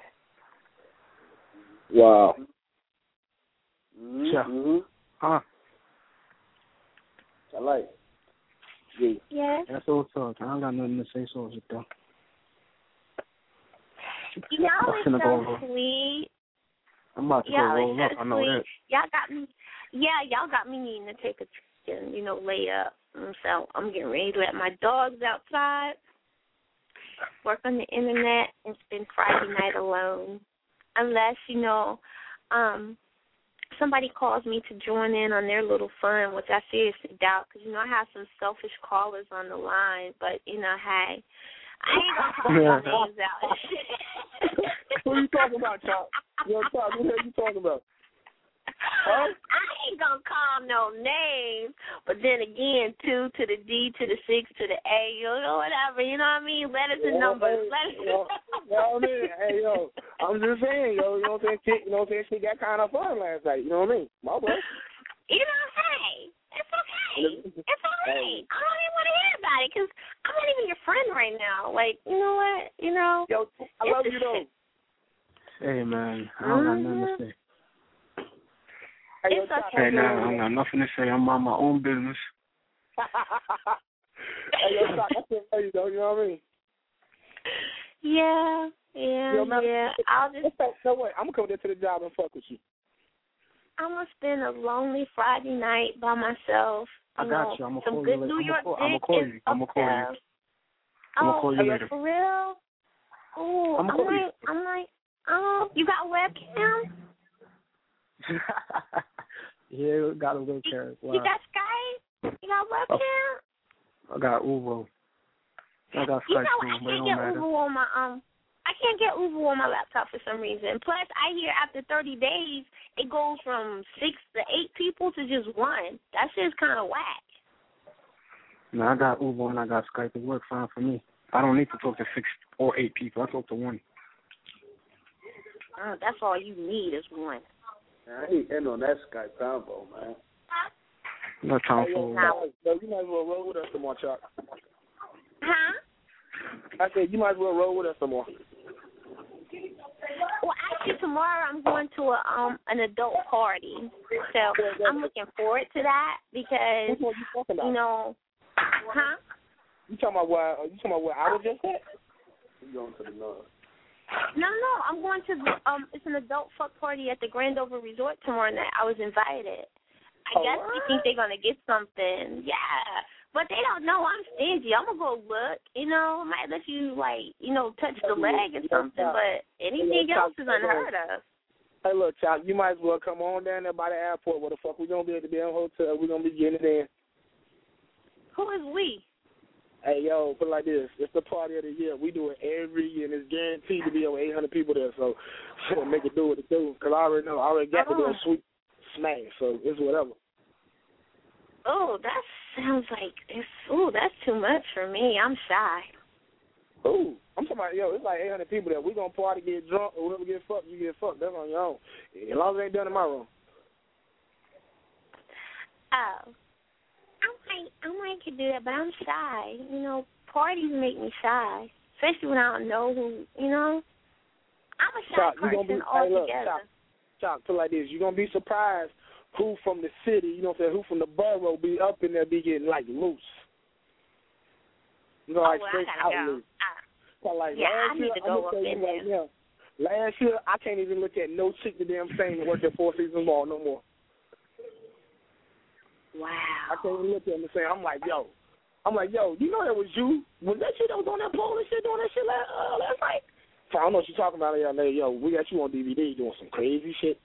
Wow. Yeah. Mm-hmm. Huh. I like it. Yeah. Yes. That's all talk. I don't got nothing to say so though. Y'all I'm is finna go so roll. sweet. I'm about to Y'all go roll is up. so I know sweet. that. Y'all got me. Yeah, y'all got me needing to take a trip and you know lay up. And so I'm getting ready to let my dogs outside, work on the internet, and spend Friday night alone. Unless you know, um, somebody calls me to join in on their little fun, which I seriously doubt, because you know I have some selfish callers on the line. But you know, hey, I ain't gonna call Yeah. their names out. What are you talking about, Chop? Yo, Chop, what are you talking about? Huh? I ain't gonna call no names, but then again, two to the D to the six to the A, you know, whatever, you know what I mean? Letters and numbers. Letters. You know, you know what I mean? Hey, yo, I'm just saying, yo, you know what I'm saying? She, you know what I'm saying? She got kind of fun last night, you know what I mean? My boy. You know, hey, it's okay. It's all right. I don't even want to hear about it because I'm not even your friend right now. Like, you know what? You know, Yo, I love you, though. Hey, man. I don't got nothing to say. Hey, yo, it's Chop, okay. Hey, now I don't got nothing to say. I'm on my own business. Hey, yo, Chop, that's it for you, though, you know what I mean? Yeah, yeah, Yo, man, yeah. I'll just, no way, I'm going to come there to the job and fuck with you. I'm going to spend a lonely Friday night by myself. I You got know, you. I'm gonna some call good you later. New I'm York gonna call, I'm dick gonna call is you. I'm gonna call you. up there. I'm gonna Oh, call you later. for real? Oh, I'm I'm gonna call like, I'm like, oh, you got webcam? Yeah, got a wheelchair. Wow. You got Skype? You got webcam? I got Uvo. I got You Skype know, too, I but it can't don't get matter. Uber on my um. I can't get Uber on my laptop for some reason. Plus, I hear after thirty days, it goes from six to eight people to just one. That shit's kind of whack. No, I got Uvo and I got Skype. It works fine for me. I don't need to talk to six or eight people. I talk to one. Uh, that's all you need is one. I ain't in on that Skype combo, man. No time Hey, for yo, it. yo, you might as well roll with us some more, Chuck. Huh? I said you might as well roll with us some more. Well, actually, tomorrow I'm going to a um an adult party, so I'm looking forward to that because Which one you talking about? you know, huh? You talking about where? You talking about where I was just at? You going to the north? No, no, I'm going to the, um. It's an adult fuck party at the Grand Over Resort tomorrow night. I was invited. I Oh, guess what? they think they're gonna get something. Yeah, but they don't know I'm stingy. I'm gonna go look. You know, I might let you like you know touch the leg or something, but anything else is unheard of. Hey, look, Chop, you might as well come on down there by the airport. Where the fuck we gonna be at the damn hotel? We gonna be getting it in. Who is we? Hey, yo, put it like this. It's the party of the year. We do it every year, and it's guaranteed to be over eight hundred people there, so make it do what it do. Because I already know. I already got the damn sweet smash, so it's whatever. Oh, that sounds like it's. Ooh, that's too much for me. I'm shy. Ooh, I'm talking about, yo, it's like eight hundred people there. We gonna party, get drunk, or whoever get fucked, you get fucked. That's on your own. As long as it ain't done in my room. Oh. I might, I might could do that, but I'm shy. You know, parties make me shy. especially when I don't know who, you know. I'm a shy person be, altogether. Hey, look, Chop, feel like this. You're going to be surprised who from the city, you know what I'm saying, who from the borough be up in there be getting, like, loose. You know, oh, like, well, straight I gotta out go. loose. So, like, yeah, last I need year, to go up I'm in right there. now, last year, I can't even look at no chick the damn same that worked at Four Seasons Mall no more. Wow. I can't even look at them the same. I'm like, yo. I'm like, yo, you know that was you? Was that you that was on that pole and shit doing that shit last, uh, last night? So I don't know what you're talking about. Yo, yo, we got you on D V D doing some crazy shit.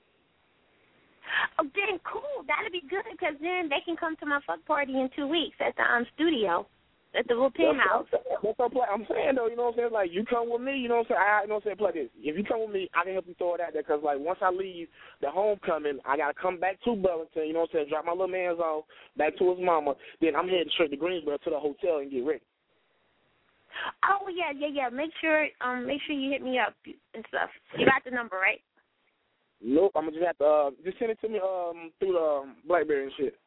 Oh, then cool. That'd be good because then they can come to my fuck party in two weeks at the um studio, at the little penthouse. That's what I'm saying, though. You know what I'm saying? Like, you come with me, you know what I'm saying? I, you know what I'm saying? Play this. If you come with me, I can help you throw it out there because, like, once I leave the homecoming, I got to come back to Burlington, you know what I'm saying? Drop my little man's off back to his mama. Then I'm heading straight to Greensboro to the hotel and get ready. Oh, yeah, yeah, yeah. Make sure um, make sure you hit me up and stuff. You got the number, right? Nope. I'm going to just have to uh, just send it to me um, through the um, BlackBerry and shit.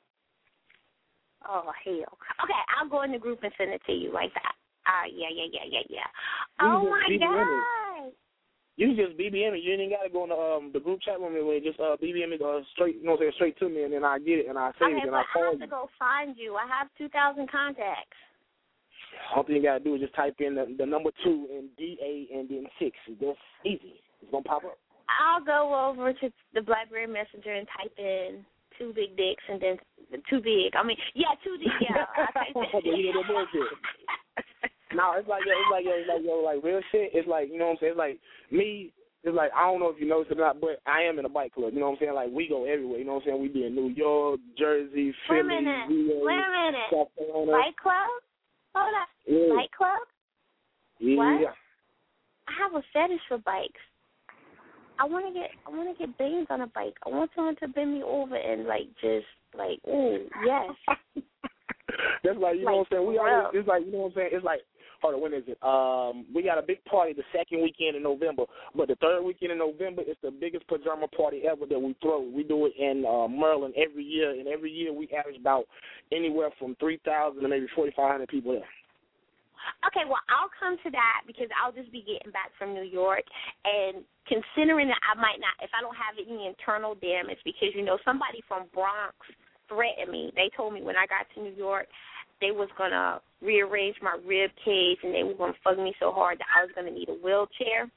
Oh, hell. Okay, I'll go in the group and send it to you like that. Ah, uh, yeah, yeah, yeah, yeah, yeah. Oh, my God. You can just B B M it. You ain't got to go in the, um, the group chat with me. Just uh, B B M it uh, straight, you know what I'm saying, straight to me, and then I get it, and I save okay, it, and I I call have to go find you. I have two thousand contacts. All thing you got to do is just type in the, the number two and D A and then six. That's easy. It's going to pop up. I'll go over to the BlackBerry Messenger and type in two big dicks and then too big. I mean, yeah, two D. Yeah, I type in. No, it's like yo, it's like yo, it's like yo, like real shit. It's like, you know what I'm saying. It's like me. It's like, I don't know if you noticed it or not, but I am in a bike club. You know what I'm saying? Like, we go everywhere. You know what I'm saying? We be in New York, Jersey, Philly, Wait a minute. V A, Wait a minute. South Carolina. Bike club? Hold on. Yeah. Bike club? Yeah. What? I have a fetish for bikes. I want to get I want to get bangs on a bike. I want someone to bend me over and like just like ooh yes. That's like, you like, know what I'm saying. We bro. always, it's like, you know what I'm saying. It's like, hold on, when is it? Um, we got a big party the second weekend in November, but the third weekend in November is the biggest pajama party ever that we throw. We do it in uh, Maryland every year, and every year we average about anywhere from three thousand to maybe forty-five hundred people there. Okay, well, I'll come to that because I'll just be getting back from New York. And considering that I might not, if I don't have any internal damage, because, you know, somebody from Bronx threatened me. They told me when I got to New York they was going to rearrange my rib cage and they were going to fuck me so hard that I was going to need a wheelchair.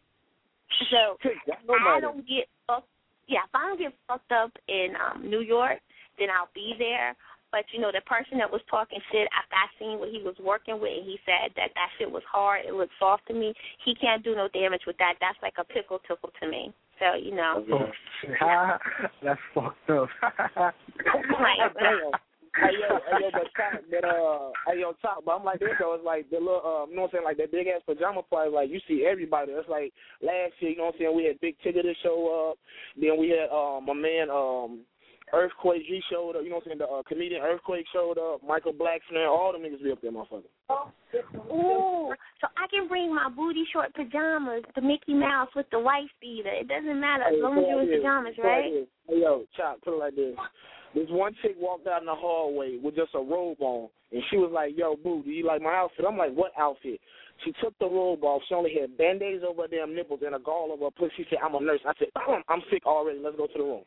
So if I don't get fucked, yeah, if I don't get fucked up in um, New York, then I'll be there. But, you know, the person that was talking shit after I seen what he was working with, and he said that that shit was hard, it looked soft to me, he can't do no damage with that. That's like a pickle tickle to me. So, you know. Oh, that's fucked up. Like, hey, yo, hey, yo, but top, but, uh, hey, yo, top, but I'm like this, though, it's like the little, uh, you know what I'm saying, like that big-ass pajama party, like, you see everybody. It's like last year, you know what I'm saying, we had Big Tigger to show up, then we had, um, my man, um, Earthquake, he showed up, you know what I'm saying, the uh, comedian Earthquake showed up, Michael Blacksmith, all them niggas be up there, motherfucker. Ooh, so I can bring my booty short pajamas, the Mickey Mouse with the wife beater. It doesn't matter as hey, long as you're in pajamas, right? Hey, yo, Chop, put it like this. This one chick walked out in the hallway with just a robe on, and she was like, yo, boo, do you like my outfit? I'm like, what outfit? She took the robe off. She only had Band-Aids over her damn nipples and a gall over her pussy. She said, I'm a nurse. I said, I'm sick already. Let's go to the room.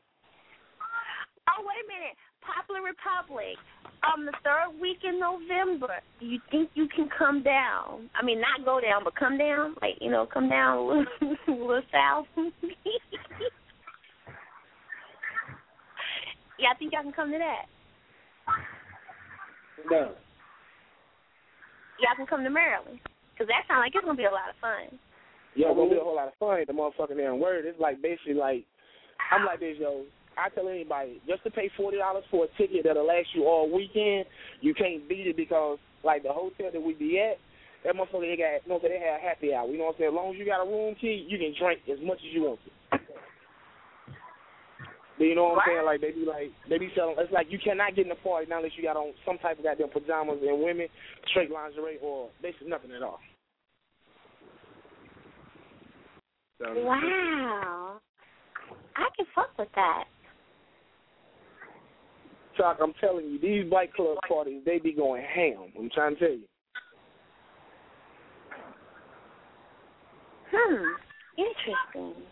Oh, wait a minute. Popular Republic, um, the third week in November, do you think you can come down? I mean, not go down, but come down? Like, you know, come down a little, a little south? Yeah, I think y'all can come to that. No. Y'all can come to Maryland, because that sounds like it's going to be a lot of fun. Yo, it's going to be a whole lot of fun. The motherfucking damn word. It's like basically like, I'm like this, yo. I tell anybody, just to pay forty dollars for a ticket that'll last you all weekend, you can't beat it because, like, the hotel that we be at, that motherfucker, they got, you know, they have a happy hour. You know what I'm saying? As long as you got a room key, you can drink as much as you want to. But you know what I'm saying? Like, they be like, they be selling, it's like you cannot get in the party now unless you got on some type of goddamn pajamas and women, straight lingerie, or basically nothing at all. So, wow. I can fuck with that. Chuck, I'm telling you, these bike club parties, they be going ham. I'm trying to tell you. Hmm. Interesting.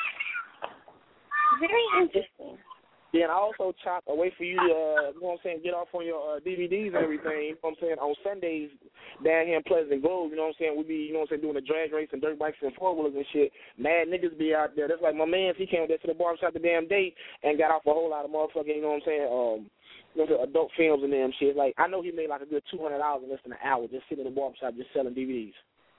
Very interesting. Then I also chop a way for you to, uh, you know what I'm saying, get off on your uh, D V Ds and everything. You know what I'm saying, on Sundays down here in Pleasant Grove, you know what I'm saying, we be, you know what I'm saying, doing the drag race and dirt bikes and four wheelers and shit. Mad niggas be out there. That's like my man, he came there to the barbershop the damn day and got off a whole lot of motherfucking, you know what I'm saying, um, you know, adult films and them shit. Like, I know he made like a good two hundred dollars in less than an hour just sitting in the barbershop just selling D V Ds.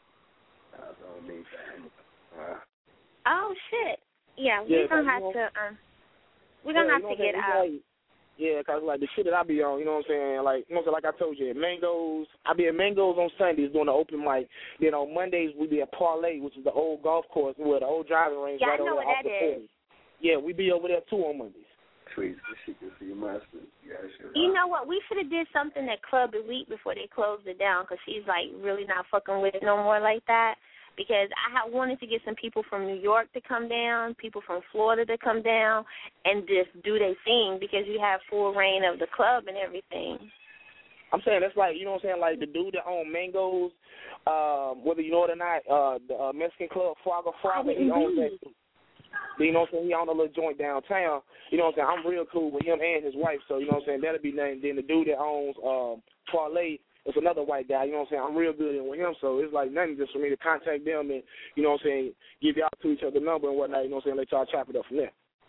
Uh, oh, shit. Yeah, yeah we're going to have to, um, we're going to yeah, have to get out. Like, yeah, because, like, the shit that I be on, you know what I'm saying, like, you know, like I told you, at Mangoes, I be at Mangoes on Sundays doing the open mic. Then on Mondays, we be at Parlay, which is the old golf course, where the old driving range yeah, right I know over what off that the is. Yeah, we be over there, too, on Mondays. Sweet. She can see your master. You know what? We should have did something at Club Elite before they closed it down, because she's, like, really not fucking with it no more like that. Because I had wanted to get some people from New York to come down, people from Florida to come down, and just do their thing, because you have full reign of the club and everything. I'm saying that's like, you know what I'm saying, like the dude that owned Mangoes, um, whether you know it or not, uh, the uh, Mexican club, Fraga Fraga, he owns that. You know what I'm saying? He owned a little joint downtown. You know what I'm saying? I'm real cool with him and his wife, so you know what I'm saying? That'll be named. Then the dude that owns um, Parlay, it's another white guy, you know what I'm saying? I'm real good with him, so it's like nothing just for me to contact them and, you know what I'm saying, give y'all to each other number and whatnot, you know what I'm saying, let y'all chop it up from there.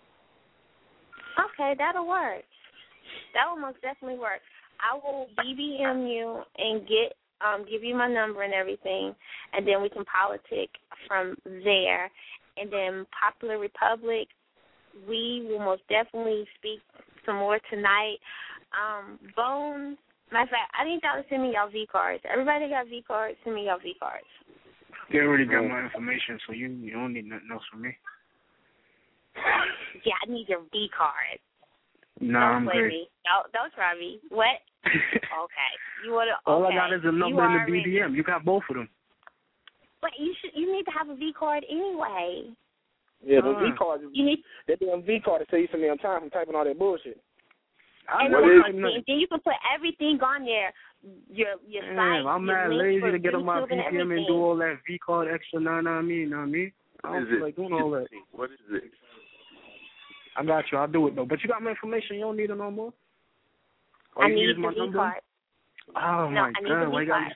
Okay, that'll work. That will most definitely work. I will B B M you and get um give you my number and everything, and then we can politic from there. And then Popular Republic, we will most definitely speak some more tonight. Um, Bones, matter of fact, I need y'all to send me y'all V cards. Everybody got V cards, send me y'all V cards. They already got my information, so you you don't need nothing else from me. Yeah, I need your V card. Nah, don't I'm play great. me. Don't, don't try me. What? Okay. You want to? All okay. I got is a number in the B D M. You got both of them. But you should. You need to have a V card anyway. Yeah, the uh, V cards. You need that damn V card to save some damn time from typing all that bullshit. And, then, and then you can put everything on there. Your your Damn, site. I'm your mad link lazy to get on my YouTube B D M and, and do all that V card extra. Nah, nah, me, nah, me. I don't feel like doing all that. What is it? I got you. I'll do it though. But you got my information. You don't need it no more. I need the V card. Oh no, my I need God! the Why V you got?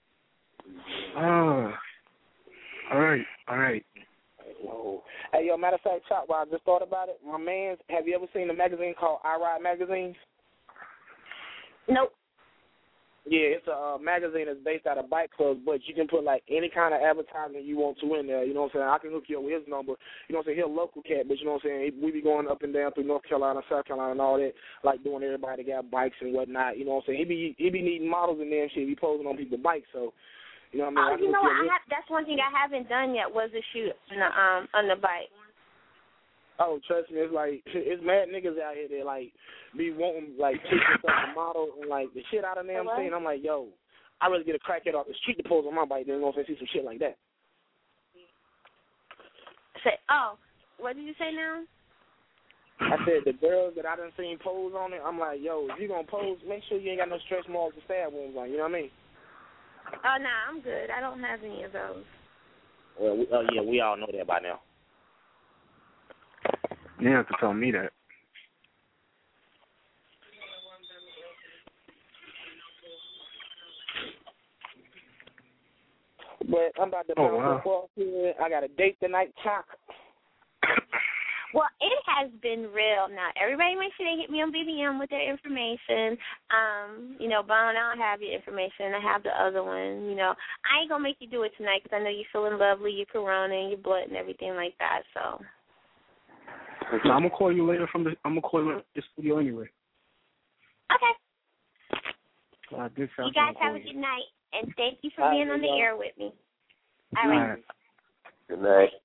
Oh. All right. All right. Whoa. Hey, yo, matter of fact, Chop, while I just thought about it, my man, have you ever seen a magazine called I Ride Magazines? Nope. Yeah, it's a uh, magazine that's based out of bike clubs, but you can put, like, any kind of advertisement you want to in there. You know what I'm saying? I can hook you up with his number. You know what I'm saying? He's a local cat, but you know what I'm saying? We be going up and down through North Carolina, South Carolina, and all that, like doing everybody that got bikes and whatnot. You know what I'm saying? He be he be needing models in there and shit. He posing on people's bikes, so, you know what I mean? Oh, I you know what? I with... have, that's one thing I haven't done yet was a shoot on the, um, on the bike. Oh, trust me, it's like, it's mad niggas out here that, like, be wanting, like, chicks and stuff to model and, like, the shit out of them. I'm saying, I'm like, yo, I'd rather get a crackhead off the street to pose on my bike than, you know what I'm saying, see some shit like that. Say, oh, what did you say now? I said, the girls that I done seen pose on it, I'm like, yo, if you gonna pose, make sure you ain't got no stretch marks and stab wounds on, you know what I mean? Oh, nah, I'm good. I don't have any of those. Well, we, oh, yeah, we all know that by now. You have to tell me that. But I'm about to oh, bounce wow. off here. I got a date tonight, Chuck. Well, it has been real. Now, everybody make sure they hit me on B B M with their information. Um, you know, Bone, I don't have your information. I have the other one. You know, I ain't going to make you do it tonight because I know you're feeling lovely, your corona and your blood and everything like that, so. So I'm gonna call you later from the. I'm gonna call you at the studio anyway. Okay. Uh, this you guys have a good night, and thank you for being on the air with me. All right. Good night.